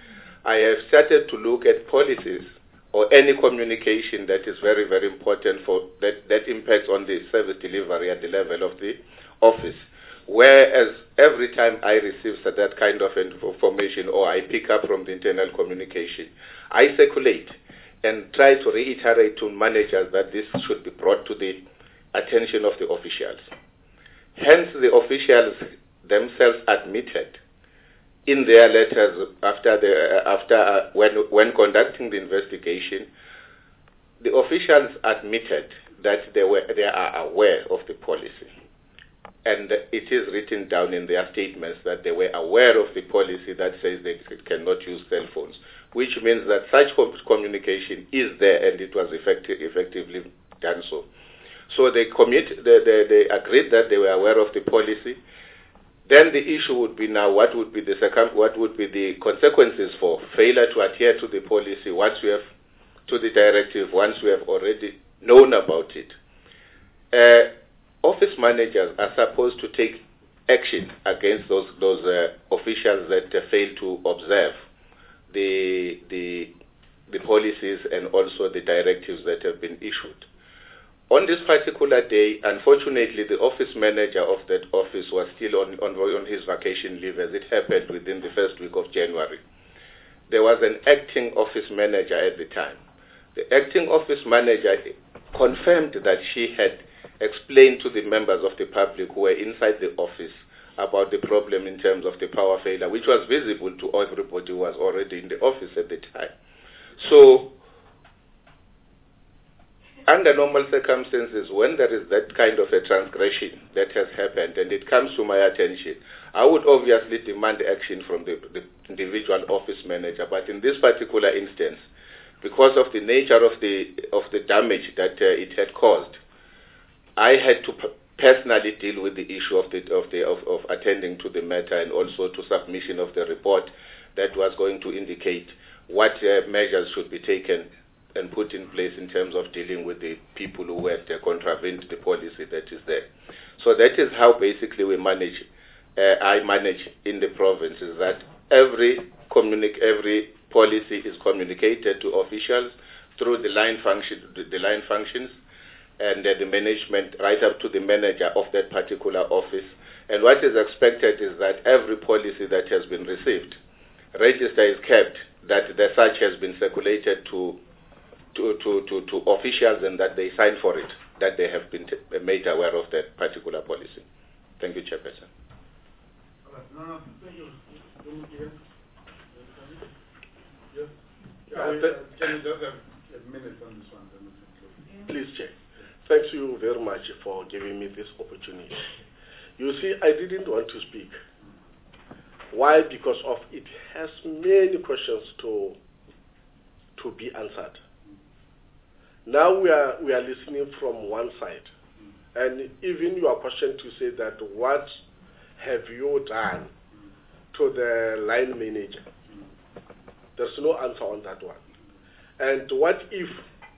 I have started to look at policies or any communication that is very, very important for that, that impacts on the service delivery at the level of the office. Whereas every time I receive that kind of information or I pick up from the internal communication, I circulate and try to reiterate to managers that this should be brought to the attention of the officials. Hence, the officials themselves admitted in their letters after the uh, after uh, when when conducting the investigation, the officials admitted that they were they are aware of the policy, and it is written down in their statements that they were aware of the policy that says they cannot use cell phones, which means that such communication is there and it was effective, effectively done so. So they commit, they, they, they agreed that they were aware of the policy. Then the issue would be now what would be the circum, what would be the consequences for failure to adhere to the policy once we have to the directive, once we have already known about it. Uh, office managers are supposed to take action against those those uh, officials that uh, fail to observe the the the policies and also the directives that have been issued. On this particular day, unfortunately, the office manager of that office was still on, on, on his vacation leave, as it happened within the first week of January. There was an acting office manager at the time. The acting office manager confirmed that she had explained to the members of the public who were inside the office about the problem in terms of the power failure, which was visible to everybody who was already in the office at the time. So, under normal circumstances, when there is that kind of a transgression that has happened and it comes to my attention, I would obviously demand action from the, the individual office manager. But in this particular instance, because of the nature of the of the damage that uh, it had caused, I had to p- personally deal with the issue of the of the of, of attending to the matter and also to submission of the report that was going to indicate what uh, measures should be taken and put in place in terms of dealing with the people who had uh, contravened the policy that is there. So that is how basically we manage, uh, I manage in the province, is that every communic- every policy is communicated to officials through the line function, the line functions, and uh, the management, right up to the manager of that particular office. And what is expected is that every policy that has been received, register is kept, that the such has been circulated to To, to, to, to officials and that they sign for it, that they have been t- made aware of that particular policy. Thank you, Chairperson. No, no, thank you. Yes. Yeah, uh, can you just have a minute on this one? Please, Chair. Thank you very much for giving me this opportunity. You see, I didn't want to speak. Why? Because of it has many questions to to be answered. Now we are we are listening from one side, and even your question to say that what have you done to the line manager? There's no answer on that one. And what if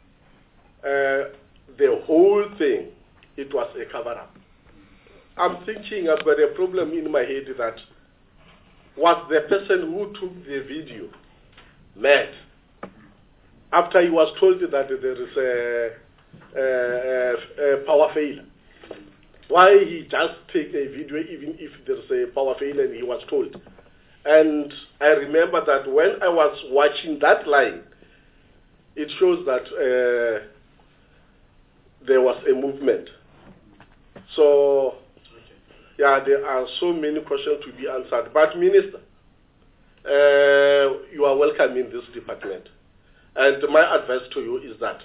uh, the whole thing, it was a cover-up? I'm thinking I've got a problem in my head that was the person who took the video mad? After he was told that there is a, a, a power failure. Why he just take a video even if there's a power failure and he was told? And I remember that when I was watching that line, it shows that uh, there was a movement. So, yeah, there are so many questions to be answered. But Minister, uh, you are welcome in this department. And my advice to you is that,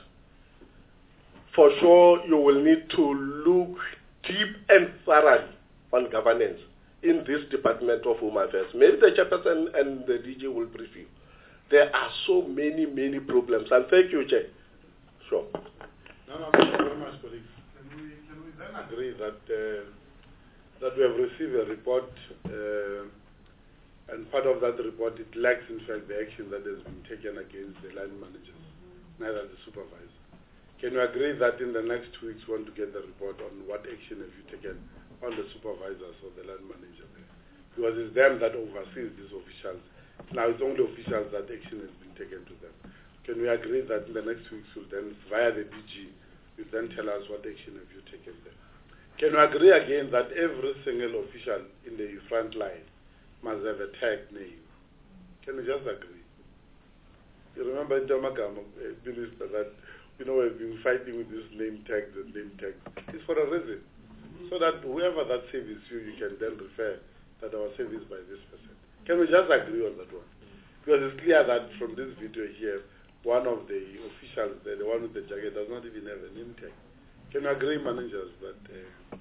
for sure, you will need to look deep and thoroughly on governance in this Department of Home Affairs. Maybe the chairperson and the D G will brief you. There are so many, many problems. And thank you, Chair. Sure. No, no, thank you very much, colleagues. Can we, can we then agree that, uh, that we have received a report uh, and part of that report, it lacks, in fact, the action that has been taken against the line managers, neither the supervisor. Can you agree that in the next two weeks we want to get the report on what action have you taken on the supervisors or the line manager there? Because it's them that oversees these officials Now it's only officials that action has been taken to them. Can we agree that in the next weeks we'll then, via the D G, will then tell us what action have you taken there? Can we agree again that every single official in the front line must have a tag name? Can we just agree? You remember in Jamagam, uh, Minister, that you know we've been fighting with this name tag, the name tag. It's for a reason. So that whoever that service you, you can then refer that our service by this person. Can we just agree on that one? Because it's clear that from this video here, one of the officials, the, the one with the jacket, does not even have a name tag. Can you agree, managers, that uh,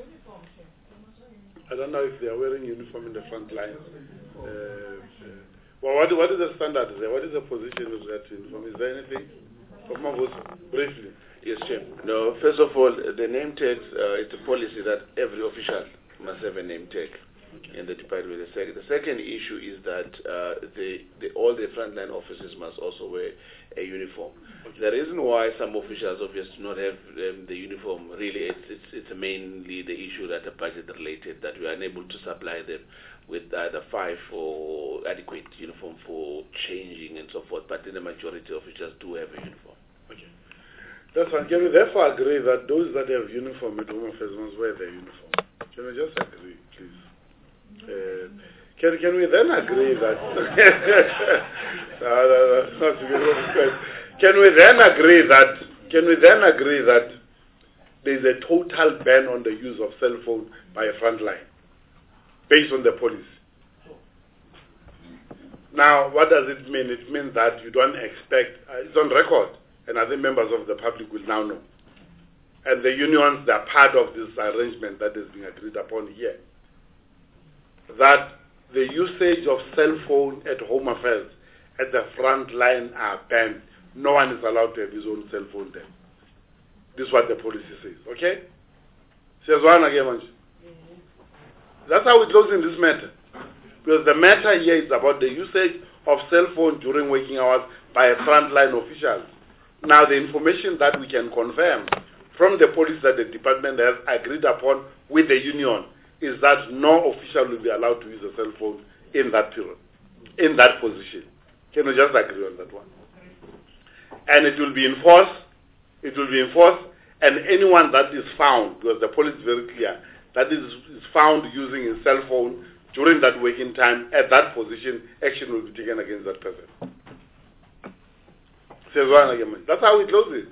I don't know if they are wearing uniform in the front line. Uh, uh, well, what, what is the standard there? What is the position of that uniform? Is there anything? Briefly. Yes, Chair. No, first of all, the name tags, uh, it's a policy that every official must have a name tag in the department. The, sec the second issue is that uh, the, the, all the frontline officers must also wear a uniform. Okay. The reason why some officials obviously do not have um, the uniform, really, it's, it's, it's mainly the issue that are budget related, that we are unable to supply them with either five or adequate uniform for changing and so forth, but in the majority of officials do have a uniform. Okay. That's fine. Can we therefore agree that those that have uniform at Home Affairs must wear their uniform? Can we just agree, please? Uh, can, can we then agree that... no, no, no, not to be wrong. Can we then agree that... Can we then agree that there is a total ban on the use of cell phone by a frontline, based on the policy? Now, what does it mean? It means that you don't expect... Uh, it's on record. And other members of the public will now know. And the unions, they are part of this arrangement that is being agreed upon here. That the usage of cell phone at Home Affairs at the front line are banned. No one is allowed to have his own cell phone there. This is what the policy says, okay? Says one again. That's how it looks in this matter. Because the matter here is about the usage of cell phone during working hours by a frontline official. Now, the information that we can confirm from the policy that the department has agreed upon with the union is that no official will be allowed to use a cell phone in that period, in that position. Can we just agree on that one? And it will be enforced, it will be enforced, and anyone that is found, because the policy is very clear, that is, is found using a cell phone during that working time at that position, action will be taken against that person. That's how it closes.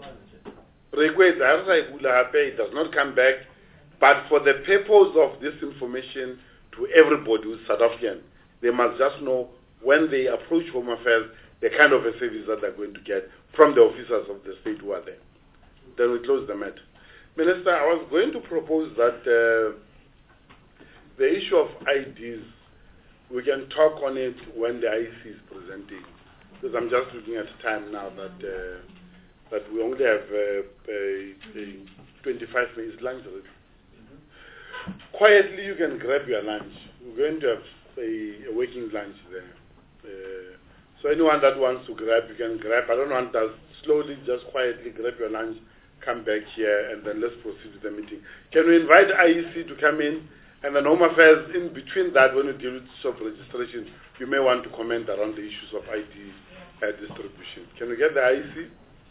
It does not come back, but for the purpose of this information to everybody who's South African, they must just know when they approach Home Affairs, the kind of a service that they're going to get from the officers of the state who are there. Then we close the matter. Minister, I was going to propose that uh, the issue of I Ds, we can talk on it when the I C is presenting. Because I'm just looking at time now that uh, that we only have uh, a, a twenty-five minutes lunch already. Mm-hmm. Quietly, you can grab your lunch. We're going to have a, a working lunch there. Uh, so anyone that wants to grab, you can grab. I don't want to slowly, just quietly grab your lunch, come back here, and then let's proceed with the meeting. Can we invite I E C to come in? And then Home Affairs, in between that, when we deal with shop registration, you may want to comment around the issues of I D uh, distribution. Can we get the I E C?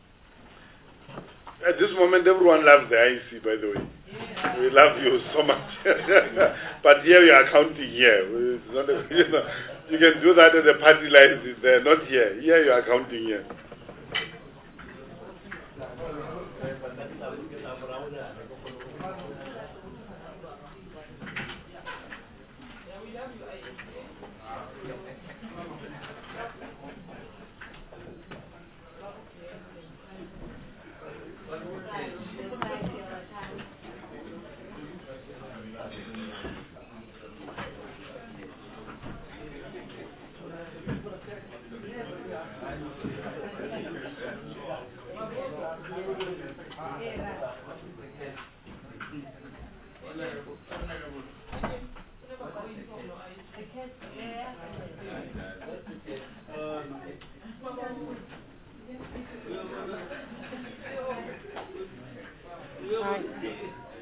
At this moment, everyone loves the I E C, by the way. Yeah. We love you so much. But here we are counting here. It's not a, you know, you can do that at the party lines, it's there, not here. Here you are counting here.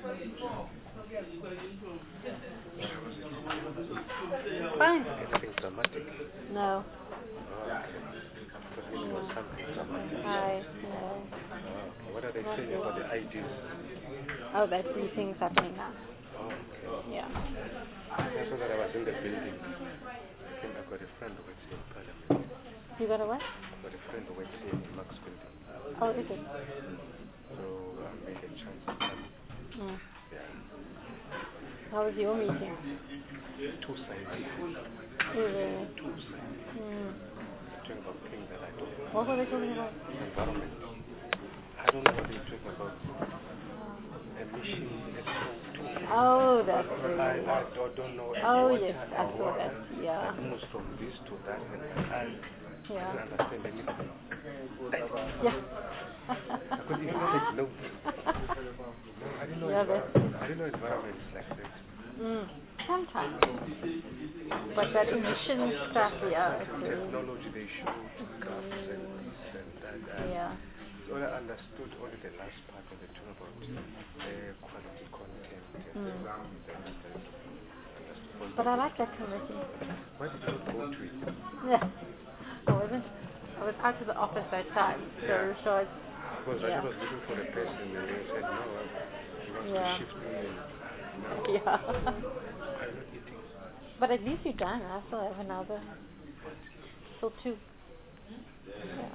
Fine. Anything dramatic? No. Oh, okay. Because it was something dramatic. I no. Oh, what are they saying about the I Ds? Oh, that briefing's happening now. Oh, okay. Yeah. I saw that I was in the building. I think I've got a friend who works in Parliament. You got a what? I've got a friend who works in Mark's building. Oh, is it? So I made a chance to come. Mm. Yeah. How was your meeting? Two-sided. Really? Two-sided. Mm. Talking about things that I don't know. What were they talking about? Environment. I don't know what they're talking about. Emission, Oh, that's really I, I don't, don't know. Oh, water yes, I and saw water. that. Yeah. It moves from this to that, and I Yeah. don't understand anything. Yeah. I could even take notes. No, I didn't know Yeah, environment. I didn't know environment is like that. Mm. Sometimes. But that emission stuff, yeah. It's really, Technology, they show graphs and this and that. And yeah. all I understood only the last part when they talk about air quality content. And Mm. then, then But I like that committee. why did you not go to it? Yeah. I wasn't. I was out of the office that time, so Yeah. so it's, Because yeah. I was looking for a person and they said no, he wants Yeah. to shift me. No. Yeah. I'm not eating. But at least you're done. I still have another. Still two. Yeah.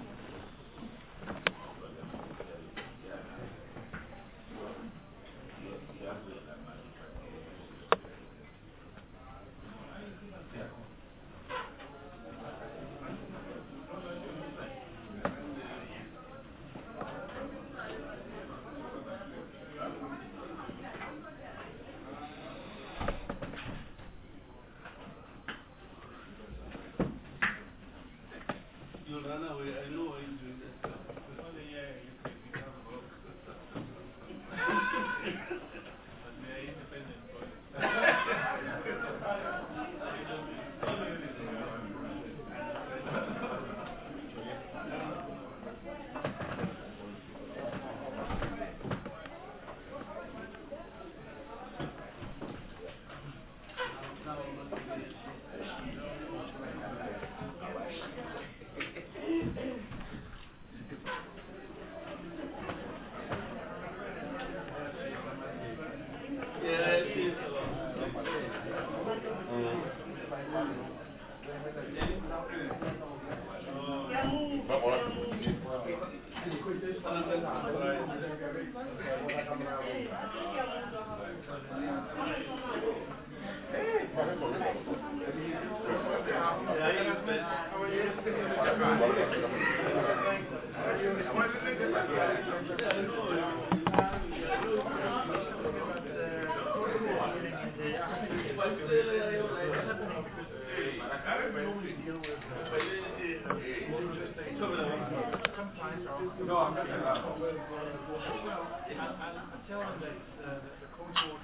You'll run away. I know why you do that. Before the year, you can become broke. But we are independent No, I'm not allowed. I'll tell them that uh, the coach will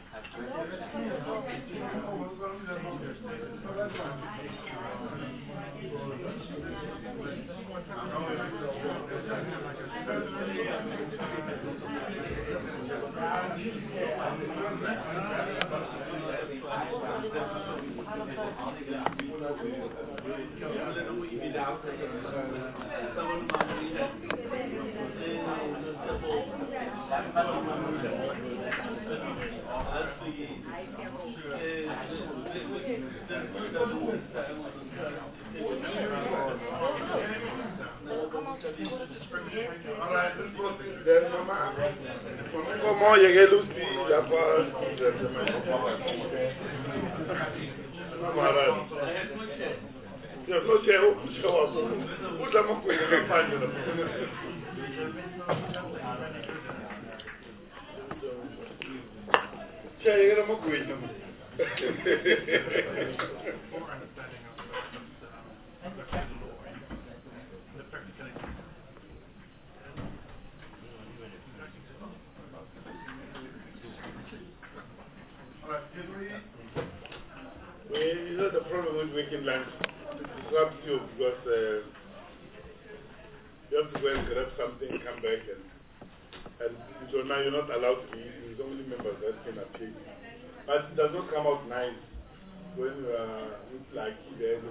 So now you're not allowed to be eating. It's only members that can can appeal. But it does not come out nice when you are with like there.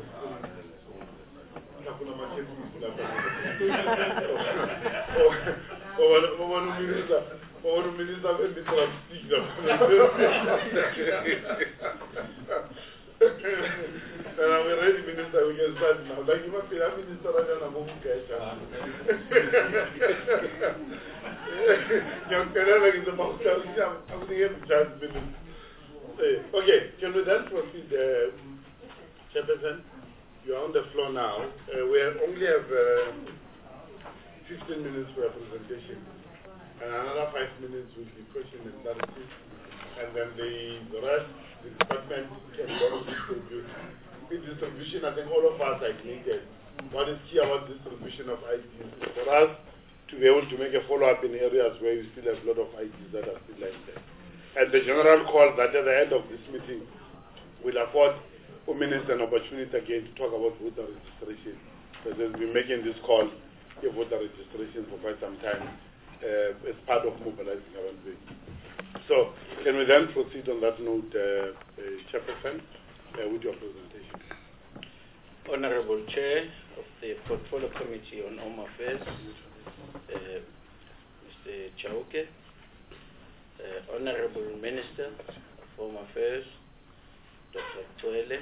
And I'm already minister, we can start now. Like you must be a minister, I don't know who cares. Okay, can we then proceed, uh, Chairperson? You are on the floor now. Uh, we have only have uh, fifteen minutes for a presentation, and another five minutes will be question and analysis, and then the, the rest, the department can go distribute. The distribution, I think all of us are connected. What is key about distribution of I Ds is for us to be able to make a follow-up in areas where we still have a lot of I Ds that are still lying there. And the general call that at the end of this meeting will afford the Minister an opportunity again to talk about voter registration. Because we've been making this call for voter registration for quite some time uh, as part of mobilizing our base. So, can we then proceed on that note, uh, uh, Chairperson, uh, with your presentation? Honorable Chair of the Portfolio Committee on Home Affairs, uh, Mister Chauke, uh, Honorable Minister of Home Affairs, Doctor Twele,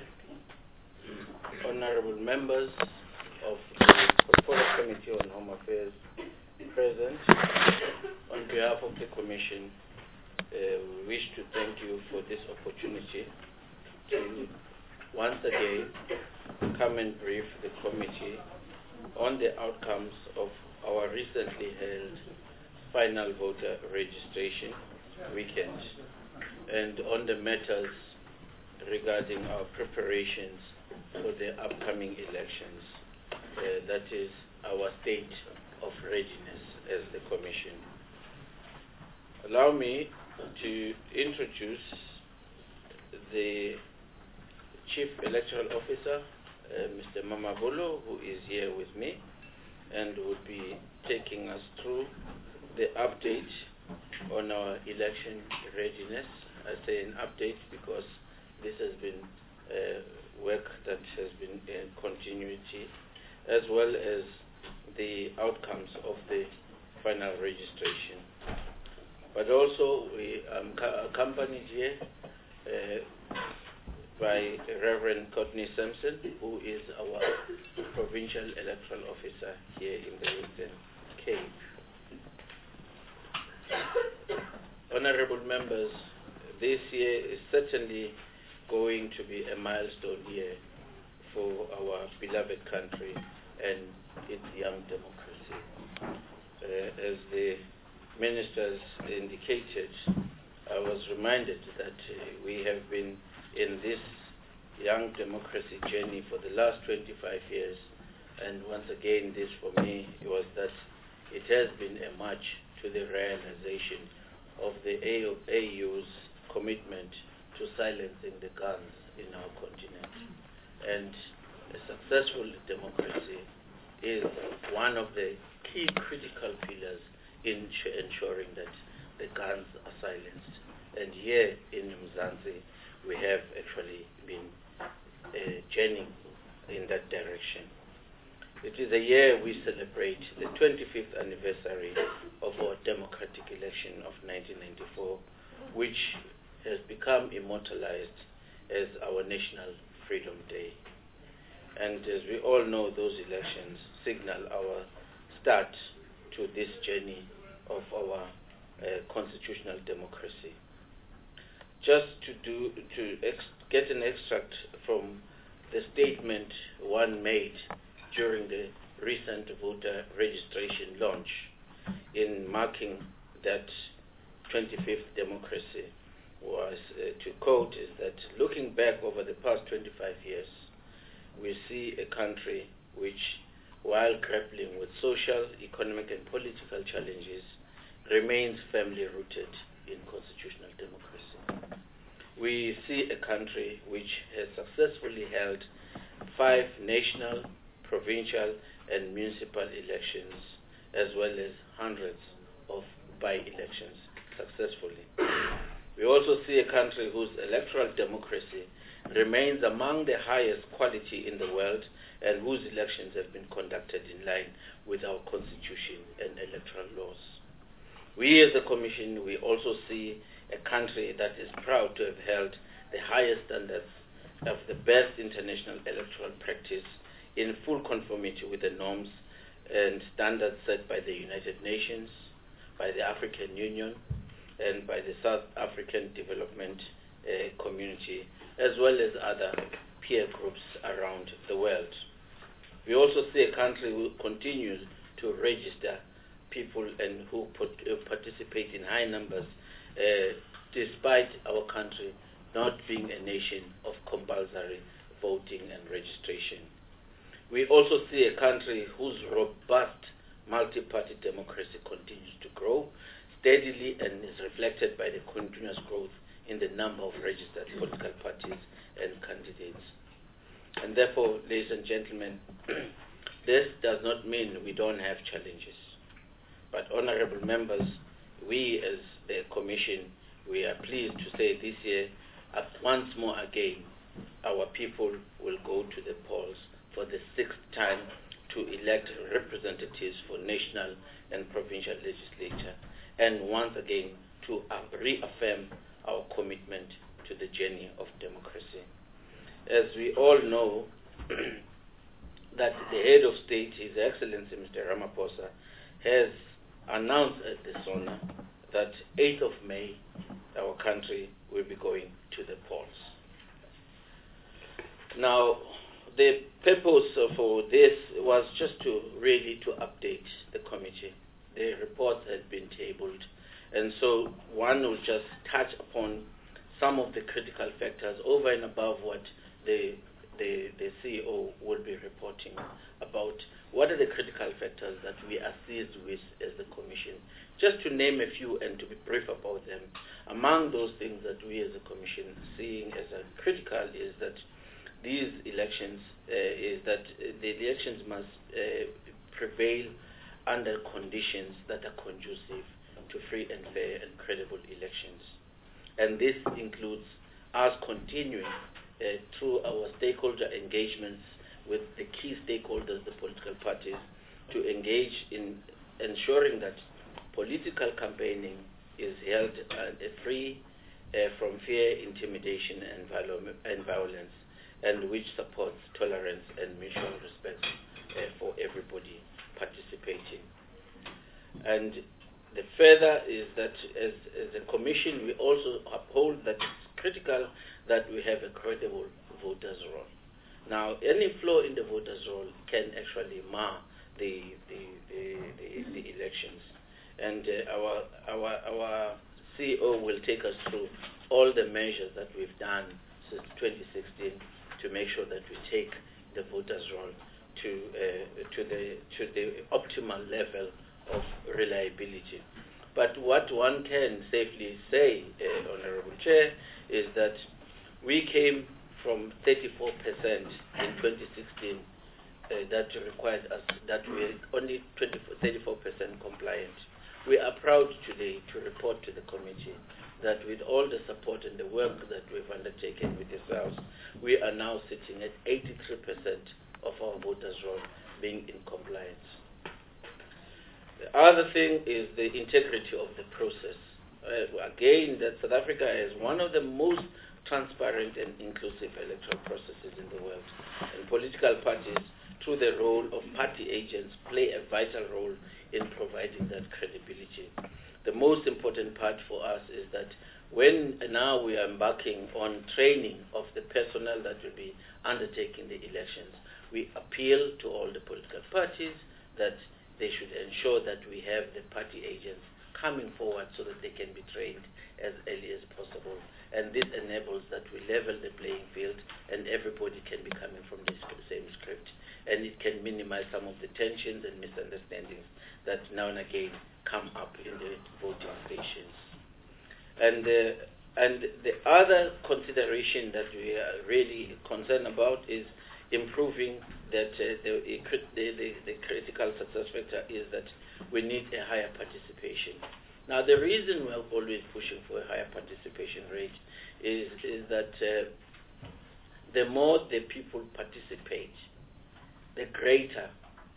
Honorable members of the Portfolio Committee on Home Affairs present, on behalf of the Commission, uh, we wish to thank you for this opportunity to once again come and brief the committee on the outcomes of our recently held final voter registration weekend and on the matters regarding our preparations for the upcoming elections. Uh, that is our state of readiness as the Commission. Allow me to introduce the Chief Electoral Officer, uh, Mister Mamabolo, who is here with me and will be taking us through the update on our election readiness. I say an update because this has been uh, work that has been in continuity, as well as the outcomes of the final registration. But also we are accompanied here uh, by Reverend Courtney Sampson, who is our Provincial Electoral Officer here in the Western Cape. Honorable members, this year is certainly going to be a milestone year for our beloved country and its young democracy. Uh, as the ministers indicated, I was reminded that uh, we have been in this young democracy journey for the last twenty-five years, and once again this for me was that it has been a march to the realization of the A U's commitment to silencing the guns in our continent. And a successful democracy is one of the key critical pillars in ensuring that the guns are silenced. And here in Mzansi, we have actually been uh, journeying in that direction. It is a year we celebrate the twenty-fifth anniversary of our democratic election of nineteen ninety-four, which has become immortalized as our National Freedom Day. And as we all know, those elections signal our start to this journey of our uh, constitutional democracy. Just to do to ex get an extract from the statement one made during the recent voter registration launch in marking that twenty-fifth democracy was, uh, to quote, is that looking back over the past twenty-five years, we see a country which, while grappling with social, economic and political challenges, remains firmly rooted in constitutional democracy. We see a country which has successfully held five national, provincial and municipal elections, as well as hundreds of by-elections successfully. We We also see a country whose electoral democracy remains among the highest quality in the world and whose elections have been conducted in line with our constitution and electoral laws. We as a Commission, we also see a country that is proud to have held the highest standards of the best international electoral practice in full conformity with the norms and standards set by the United Nations, by the African Union, and by the South African Development uh, Community, as well as other peer groups around the world. We also see a country who continues to register people and who put, uh, participate in high numbers, uh, despite our country not being a nation of compulsory voting and registration. We also see a country whose robust multi-party democracy continues to grow steadily and is reflected by the continuous growth in the number of registered political parties and candidates. And therefore, ladies and gentlemen, this does not mean we don't have challenges. But honorable members, we as the Commission, we are pleased to say this year, uh, once more again, our people will go to the polls for the sixth time to elect representatives for national and provincial legislature, and once again to uh, reaffirm our commitment to the journey of democracy. As we all know, that the head of state, His Excellency Mister Ramaphosa, has announced at the SONA that eighth of May, our country will be going to the polls. Now, the purpose for this was just to really to update the committee. The report had been tabled, and so one will just touch upon some of the critical factors over and above what the the, the C E O will be reporting about. What are the critical factors that we are seized with as the Commission? Just to name a few and to be brief about them. Among those things that we as a Commission seeing as a critical is that these elections, uh, is that the elections must uh, prevail under conditions that are conducive to free and fair and credible elections. And this includes us continuing uh, through our stakeholder engagements with the key stakeholders, the political parties, to engage in ensuring that political campaigning is held uh, free uh, from fear, intimidation, and, viol- and violence, and which supports tolerance and mutual respect uh, for everybody participating. And the further is that as, as a Commission, we also uphold that it's critical that we have a credible voters' roll. Now, any flaw in the voters' roll can actually mar the the, the, the, the elections. And uh, our, our, our C E O will take us through all the measures that we've done since twenty sixteen to make sure that we take the voters' roll to, uh, to, the, to the optimal level of reliability. But what one can safely say, uh, Honorable Chair, is that we came from thirty-four percent in twenty sixteen uh, that required us, that we are only thirty-four percent compliant. We are proud today to report to the committee that with all the support and the work that we've undertaken with yourselves, we are now sitting at eighty-three percent of our voters' roll being in compliance. The other thing is the integrity of the process. Uh, again, that South Africa is one of the most transparent and inclusive electoral processes in the world. And political parties, through the role of party agents, play a vital role in providing that credibility. The most important part for us is that when now we are embarking on training of the personnel that will be undertaking the elections, we appeal to all the political parties that they should ensure that we have the party agents coming forward so that they can be trained as early as possible. And this enables that we level the playing field and everybody can be coming from the same script. And it can minimize some of the tensions and misunderstandings that now and again come up in the voting stations. And, uh, and the other consideration that we are really concerned about is improving that uh, the, the, the, the critical success factor is that we need a higher participation. Now, the reason we're always pushing for a higher participation participation rate is, is that uh, the more the people participate, the greater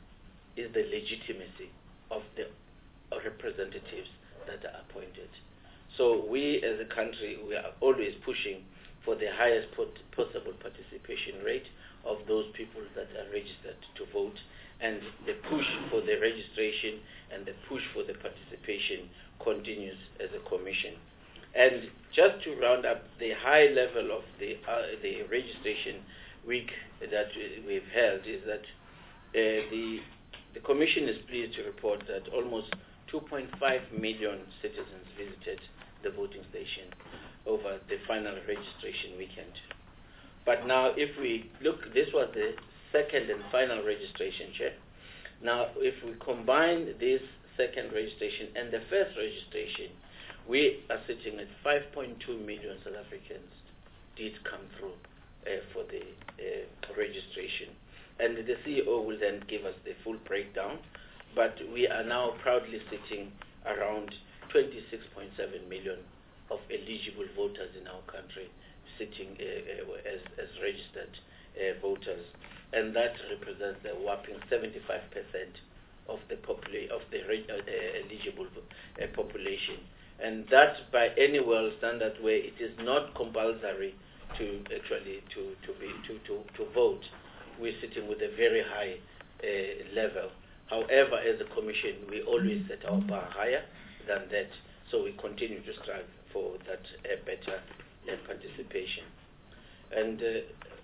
is the legitimacy of the representatives that are appointed. So we as a country, we are always pushing for the highest pot possible participation rate of those people that are registered to vote, and the push for the registration and the push for the participation continues as a commission. And just to round up the high level of the, uh, the registration week that we've held is that uh, the, the commission is pleased to report that almost two point five million citizens visited the voting station over the final registration weekend. But now if we look, this was the second and final registration, Chair. Now if we combine this second registration and the first registration, we are sitting at five point two million South Africans did come through uh, for the uh, registration. And the C E O will then give us the full breakdown, but we are now proudly sitting around twenty-six point seven million of eligible voters in our country sitting uh, uh, as, as registered uh, voters, and that represents a whopping seventy-five percent of the popula of the uh, uh, eligible uh, population. And that, by any world standard way, it is not compulsory to actually to to be to to, to vote. We're sitting with a very high uh, level. However, as a commission, we always set our bar higher than that, so we continue to strive for that uh, better uh, participation. And uh,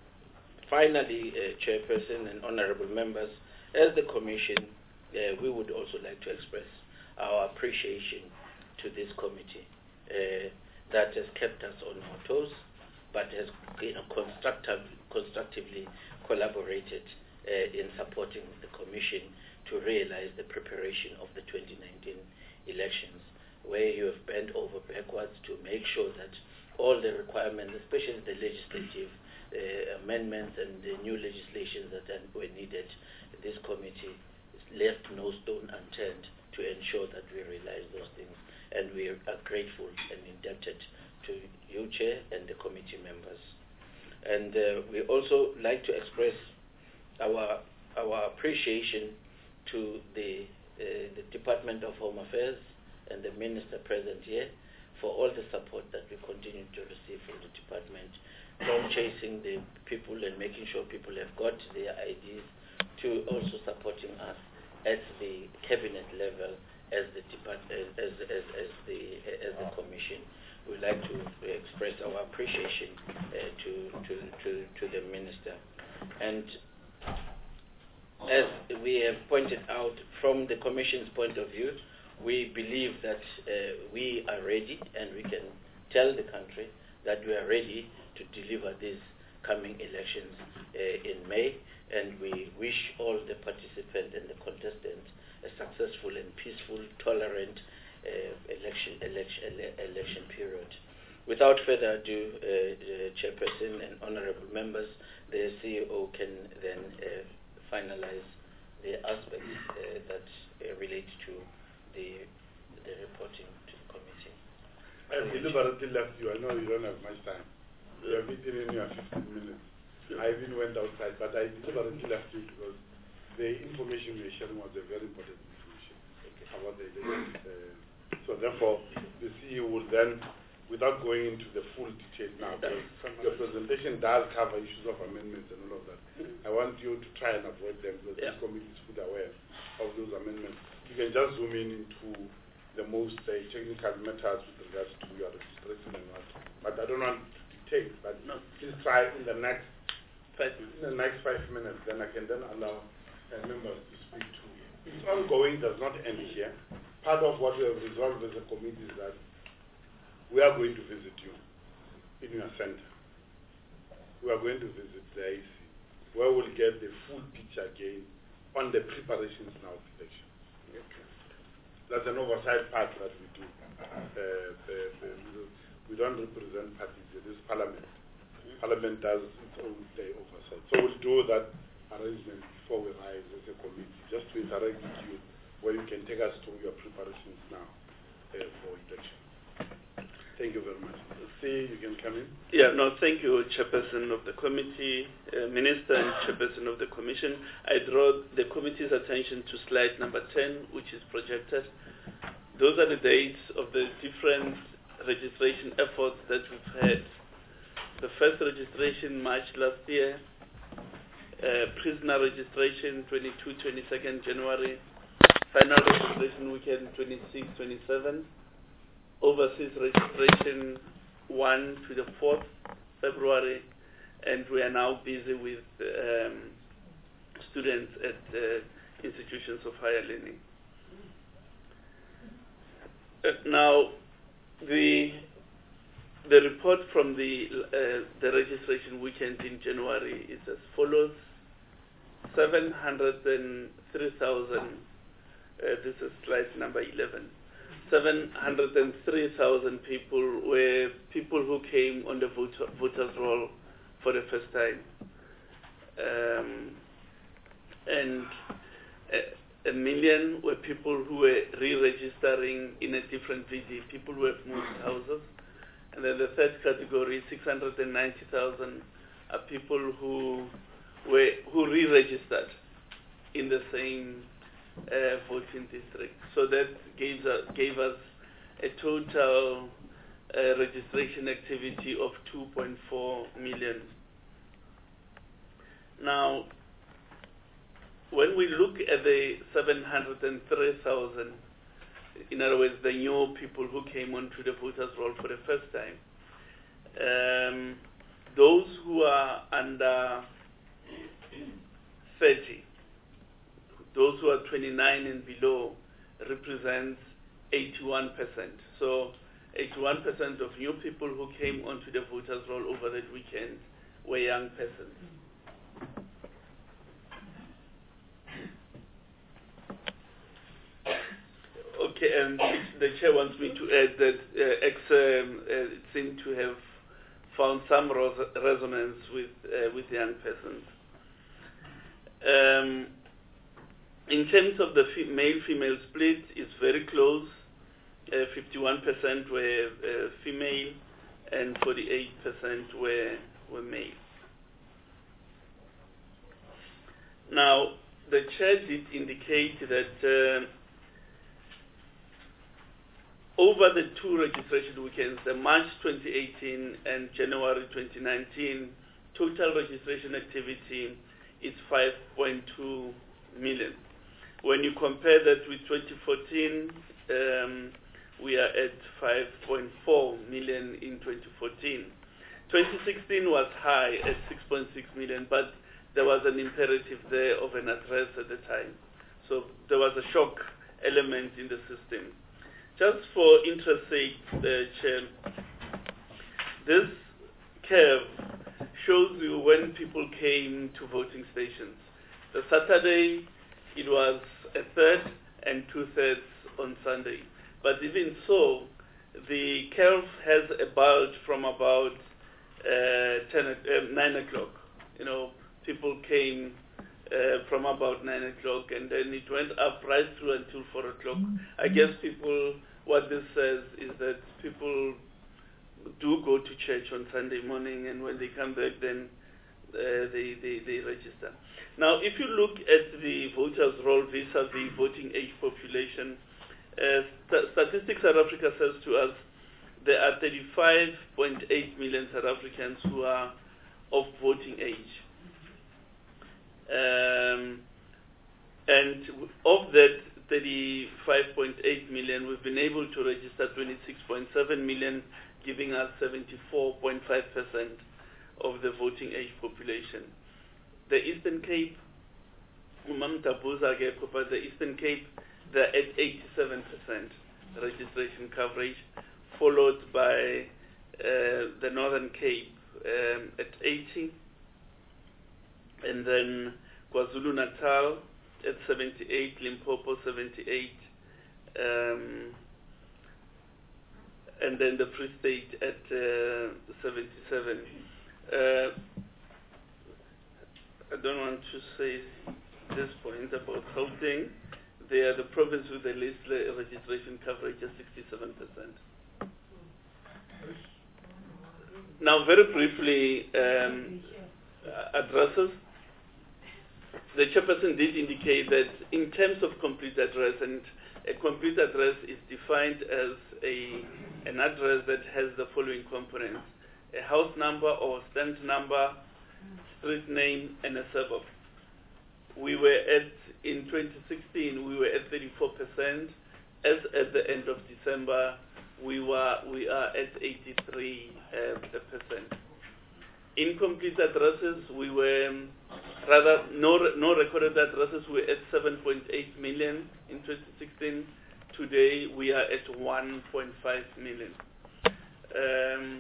finally, uh, Chairperson and honourable members, as the commission, uh, we would also like to express our appreciation to this committee uh, that has kept us on our toes, but has you know, constructive, constructively collaborated uh, in supporting the Commission to realize the preparation of the twenty nineteen elections, where you have bent over backwards to make sure that all the requirements, especially the legislative uh, amendments and the new legislation that were needed, this committee left no stone unturned to ensure that we realize those things. And we are grateful and indebted to you, Chair, and the committee members. And uh, we also like to express our our appreciation to the, uh, the Department of Home Affairs and the Minister present here for all the support that we continue to receive from the department, from chasing the people and making sure people have got their I Ds, to also supporting us at the cabinet level as the department, as, as, as the as the commission. We'd like to express our appreciation uh, to, to, to, to the Minister. And as we have pointed out, from the Commission's point of view, we believe that uh, we are ready, and we can tell the country that we are ready to deliver these coming elections uh, in May, and we wish all the participants and the contestants a successful and peaceful, tolerant Uh, election, election, ele election period. Without further ado, uh, uh, Chairperson and honourable members, the C E O can then uh, finalize the aspects uh, that uh, relate to the the reporting to the committee. I deliberately left you. I know you don't have much time. You have eaten in your fifteen minutes. I even went outside, but I deliberately left you because the information you were sharing was a very important information about the election. Uh, So therefore, the C E O will then, without going into the full detail now, the presentation does cover issues of amendments and all of that. I want you to try and avoid them because yeah. this committee is fully aware of those amendments. You can just zoom in into the most uh, technical matters with regards to your registration and what. But I don't want to dictate, but no, please try in the next five, in the next five minutes, then I can then allow uh, members to speak to you. It's ongoing, does not end here. Part of what we have resolved as a committee is that we are going to visit you in your center. We are going to visit the I C, where we'll get the full picture again on the preparations now of the election. Okay. That's an oversight part that we do. Uh, the, the, we don't represent parties, it is Parliament. Parliament does its own day oversight. So we'll do that arrangement before we rise as a committee, just to interact with you, where you can take us through your preparations now uh, for election. Thank you very much. Maybe you can come in. Yeah, no, thank you, Chairperson of the Committee, uh, Minister and Chairperson of the Commission. I draw the Committee's attention to slide number ten, which is projected. Those are the dates of the different registration efforts that we've had. The first registration, March last year. Uh, prisoner registration, twenty-second, twenty-second January. Final registration weekend, twenty-sixth, twenty-seventh. Overseas registration, first to the fourth February. And we are now busy with um, students at uh, institutions of higher learning. Uh, now, the the report from the uh, the registration weekend in January is as follows: seven hundred three thousand. Uh, this is slide number eleven. seven hundred three thousand people were people who came on the voter, voters roll for the first time, um, and a, a million were people who were re-registering in a different V D, people who have moved houses. And then the third category, six hundred ninety thousand, are people who were who re-registered in the same uh, voting district. So that gave us, gave us a total uh, registration activity of two point four million. Now, when we look at the seven hundred three thousand, in other words, the new people who came onto the voters roll for the first time, um, those who are under thirty, those who are twenty-nine and below, represents eighty-one percent. So eighty-one percent of new people who came onto the voters roll over that weekend were young persons. Okay, and the chair wants me to add that uh, X um, uh, seemed to have found some res- resonance with uh, with young persons. Um, in terms of the fe- male-female split, it's very close. Uh, fifty-one percent were uh, female, and forty-eight percent were were male. Now, the chair did indicate that. Uh, Over the two registration weekends, the March twenty eighteen and January twenty nineteen, total registration activity is five point two million. When you compare that with twenty fourteen, um, we are at five point four million in twenty fourteen. twenty sixteen was high at six point six million, but there was an imperative there of an address at the time. So there was a shock element in the system. Just for interest's sake, uh, Chair, this curve shows you when people came to voting stations. The Saturday, it was a third and two-thirds on Sunday. But even so, the curve has a bulge from about uh, ten, uh, nine o'clock. You know, people came Uh, from about nine o'clock, and then it went up right through until four o'clock. I guess people, what this says is that people do go to church on Sunday morning, and when they come back, then uh, they, they, they register. Now, if you look at the voters' roll vis-a-vis voting age population, uh, st- Statistics South Africa says to us there are thirty-five point eight million South Africans who are of voting age. Um, and of that thirty-five point eight million, we've been able to register twenty-six point seven million, giving us seventy-four point five percent of the voting age population. The Eastern Cape, Umam Tabuza but the Eastern Cape, they're at eighty-seven percent registration coverage, followed by uh, the Northern Cape um, at eighty. And then KwaZulu-Natal at seventy-eight, Limpopo seventy-eight, um, and then the Free State at uh, seventy-seven. Uh, I don't want to say this point about Gauteng. They are the province with the least registration coverage at sixty-seven percent. Now, very briefly, um, addresses. The chairperson did indicate that in terms of complete address, and a complete address is defined as a an address that has the following components: a house number or stand number, street name, and a suburb. We were at, in twenty sixteen, we were at thirty-four percent. As at the end of December, we were we are at eighty-three percent. Incomplete addresses, we were um, rather no no recorded addresses. We're at seven point eight million in twenty sixteen. Today we are at one point five million. Um,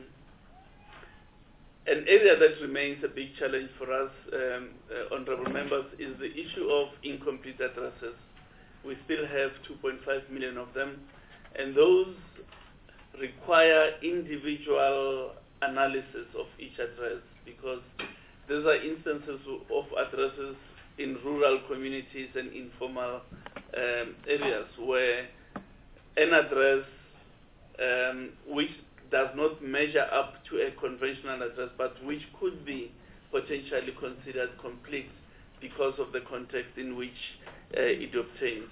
an area that remains a big challenge for us, um, uh, honourable members, is the issue of incomplete addresses. We still have two point five million of them, and those require individual analysis of each address, because these are instances of addresses in rural communities and informal um, areas where an address um, which does not measure up to a conventional address, but which could be potentially considered complete because of the context in which uh, it obtains.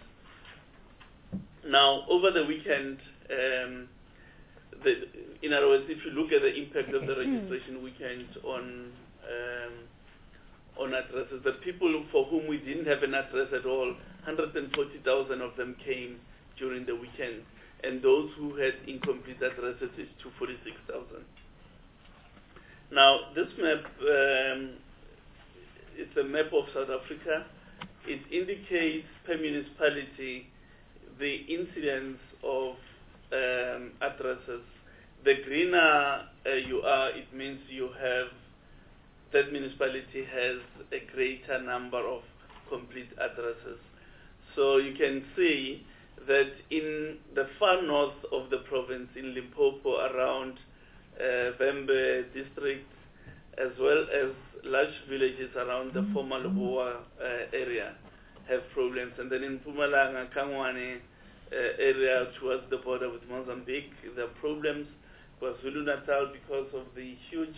Now, over the weekend, um, The, in other words, if you look at the impact of the registration weekend on um, on addresses, the people for whom we didn't have an address at all, one hundred forty thousand of them came during the weekend, and those who had incomplete addresses is two hundred forty-six thousand. Now, this map, um, it's a map of South Africa. It indicates per municipality the incidence of Um, addresses. The greener uh, you are, it means you have, that municipality has a greater number of complete addresses. So you can see that in the far north of the province, in Limpopo, around uh, Vembe district, as well as large villages around the former Leboa uh, area, have problems. And then in Mpumalanga, Kangwane, Uh, area towards the border with Mozambique, the problems. KwaZulu-Natal, because of the huge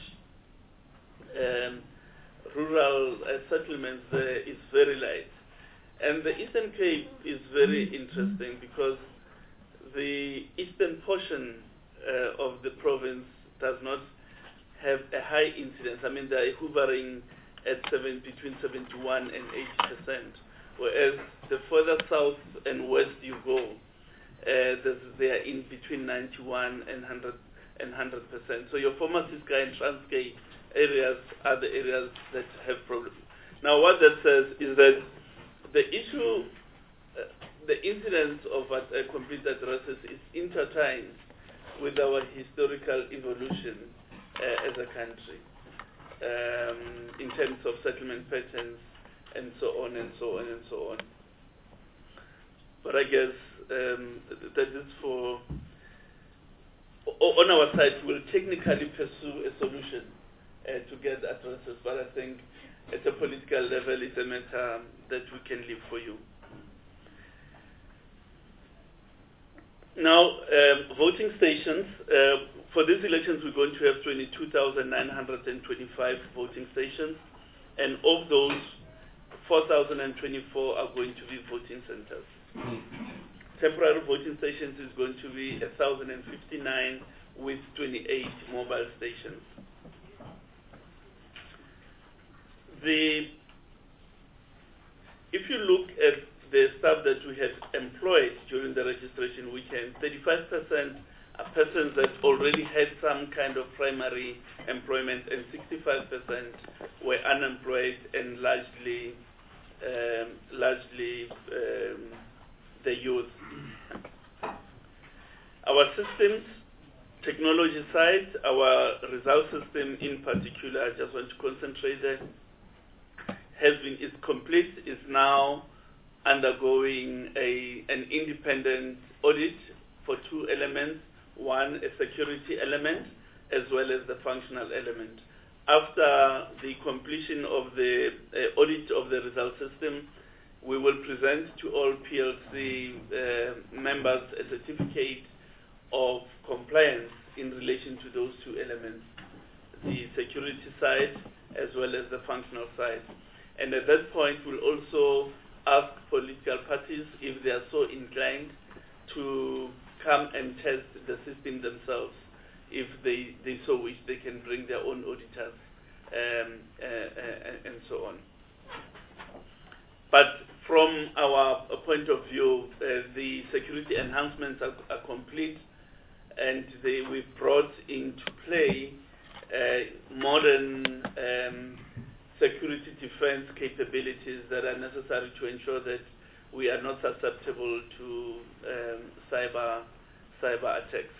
um, rural uh, settlements there, is very light. And the Eastern Cape is very interesting because the eastern portion uh, of the province does not have a high incidence. I mean, they're hovering at seven, between seventy-one and eighty percent. Whereas the further south and west you go, uh, they are in between ninety-one and one hundred percent. So your former Ciskei and Transkei areas are the areas that have problems. Now, what that says is that the issue, uh, the incidence of uh, complete addresses is intertwined with our historical evolution uh, as a country um, in terms of settlement patterns, and so on and so on and so on. But I guess um, that is for, on our side, we'll technically pursue a solution uh, to get addresses, but I think at a political level it's a matter that we can leave for you. Now, um, voting stations. Uh, for these elections, we're going to have twenty-two thousand nine hundred twenty-five voting stations, and of those, four thousand twenty-four are going to be voting centers. Temporary voting stations is going to be one thousand fifty-nine with twenty-eight mobile stations. The, if you look at the staff that we had employed during the registration weekend, thirty-five percent are persons that already had some kind of primary employment, and sixty-five percent were unemployed and largely Um, largely um, the youth. Our systems, technology side, our result system in particular, I just want to concentrate there, has been, is complete, is now undergoing a, an independent audit for two elements. One, a security element, as well as the functional element. After the completion of the uh, audit of the result system, we will present to all P L C uh, members a certificate of compliance in relation to those two elements. the security side as well as the functional side. And at that point, we'll also ask political parties, if they are so inclined, to come and test the system themselves. If they, they so wish, they can bring their own auditors um, uh, uh, and so on. But from our uh, point of view, uh, the security enhancements are, are complete, and they, we've brought into play uh, modern um, security defense capabilities that are necessary to ensure that we are not susceptible to um, cyber cyber attacks.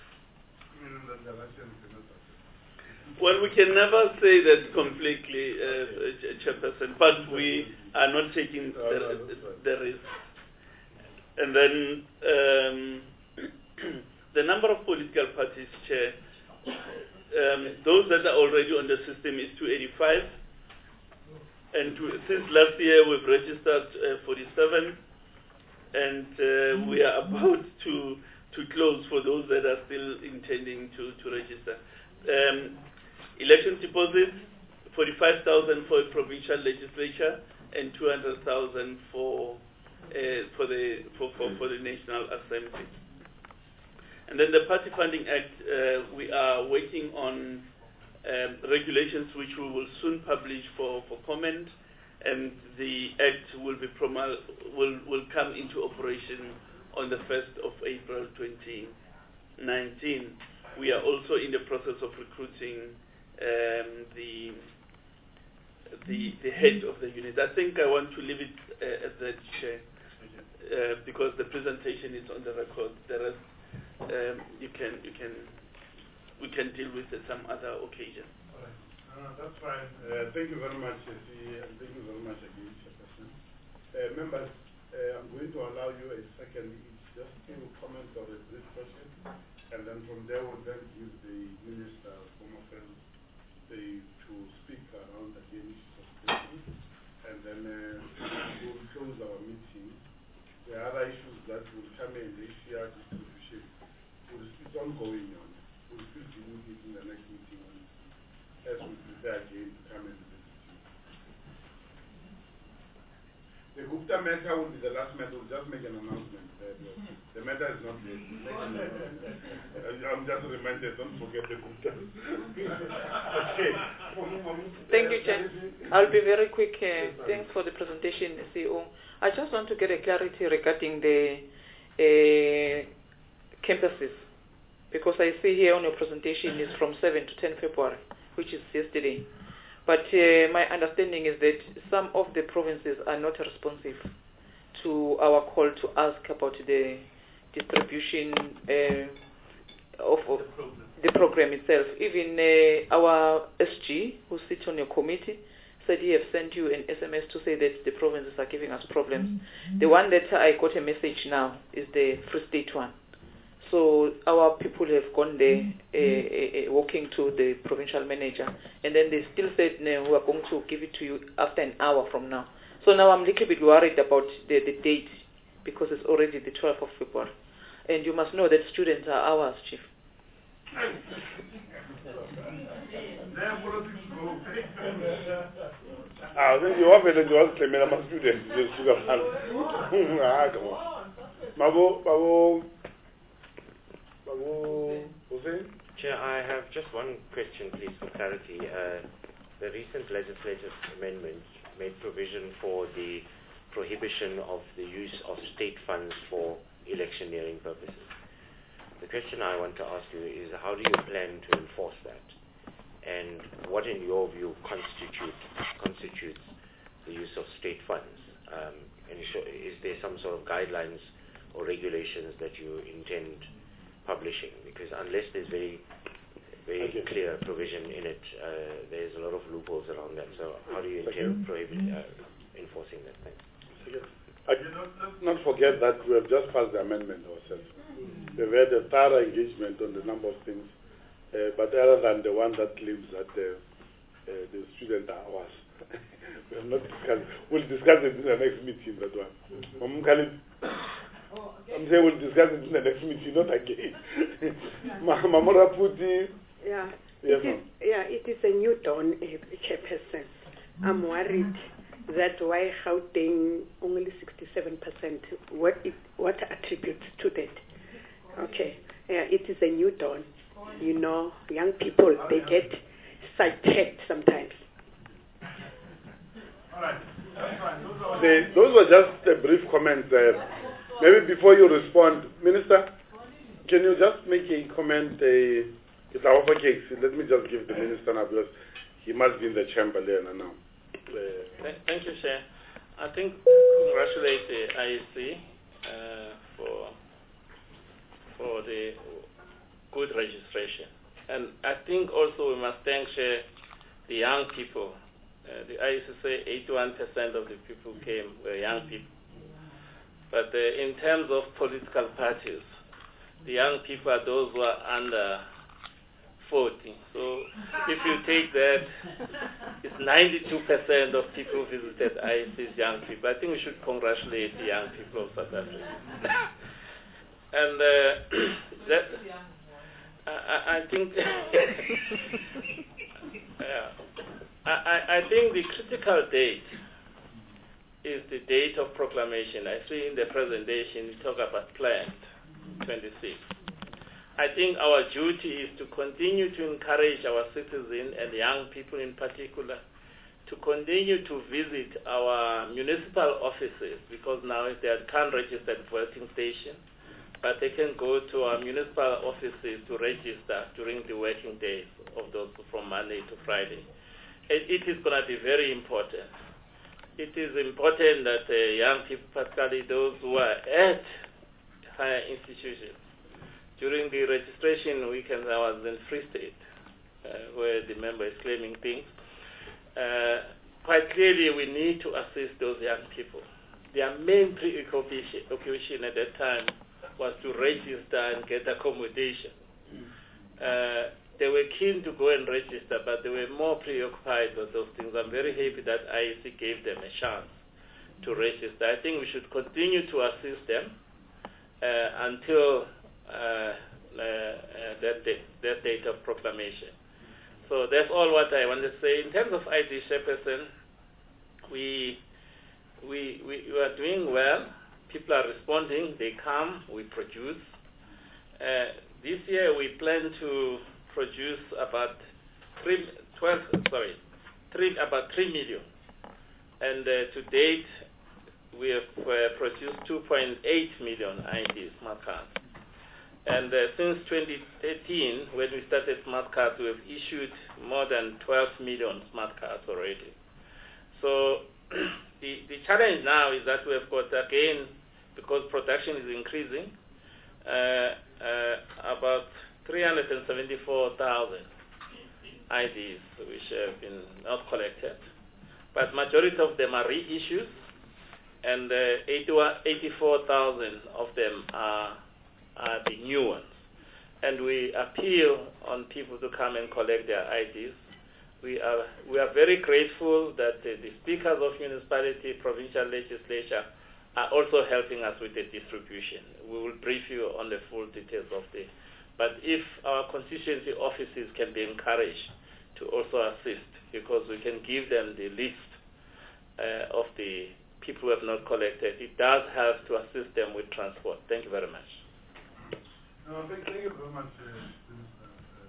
Well, we can never say that completely, uh, Chairperson, but we are not taking the, the risk. And then um, the number of political parties, Chair, um, those that are already on the system is two eighty-five. And to, since last year, we've registered uh, forty-seven, and uh, we are about to to close for those that are still intending to, to register. Um, election deposits, forty-five thousand for a provincial legislature, and two hundred thousand for uh, for the for, for, for the National Assembly. And then the Party Funding Act, uh, we are working on Um, regulations which we will soon publish for, for comment, and the Act will be promal- will, will come into operation on the first of April twenty nineteen. We are also in the process of recruiting um, the, the the head of the unit. I think I want to leave it uh, at that, Chair, uh, because the presentation is on the record. The rest um, you can you can. we can deal with at some other occasion. All right. Uh, that's fine. Uh, thank you very much, Jesse, and thank you very much again, Chairperson. Uh, members, uh, I'm going to allow you a second each just to comment or a brief question, and then from there we'll then give the Minister of Home Affairs the, to speak around again issues of safety, and then uh, we'll close our meeting. There are other issues that will come in, the H C R distribution. It's ongoing now. We'll still be meeting in the next meeting on, as we prepare again to come and visit you. The Gupta matter will be the last matter. We'll just make an announcement. Uh, the, the matter is not yet. I'm just reminded, don't forget the Gupta. Okay. Thank you, Chair. I'll be very quick. Uh, thanks for the presentation, C E O. I just want to get a clarity regarding the uh, campuses, because I see here on your presentation is from seven to ten February, which is yesterday. But uh, my understanding is that some of the provinces are not responsive to our call to ask about the distribution uh, of, of the, program. the program itself. Even uh, our S G, who sits on your committee, said he have sent you an S M S to say that the provinces are giving us problems. Mm-hmm. The one that I got a message now is the Free State one. So our people have gone there, uh, uh, walking to the provincial manager, and then they still said, no, we are going to give it to you after an hour from now. So now I'm a little bit worried about the, the date, because it's already the twelfth of February. And you must know that students are ours, Chief. I think you have it, you have to claim I'm a student. Mabo, Mabo. Chair, I have just one question, please, for clarity. Uh, the recent legislative amendments made provision for the prohibition of the use of state funds for electioneering purposes. The question I want to ask you is, how do you plan to enforce that? And what, in your view, constitute, constitutes the use of state funds? Um, and is there some sort of guidelines or regulations that you intend publishing? Because unless there's very very okay. clear provision in it, uh, there's a lot of loopholes around that. So how do you intend prohibit, uh, enforcing that? Thanks. I cannot not forget that we have just passed the amendment ourselves. Mm-hmm. We've had a thorough engagement on the number of things, uh, but other than the one that claims that uh, uh, the student are ours. we have not discussed. We'll discuss it in the next meeting, that one. Mm-hmm. I'm saying we'll discuss it in the next meeting, not again. Mamora Puti. Yeah. Yes, it is, yeah, it it is a new dawn, uh, Chairperson. I'm worried that why Gauteng only sixty-seven percent, what it, what attributes to that? Okay, yeah, it is a new dawn. You know, young people, they get sidetracked sometimes. All right. That's fine. Those, are The, those were just uh, brief comments. Uh, maybe before you respond, Minister, can you just make a comment? Uh, it's our case. Let me just give the Minister now because he must be in the chamber later now. Uh, Th- thank you, Chair. I think congratulate the I E C uh, for for the good registration, and I think also we must thank Chair, the young people. Uh, the I E C say eighty-one percent of the people who came were young people. But uh, in terms of political parties, the young people are those who are under forty. So if you take that, it's ninety-two percent of people who visited I E C's young people. I think we should congratulate the young people of South Africa. And uh, that, I, I think, yeah. I, I think the critical date is the date of proclamation. I see in the presentation you talk about planned twenty-six. I think our duty is to continue to encourage our citizens and young people in particular to continue to visit our municipal offices, because now they can't register at voting station, but they can go to our municipal offices to register during the working days of those from Monday to Friday. It, it is going to be very important. It is important that uh, young people, particularly those who are at higher institutions. During the registration weekend, I was in Free State, uh, where the member is claiming things. Uh, quite clearly, we need to assist those young people. Their main preoccupation at that time was to register and get accommodation. Uh, They were keen to go and register, but they were more preoccupied with those things. I'm very happy that I E C gave them a chance to register. I think we should continue to assist them uh, until uh, uh, uh, that, date, that date of proclamation. So that's all what I want to say. In terms of I D Chairperson, we, we, we, we are doing well. People are responding. They come. We produce. Uh, this year we plan to produce about three, twelve, sorry, three, about three million, and uh, to date we have uh, produced two point eight million I D smart cards. And uh, since twenty thirteen, when we started smart cards, we have issued more than twelve million smart cards already. So the the challenge now is that we have got, again, because production is increasing, uh, uh, about three hundred seventy-four thousand I Ds which have been not collected, but majority of them are reissues, and uh, eighty-four thousand of them are, are the new ones. And we appeal on people to come and collect their I Ds. We are we are very grateful that uh, the speakers of municipality, provincial legislature are also helping us with the distribution. We will brief you on the full details of the. But if our constituency offices can be encouraged to also assist, because we can give them the list uh, of the people who have not collected, it does help to assist them with transport. Thank you very much. No, thank, thank you very much, uh, Minister.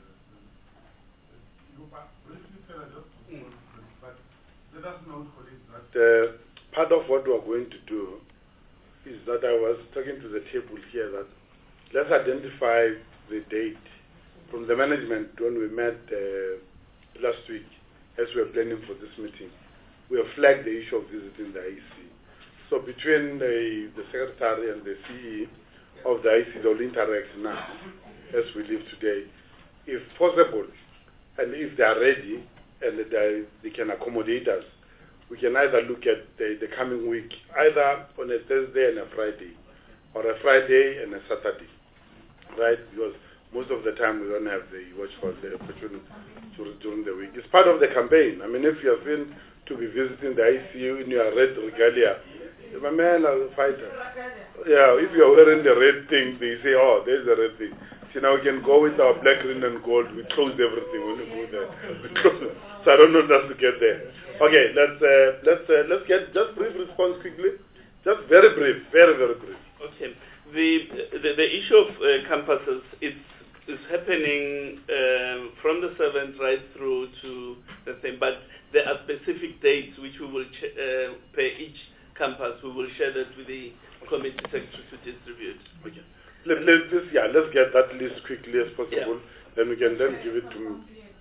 Uh, uh, briefly, tell us just mm. but let us know, colleagues, that uh, part of what we are going to do is that I was talking to the table here that let's identify the date from the management when we met uh, last week as we were planning for this meeting. We have flagged the issue of visiting the I E C. So between the, the secretary and the C E of the I E C, they will interact now as we live today. If possible, and if they are ready and they, they can accommodate us, we can either look at the, the coming week, either on a Thursday and a Friday, or a Friday and a Saturday. Right, because most of the time we don't have the watch for the opportunity during the week. It's part of the campaign. I mean, if you have been to be visiting the I C U in your red regalia, my man is a fighter. Yeah, if you are wearing the red thing, they say, oh, there's the red thing. See, now we can go with our black, green, and gold. We closed everything when we go there. We closed. So I don't know just to get there. Okay, let's uh, let's uh, let's get just brief response quickly. Just very brief, very very brief. Okay. The the, the issue of uh, campuses it's is happening um, from the seventh right through to the thing, but there are specific dates which we will ch- uh, per each campus. We will share that with the committee secretary to distribute. Okay. Let, let, this, yeah, let's get that list quickly as possible. Yeah. Then we can then give it to me.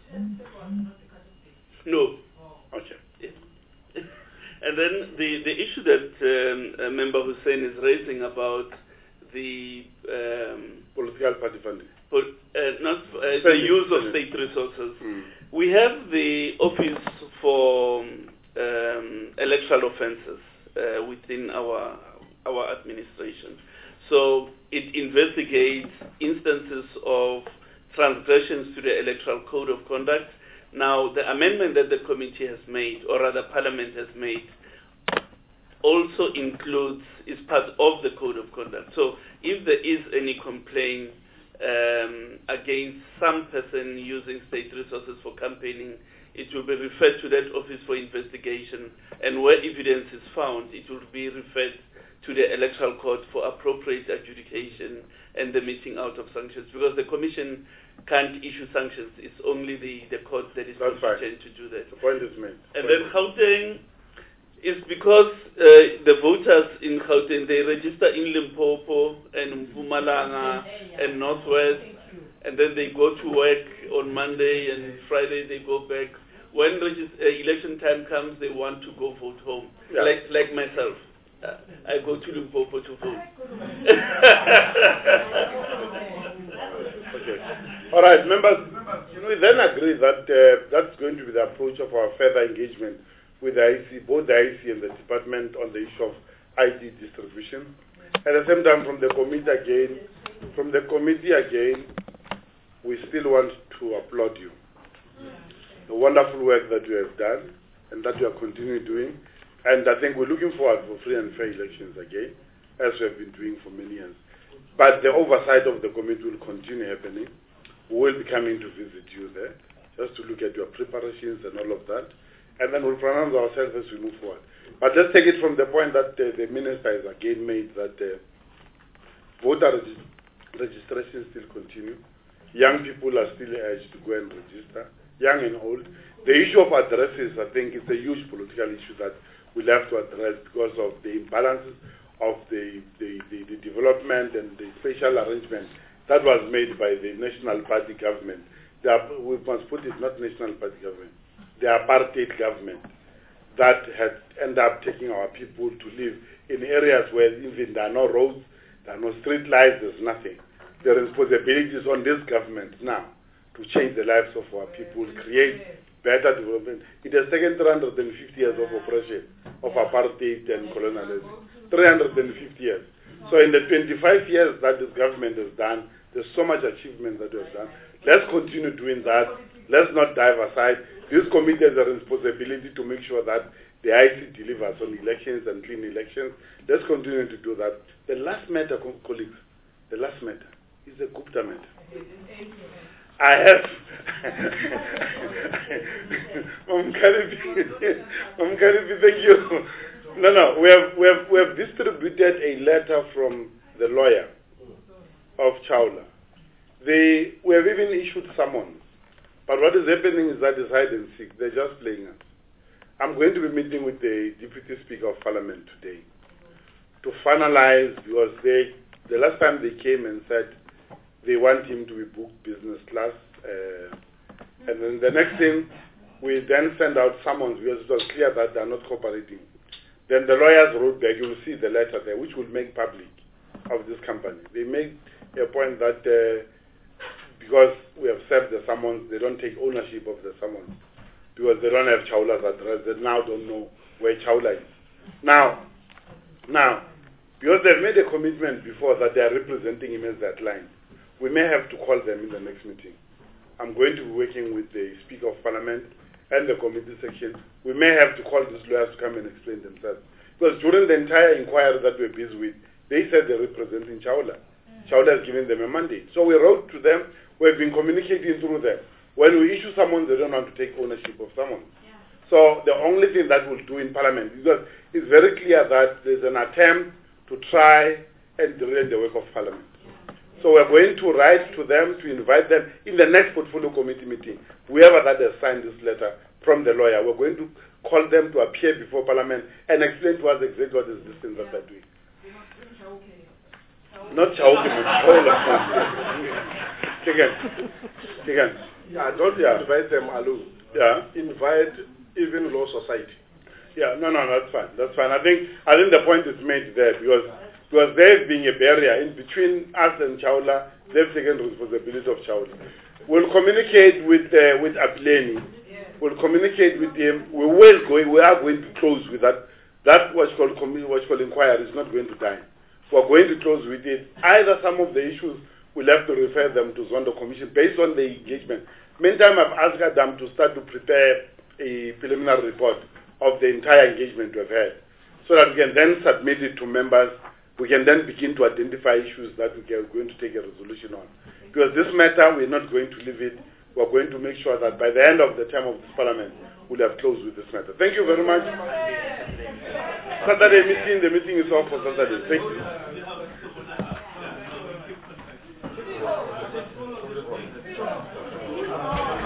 No. Okay. Yeah. And then the, the issue that um, uh, Member Hussein is raising about the um, political party funding, pol- uh, not uh, the use of state resources. Mm. We have the Office for um, Electoral Offences uh, within our our administration. So it investigates instances of transgressions to the Electoral Code of Conduct. Now, the amendment that the committee has made, or rather Parliament has made, also includes, is part of the Code of Conduct. So if there is any complaint um, against some person using state resources for campaigning, it will be referred to that Office for Investigation, and where evidence is found, it will be referred to the Electoral Court for appropriate adjudication and the meting out of sanctions, because the Commission can't issue sanctions. It's only the, the court that is That's competent fine. to do that. The point is made. And then Gauteng is because uh, the voters in Gauteng, they register in Limpopo and Mpumalanga and Northwest, and then they go to work on Monday and Friday they go back. When regis- uh, election time comes, they want to go vote home, Yeah. like like myself. Uh, I go to Limpopo to vote. Okay. All right, members, we then agree that uh, that's going to be the approach of our further engagement with the I C, both the I C and the department on the issue of I D distribution. At the same time, from the committee again, from the committee again, we still want to applaud you. The wonderful work that you have done and that you are continuing doing. And I think we're looking forward for free and fair elections again, as we have been doing for many years. But the oversight of the committee will continue happening. We will be coming to visit you there, just to look at your preparations and all of that. And then we'll pronounce ourselves as we move forward. But let's take it from the point that uh, the minister has again made, that uh, voter regi- registration still continue. Young people are still urged to go and register, young and old. The issue of addresses, I think, is a huge political issue that we'll have to address because of the imbalances of the, the, the, the development and the spatial arrangement that was made by the National Party government. The, we must put it, not National Party government, the apartheid government that had ended up taking our people to live in areas where even there are no roads, there are no street lights, there's nothing. The responsibility is on this government now to change the lives of our people, create better development. It has taken three hundred fifty years of oppression, of apartheid and colonialism. three hundred fifty years. So in the twenty-five years that this government has done, there's so much achievement that we have done. Let's continue doing that. Let's not dive aside. This committee has a responsibility to make sure that the I C delivers on elections and clean elections. Let's continue to do that. The last matter, co- colleagues, the last matter is the Gupta matter. I have Mam Karibi, Mam Karibi, thank you. No, no, we have, we have we have distributed a letter from the lawyer of Chawla. They we have even issued summons. But what is happening is that it's hide and seek. They're just playing us. I'm going to be meeting with the Deputy Speaker of Parliament today to finalize, because they the last time they came and said they want him to be booked business class. Uh, and then the next thing, we then send out summons because it was clear that they are not cooperating. Then the lawyers wrote back, you will see the letter there, which will make public of this company. They made a point that uh, because we have served the summons, they don't take ownership of the summons because they don't have Chawla's address. They now don't know where Chawla is. Now, now, because they've made a commitment before that they are representing him as that line, we may have to call them in the next meeting. I'm going to be working with the Speaker of Parliament and the committee section. We may have to call these lawyers to come and explain themselves. Because during the entire inquiry that we're busy with, they said they're representing Chawla. Mm. Chauda has given them a mandate. So we wrote to them, we've been communicating through them. When we issue someone, they don't want to take ownership of someone. Yeah. So the only thing that we'll do in Parliament, because it's very clear that there's an attempt to try and derail the work of Parliament. Yeah. So we're going to write to them, to invite them in the next portfolio committee meeting, whoever that has signed this letter from the lawyer, we're going to call them to appear before Parliament and explain to us exactly what is this thing that they're doing. Not Chauke, Again. Again. Yeah, don't yeah. invite them alone. Yeah. Invite even Law Society. Yeah, no, no, that's fine. That's fine. I think I think the point is made there because because there's being a barrier in between us and Chauda, they've taken responsibility of Chauda. We'll communicate with uh, with Apileni. We'll communicate with him. We will go. We are going to close with that. That what's called what's called inquiry is not going to die. We're going to close with it. Either some of the issues we'll have to refer them to Zondo Commission based on the engagement. Meantime, I've asked them to start to prepare a preliminary report of the entire engagement we've had, so that we can then submit it to members. We can then begin to identify issues that we are going to take a resolution on. Because this matter, we're not going to leave it. We're going to make sure that by the end of the term of this Parliament, we'll have closed with this matter. Thank you very much. Saturday meeting, the meeting is off for Saturday. Thank you. Thank you.